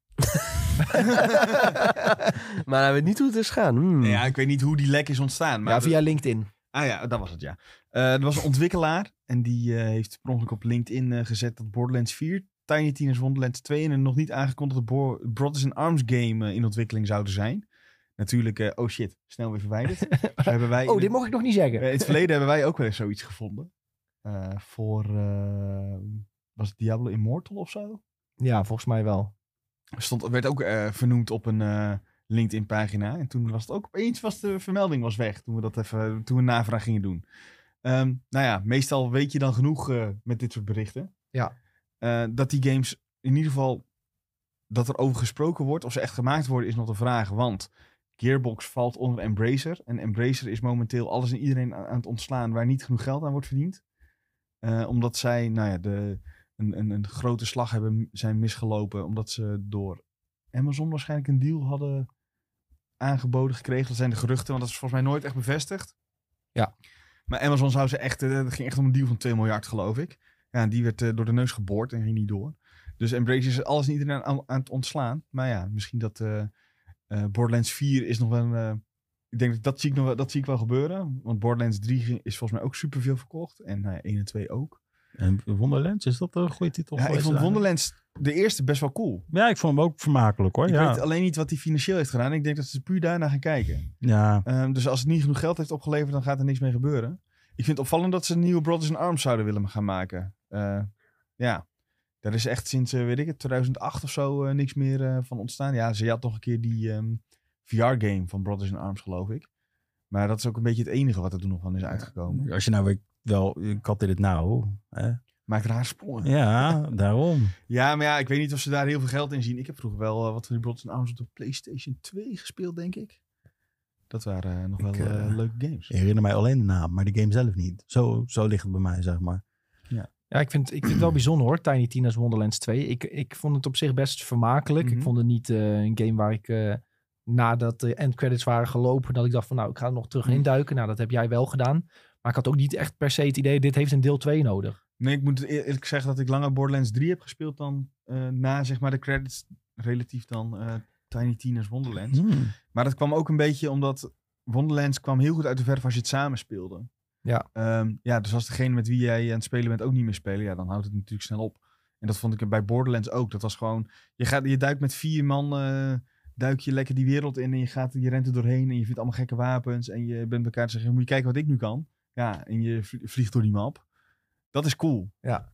Maar hij weet niet hoe het is gaan. Hmm. Ja, ik weet niet hoe die lek is ontstaan. Maar Ja, via LinkedIn. Ah ja, dat was het, ja. Uh, er was een ontwikkelaar en die uh, heeft per ongeluk op LinkedIn uh, gezet dat Borderlands vier, Tiny Tina's Wonderlands twee en een nog niet aangekondigde Bo- Brothers in Arms game uh, in ontwikkeling zouden zijn. Natuurlijk, uh, oh shit, snel weer verwijderd. Zo hebben wij Oh, dit mocht ik nog niet zeggen. Uh, in het verleden hebben wij ook wel eens zoiets gevonden. Uh, voor, uh, was het Diablo Immortal of zo? Ja, volgens mij wel. Stond, werd ook uh, vernoemd op een uh, LinkedIn pagina. En toen was het ook opeens, was de vermelding was weg. Toen we dat even, toen we navraag gingen doen. Um, nou ja, meestal weet je dan genoeg uh, met dit soort berichten. Ja. Uh, dat die games in ieder geval, dat er over gesproken wordt. Of ze echt gemaakt worden is nog de vraag. Want Gearbox valt onder Embracer. En Embracer is momenteel alles en iedereen aan het ontslaan waar niet genoeg geld aan wordt verdiend. Uh, omdat zij, nou ja, de, een, een, een grote slag hebben, zijn misgelopen. Omdat ze door Amazon waarschijnlijk een deal hadden aangeboden gekregen. Dat zijn de geruchten, want dat is volgens mij nooit echt bevestigd. Ja. Maar Amazon zou ze echt, uh, het ging echt om een deal van twee miljard geloof ik. Ja, die werd uh, door de neus geboord en ging niet door. Dus Embracer is alles en iedereen aan, aan het ontslaan. Maar ja, misschien dat uh, uh, Borderlands vier is nog wel een... Uh, ik denk dat dat zie ik, nog wel, dat zie ik wel gebeuren. Want Borderlands drie is volgens mij ook superveel verkocht. En nou ja, één en twee ook. En Wonderlands, is dat een goede titel? Ja, voor ik vond deze Wonderlands de eerste best wel cool. Ja, ik vond hem ook vermakelijk hoor. Ik Ja. weet alleen niet wat hij financieel heeft gedaan. Ik denk dat ze puur daarna gaan kijken. Ja. Um, dus als het niet genoeg geld heeft opgeleverd, dan gaat er niks mee gebeuren. Ik vind het opvallend dat ze een nieuwe Brothers in Arms zouden willen gaan maken. Uh, ja, daar is echt sinds, uh, weet ik het, tweeduizend acht of zo uh, niks meer uh, van ontstaan. Ja, ze had nog een keer die um, V R-game van Brothers in Arms, geloof ik. Maar dat is ook een beetje het enige wat er toen nog van is uitgekomen. Als je nou weer wel, ik had dit nou. Hè? Maakt raar sprongen. Ja, daarom. Ja, maar ja, ik weet niet of ze daar heel veel geld in zien. Ik heb vroeger wel uh, wat van die Brothers in Arms op de PlayStation twee gespeeld, denk ik. Dat waren uh, nog ik, wel uh, uh, leuke games. Ik herinner mij alleen de naam, maar de game zelf niet. Zo, zo ligt het bij mij, zeg maar. Ja, ja ik, vind, ik vind het wel bijzonder hoor, Tiny Tina's Wonderlands twee. Ik, ik vond het op zich best vermakelijk. Mm-hmm. Ik vond het niet uh, een game waar ik uh, nadat de endcredits waren gelopen, dat ik dacht van nou, ik ga er nog terug Mm-hmm. induiken. Nou, dat heb jij wel gedaan. Maar ik had ook niet echt per se het idee, dit heeft een deel twee nodig. Nee, ik moet eerlijk zeggen dat ik langer Borderlands drie heb gespeeld dan uh, na zeg maar de credits relatief dan uh, Tiny Tina's Wonderlands. Hmm. Maar dat kwam ook een beetje omdat Wonderlands kwam heel goed uit de verf als je het samen speelde. Ja. Um, ja, dus als degene met wie jij aan het spelen bent ook niet meer spelen, ja, dan houdt het natuurlijk snel op. En dat vond ik bij Borderlands ook. Dat was gewoon, je, gaat, je duikt met vier man, uh, duik je lekker die wereld in en je, gaat, je rent er doorheen en je vindt allemaal gekke wapens en je bent bij elkaar te zeggen, moet je kijken wat ik nu kan. Ja, en je vliegt door die map. Dat is cool. Ja.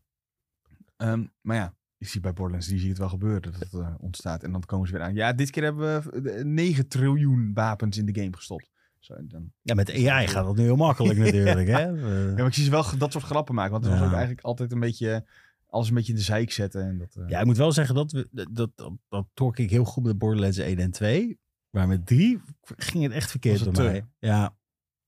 Um, maar ja, ik zie bij Borderlands drie zie je het wel gebeuren dat het uh, ontstaat. En dan komen ze weer aan. Ja, dit keer hebben we negen triljoen wapens in de game gestopt. Zo, dan... Ja, met A I gaat dat nu heel makkelijk natuurlijk. ja. Hè? Uh... ja, maar ik zie ze wel dat soort grappen maken. Want het ja. was ook eigenlijk altijd een beetje, alles een beetje in de zeik zetten. En dat, uh... Ja, ik moet wel zeggen, dat, we, dat, dat, dat, dat trok ik heel goed met Borderlands één en twee. Maar met drie ging het echt verkeerd bij mij. Te... Ja.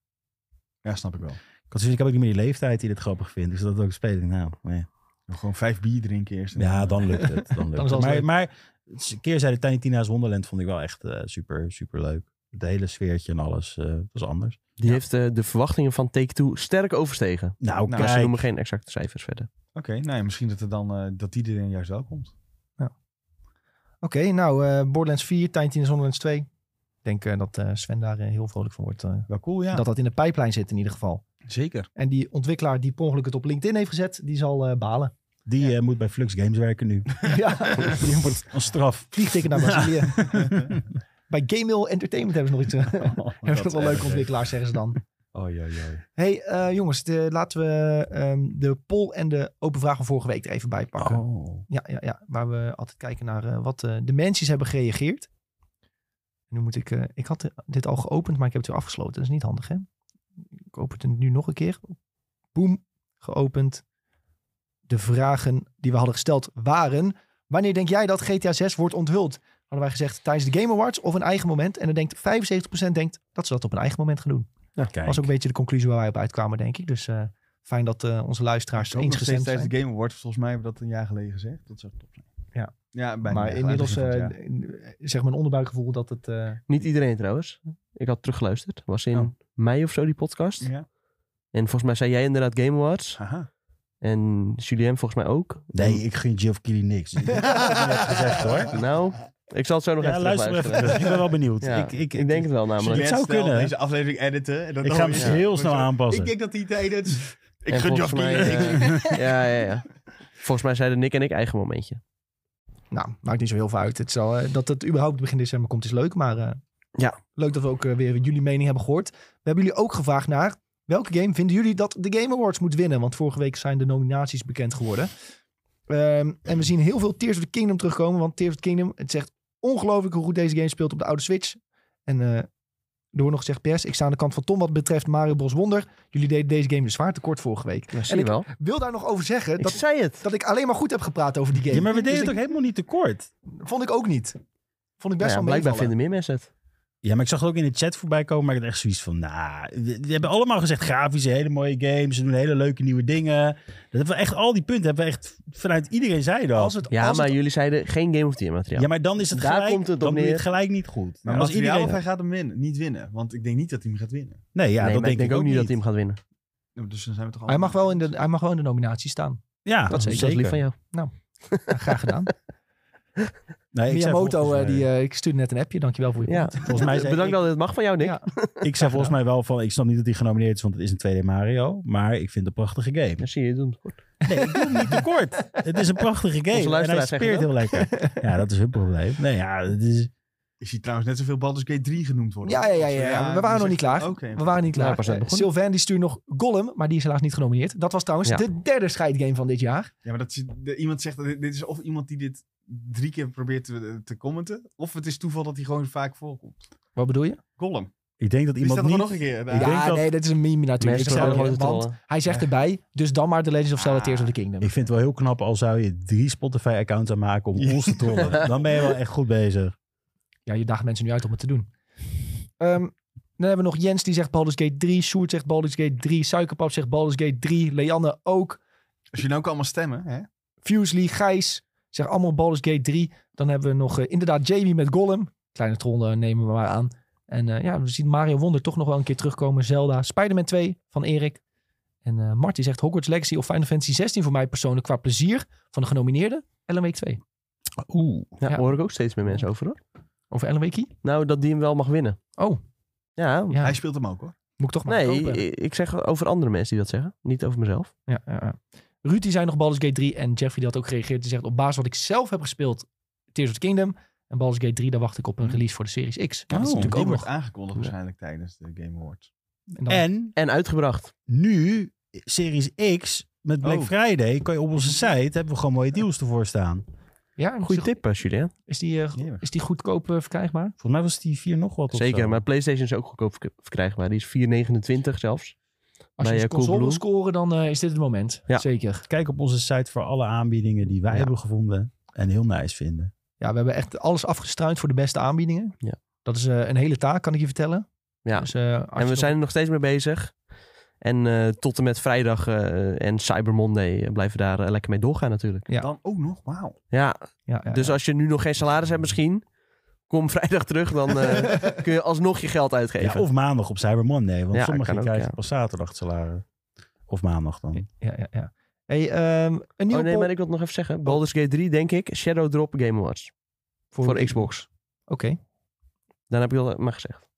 ja, snap ik wel. Ik had zoiets, ik heb ook niet meer die leeftijd die dit grappig vindt. Dus dat ook spelen. Nou, nee. Gewoon vijf bier drinken eerst. En ja, dan lukt het. Dan lukt dan het. Maar, leuk. maar een keer zei de Tiny Tina's Wonderland vond ik wel echt uh, super, super leuk. Het hele sfeertje en alles uh, was anders. Die ja. heeft uh, de verwachtingen van Take-Two sterk overstegen. Nou, nou ze noemen geen exacte cijfers verder. Oké, okay, nou ja, misschien dat, er dan, uh, dat die er juist wel komt. Ja. Oké, okay, nou, uh, Borderlands vier, Tiny Tina's Wonderlands twee. Ik denk uh, dat uh, Sven daar uh, heel vrolijk van wordt. Uh, wel cool, ja. Dat dat in de pijplijn zit in ieder geval. Zeker. En die ontwikkelaar die per ongeluk het op LinkedIn heeft gezet, die zal uh, balen. Die uh, moet bij Flux Games werken nu. Ja, Die wordt een straf. vliegticket naar Brazilië. Bij Gamemail Entertainment hebben ze nog iets. Uh, Oh, hebben ze nog wel leuke ontwikkelaars, zeggen ze dan. Oei, oei, oei. Hey uh, jongens, de, laten we um, de poll en de open vraag van vorige week er even bij pakken. Oh. Ja, ja, ja, waar we altijd kijken naar uh, wat uh, de mensen hebben gereageerd. Nu moet ik, uh, ik had uh, dit al geopend, maar ik heb het weer afgesloten. Dat is niet handig, hè? Ik open het nu nog een keer. Boom, geopend. De vragen die we hadden gesteld waren: wanneer denk jij dat G T A zes wordt onthuld? Hadden wij gezegd tijdens de Game Awards of een eigen moment. En dan denkt vijfenzeventig procent denkt dat ze dat op een eigen moment gaan doen. Ja, Dat was ook een beetje de conclusie waar wij op uitkwamen, denk ik. Dus uh, fijn dat uh, onze luisteraars Ook nog steeds eensgestemd zijn. tijdens de Game Awards. Volgens mij hebben we dat een jaar geleden gezegd. Dat zou top zijn. Ja. Ja, bijna Maar een jaar inmiddels geleden, uh, begin van het jaar. zeg mijn onderbuikgevoel dat het... Uh, Niet iedereen trouwens. Ik had teruggeluisterd. Was in Oh. mei of zo die podcast. Ja. En volgens mij zei jij inderdaad Game Awards. Haha. En Julien volgens mij ook. Nee, ik gun Geoff Keighley niks. Ik heb het net gezegd hoor. Nou, ik zal het zo nog Ja, even luister even terugluisteren. terug. Ik ben wel benieuwd. Ja, ik, ik, ik denk het wel namelijk. Het zou Stel, kunnen. Deze aflevering editen. En dan Ik ga hem ja. heel snel aanpassen. Ik denk dat hij tijdens... Ik En gun volgens Geoff mij, Keighley. eh, ja, ja, ja. Volgens mij zeiden Nick en ik eigen momentje. nou, maakt niet zo heel veel uit. Het zal, uh, dat het überhaupt begin december komt is leuk. Maar uh, Ja. leuk dat we ook uh, weer jullie mening hebben gehoord. We hebben jullie ook gevraagd naar... welke game vinden jullie dat de Game Awards moet winnen? Want vorige week zijn de nominaties bekend geworden. Um, en we zien heel veel Tears of the Kingdom terugkomen. Want Tears of the Kingdom, het zegt ongelooflijk hoe goed deze game speelt op de oude Switch. En uh, er wordt nog gezegd, P S, ik sta aan de kant van Tom wat betreft Mario Bros. Wonder. Jullie deden deze game dus zwaar tekort vorige week. Ja, zie en je ik wel. wil daar nog over zeggen Ik dat, zei het. dat ik alleen maar goed heb gepraat over die game. Ja, maar we Dus deden het ik- ook helemaal niet tekort. Vond ik ook niet. Vond ik best Nou ja, wel blijkbaar meevallen. vinden meer mensen het. Ja, maar ik zag het ook in de chat voorbij komen, maar ik had echt zoiets van, nou, we, we hebben allemaal gezegd grafische, hele mooie games, ze doen hele leuke nieuwe dingen. Dat hebben we echt, al die punten hebben we echt vanuit iedereen zei dat. Als het, Ja, als maar het- jullie zeiden geen Game of the Year materiaal. Ja, maar dan is het Daar gelijk, komt het op dan doe je neer. het gelijk niet goed. Maar als materiaal iedereen, of hij gaat hem winnen, niet winnen. Want ik denk niet dat hij hem gaat winnen. nee, ja, nee, dat maar ik denk ook niet dat hij hem gaat winnen. Dus dan zijn we toch hij, mag wel in de, hij mag wel in de nominatie staan. Ja, Dat zeker. Dat is lief van jou. Ja, graag gedaan. Nee, ik zei Miyamoto, volgens uh, die, mij- uh, ik stuurde net een appje. Dankjewel voor je Ja. comment. volgens mij zei Bedankt ik, dat het mag van jou, Nick. Ja. ik zei volgens mij wel van, ik snap niet dat hij genomineerd is, want het is een twee D Mario. Maar ik vind het een prachtige game. Dan zie je het doen. Nee, ik doe hem niet tekort. Het is een prachtige game. En hij luisteraars zeggen speelt heel lekker. Ja, dat is hun probleem. Nee, ja, het is... Ik zie trouwens net zoveel Baldur's Gate drie genoemd worden. Ja, ja, ja, ja, ja. We waren die nog niet zegt- klaar. Oké. We waren niet Ja, klaar. pas net Uh, begonnen. Sylvain die stuurt nog Gollum, maar die is helaas niet genomineerd. Dat was trouwens Ja. de derde scheidgame van dit jaar. Ja, maar dat is, de, iemand zegt dat dit, dit is of iemand die dit drie keer probeert te, te commenten, of het is toeval dat hij gewoon vaak voorkomt. Wat bedoel je? Gollum. Ik denk dat Die iemand staat er niet... nog een keer. Ik ja, denk dat- nee, dat is een meme natuurlijk. Mensen Ik gaan zou- gewoon te want trollen. hij zegt erbij, dus dan maar The Legend of Zelda Ah. Tears of the Kingdom. Ik vind het wel heel knap al zou je drie Spotify-accounts aanmaken om Ja. ons te trollen. Dan ben je wel echt goed bezig. Ja, je daagt mensen nu uit om het te doen. Um, dan hebben we nog Jens die zegt Baldur's Gate drie. Sjoerd zegt Baldur's Gate drie. Suikerpap zegt Baldur's Gate drie. Leanne ook. Als je nou ook allemaal stemmen, hè? Fusely, Gijs zegt allemaal Baldur's Gate drie. Dan hebben we nog uh, inderdaad Jamie met Gollum. Kleine troll uh, nemen we maar aan. En uh, ja, we zien Mario Wonder toch nog wel een keer terugkomen. Zelda. Spider-Man twee van Erik. En uh, Marty zegt Hogwarts Legacy of Final Fantasy zestien voor mij persoonlijk qua plezier van de genomineerden. Alan Wake twee. Oeh. Ja, Ja. hoor ik ook steeds meer mensen over hoor. Over Alan Wake? Nou, dat die hem wel mag winnen. Oh, Ja, ja. Hij speelt hem ook, hoor. Moet ik toch maar nee, kopen. ik, ik zeg over andere mensen die dat zeggen. Niet over mezelf. Ja, ja, ja. Ruud die zei nog Baldur's Gate drie en Jeffrey die had ook gereageerd. Die zegt op basis wat ik zelf heb gespeeld, Tears of the Kingdom. En Baldur's Gate drie, daar wacht ik op een release voor de Series X. Dat is Oh, natuurlijk Die ook wordt nog. aangekondigd waarschijnlijk tijdens de Game Awards. En dan- En En uitgebracht. nu, Series X, met Black Oh. Friday, kan je op onze site, hebben we gewoon mooie deals ervoor staan. ja, Goeie tip, uh, Julien. Is die, uh, Ja. is die goedkoop uh, verkrijgbaar? Volgens mij was die vier nog wat of Zeker, zo. maar PlayStation is ook goedkoop verk- verkrijgbaar. Die is vier negenentwintig zelfs. Als je Bij, een uh, console wil Coolblue. scoren, dan uh, is dit het moment. Ja. Zeker. Kijk op onze site voor alle aanbiedingen die wij Ja. hebben gevonden en heel nice vinden. Ja, we hebben echt alles afgestruind voor de beste aanbiedingen. Ja. Dat is uh, een hele taak, kan ik je vertellen. Ja. Dus, uh, als En je we nog- zijn er nog steeds mee bezig. En uh, tot en met vrijdag uh, en Cyber Monday uh, blijven we daar uh, lekker mee doorgaan natuurlijk. Ja. Dan ook nog, wauw. Ja, Ja, ja, dus ja. als je nu nog geen salaris hebt misschien, kom vrijdag terug. Dan uh, kun je alsnog je geld uitgeven. Ja, of maandag op Cyber Monday, want Ja, sommigen kan ook, krijgen ja. pas zaterdag het salaris. Of maandag dan. Ja, ja, ja. Hey, um, een nieuwe Oh nee, poll- maar ik wil het nog even zeggen. Baldur's Gate drie denk ik, Shadow Drop Game Awards. Voor, Xbox. Oké, Dan heb ik al maar gezegd.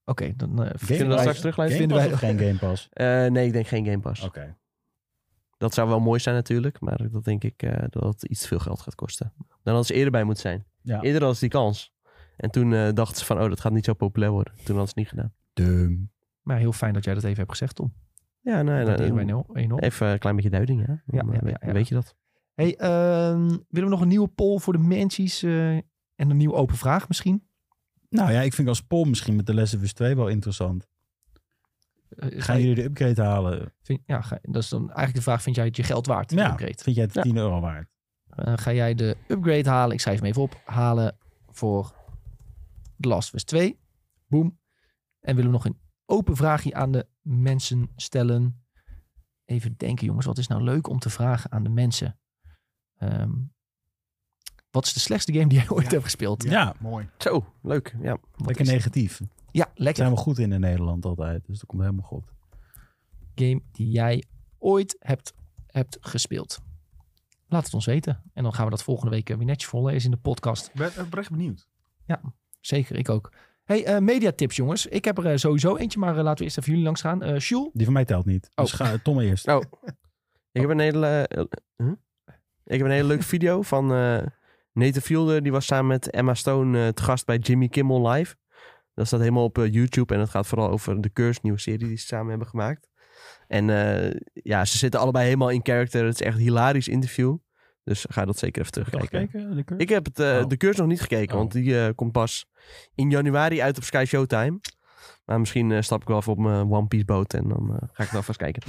Oké, dan uh, Kunnen we dat straks terugluisteren? Game Vinden Pass wij- of geen Game Pass? Uh, nee, ik denk geen Game Pass. Oké. Dat zou wel mooi zijn natuurlijk, maar dat denk ik uh, dat het iets te veel geld gaat kosten. Dan hadden ze eerder bij moeten zijn. Ja. Eerder hadden ze die kans. En toen uh, dachten ze van, oh, dat gaat niet zo populair worden. Toen hadden ze het niet gedaan. Dum. Maar heel fijn dat jij dat even hebt gezegd, Tom. Ja, nee, Dat nee, wij nee, nou enorm. even een klein beetje duiding, ja. Ja, Dan, ja, uh, ja, ja. Weet je dat? Hey, uh, willen we nog een nieuwe poll voor de mensies uh, en een nieuwe open vraag misschien? Nou ja, ik vind als poll misschien met de Last of Us twee wel interessant. Uh, ga Gaan je- jullie de upgrade halen? vind, ja, ga, dat is dan eigenlijk de vraag, vind jij het je geld waard? de Ja, upgrade? vind jij het Ja. tien euro waard? Uh, ga jij de upgrade halen? Ik schrijf hem even op. Halen voor The Last of Us twee. Boom. En willen we nog een open vraagje aan de mensen stellen? Even denken, jongens. Wat is nou leuk om te vragen aan de mensen? Um, wat is de slechtste game die jij ooit Ja. hebt gespeeld? Ja, Ja. mooi. Zo, leuk. Ja. Wat Lekker is- negatief. Ja, Daar lekker. zijn we goed in in Nederland altijd. Dus dat komt helemaal goed. Game die jij ooit hebt, hebt gespeeld. Laat het ons weten. En dan gaan we dat volgende week weer netjes vollezen in de podcast. Ik ben oprecht benieuwd. Zeker, ik ook. Hey, uh, mediatips jongens. Ik heb er uh, sowieso eentje, maar uh, laten we eerst even jullie langs gaan. Uh, Jules? Die van mij telt niet. Dus Oh. ga Tom eerst. Nou, ik heb een hele, uh, huh? ik heb een hele leuke video van uh, Nathan Fielder. Die was samen met Emma Stone uh, te gast bij Jimmy Kimmel Live. Dat staat helemaal op uh, YouTube. En het gaat vooral over The Curse, nieuwe serie die ze samen hebben gemaakt. En uh, ja, ze zitten allebei helemaal in character. Het is echt een hilarisch interview. Dus ga dat zeker even Heb je al terugkijken. gekeken, de curve? Ik heb het, uh, Oh. The Curse nog niet gekeken, Oh. want die uh, komt pas in januari uit op Sky Showtime. Maar misschien uh, stap ik wel even op mijn One Piece boot en dan uh, ga ik het alvast kijken.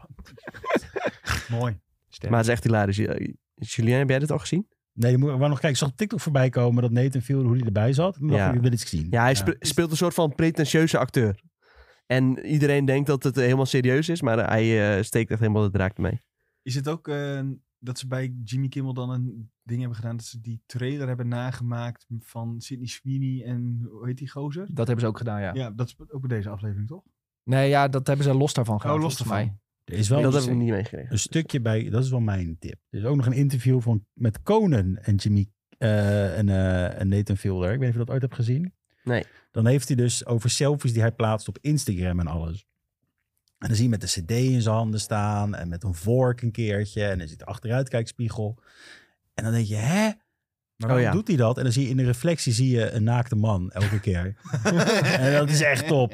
Mooi. Maar het is echt hilarisch. Uh, Julien, heb jij dit al gezien? Nee, die moet ik wel nog kijken. Ik zag op TikTok voorbij komen dat Nathan Fielder, hoe hij erbij zat. Toen dacht Ja. ik, ik wil iets zien. Ja, hij spe- speelt een soort van pretentieuze acteur. En iedereen denkt dat het uh, helemaal serieus is, maar uh, hij uh, steekt echt helemaal de draak ermee. Is het ook uh, dat ze bij Jimmy Kimmel dan een ding hebben gedaan... dat ze die trailer hebben nagemaakt van Sydney Sweeney en hoe heet die gozer? Dat hebben ze ook gedaan, ja. Ja, dat is ook bij deze aflevering, toch? Nee, ja, dat hebben ze los daarvan gedaan, Oh, los volgens mij. Er is wel dat een, heb ik niet meegekregen. een stukje bij, dat is wel mijn tip. Er is ook nog een interview van, met Conan en Jimmy uh, en, uh, en Nathan Fielder. Ik weet niet of je dat ooit hebt gezien. Nee. Dan heeft hij dus over selfies die hij plaatst op Instagram en alles. En dan zie je met de cd in zijn handen staan en met een vork een keertje. En dan zit de achteruitkijkspiegel. En dan denk je, hè? Maar waarom Oh ja. doet hij dat? En dan zie je in de reflectie zie je een naakte man elke keer. En dat is echt top.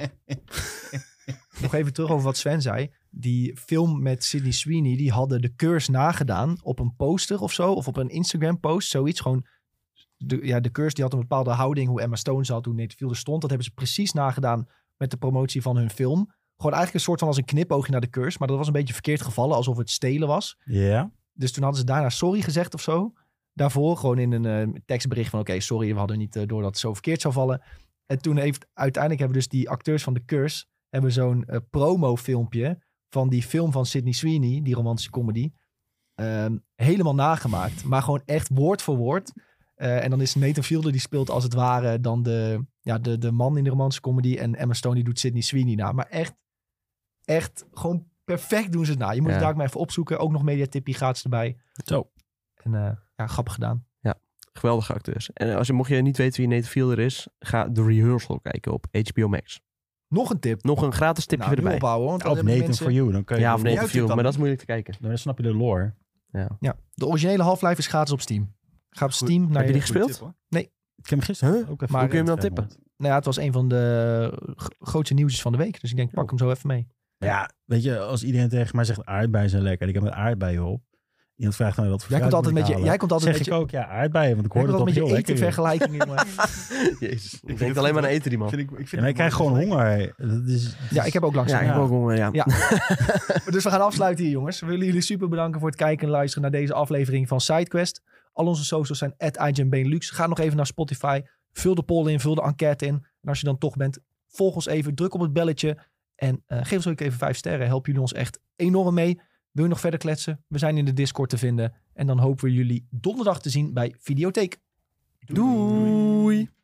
Nog even terug over wat Sven zei. Die film met Sydney Sweeney, die hadden de Curse nagedaan op een poster of zo. Of op een Instagram post, zoiets. Gewoon, de, ja, de Curse die had een bepaalde houding, hoe Emma Stone zat, hoe Nathan Fielder stond. Dat hebben ze precies nagedaan met de promotie van hun film. Gewoon eigenlijk een soort van als een knipoogje naar de Curse. Maar dat was een beetje verkeerd gevallen, alsof het stelen was. Ja. Dus toen hadden ze daarna sorry gezegd of zo. Daarvoor gewoon in een uh, tekstbericht van oké, okay, sorry, we hadden niet uh, door dat het zo verkeerd zou vallen. En toen heeft uiteindelijk hebben dus die acteurs van The Curse hebben zo'n uh, promo filmpje van die film van Sydney Sweeney, die romantische comedy, um, helemaal nagemaakt. Maar gewoon echt woord voor woord. Uh, en dan is Nathan Fielder, die speelt als het ware dan de, ja, de, de man in de romantische comedy. En Emma Stone, die doet Sydney Sweeney na. Maar echt, echt gewoon perfect doen ze het na. Je moet Ja. het daar maar even opzoeken. Ook nog mediatippie gratis erbij. Zo. En uh, ja, grappig gedaan. Geweldige acteurs. En als je, mocht je niet weten wie Nathan Fielder is, ga The Rehearsal kijken op H B O Max. Nog een tip. Nog een gratis tipje Nou, nu erbij. ophouden, want dan Of hebben Nathan mensen... for You. Dan kun je Ja, of Jouw Nathan tip Fielder, dan. maar dat is moeilijk te kijken. Dan snap je de lore. Ja, de originele Half-Life is gratis op Steam. Ga op Goed. Steam. Naar Heb je die je... gespeeld? Tip, hoor. Ik heb hem gisteren Huh? ook even Maar hoe kun je hem dan getraind, tippen? man. Nou ja, het was een van de g- grootste nieuwsjes van de week. Dus ik denk, pak hem zo even mee. Ja, weet je, als iedereen tegen mij zegt aardbeien zijn lekker. Ik heb een aardbeien op. Iemand vraagt mij wat voor Jij komt fruit altijd moet met ik je, halen. jij komt altijd zeg met ik je, ook, ja, aardbeien. Want ik jij hoorde komt dat altijd met je heel lekker. etenvergelijking, jongen. Jezus. Ik vind denk het alleen maar aan goed. eten, die man. Vind ik, ik vind Ja, maar je het krijgt wel gewoon lekker. honger. Dat is, Ja, ik heb ook langs. Ja, ik heb ja. ook honger, ja. Ja. Dus we gaan afsluiten hier, jongens. We willen jullie super bedanken voor het kijken en luisteren naar deze aflevering van SideQuest. Al onze socials zijn at I G N Benelux. Ga nog even naar Spotify. Vul de poll in, vul de enquête in. En als je dan toch bent, volg ons even. Druk op het belletje. En uh, geef ons ook even vijf sterren. Helpen jullie ons echt enorm mee. Wil je nog verder kletsen? We zijn in de Discord te vinden. En dan hopen we jullie donderdag te zien bij Videotheek. Doei.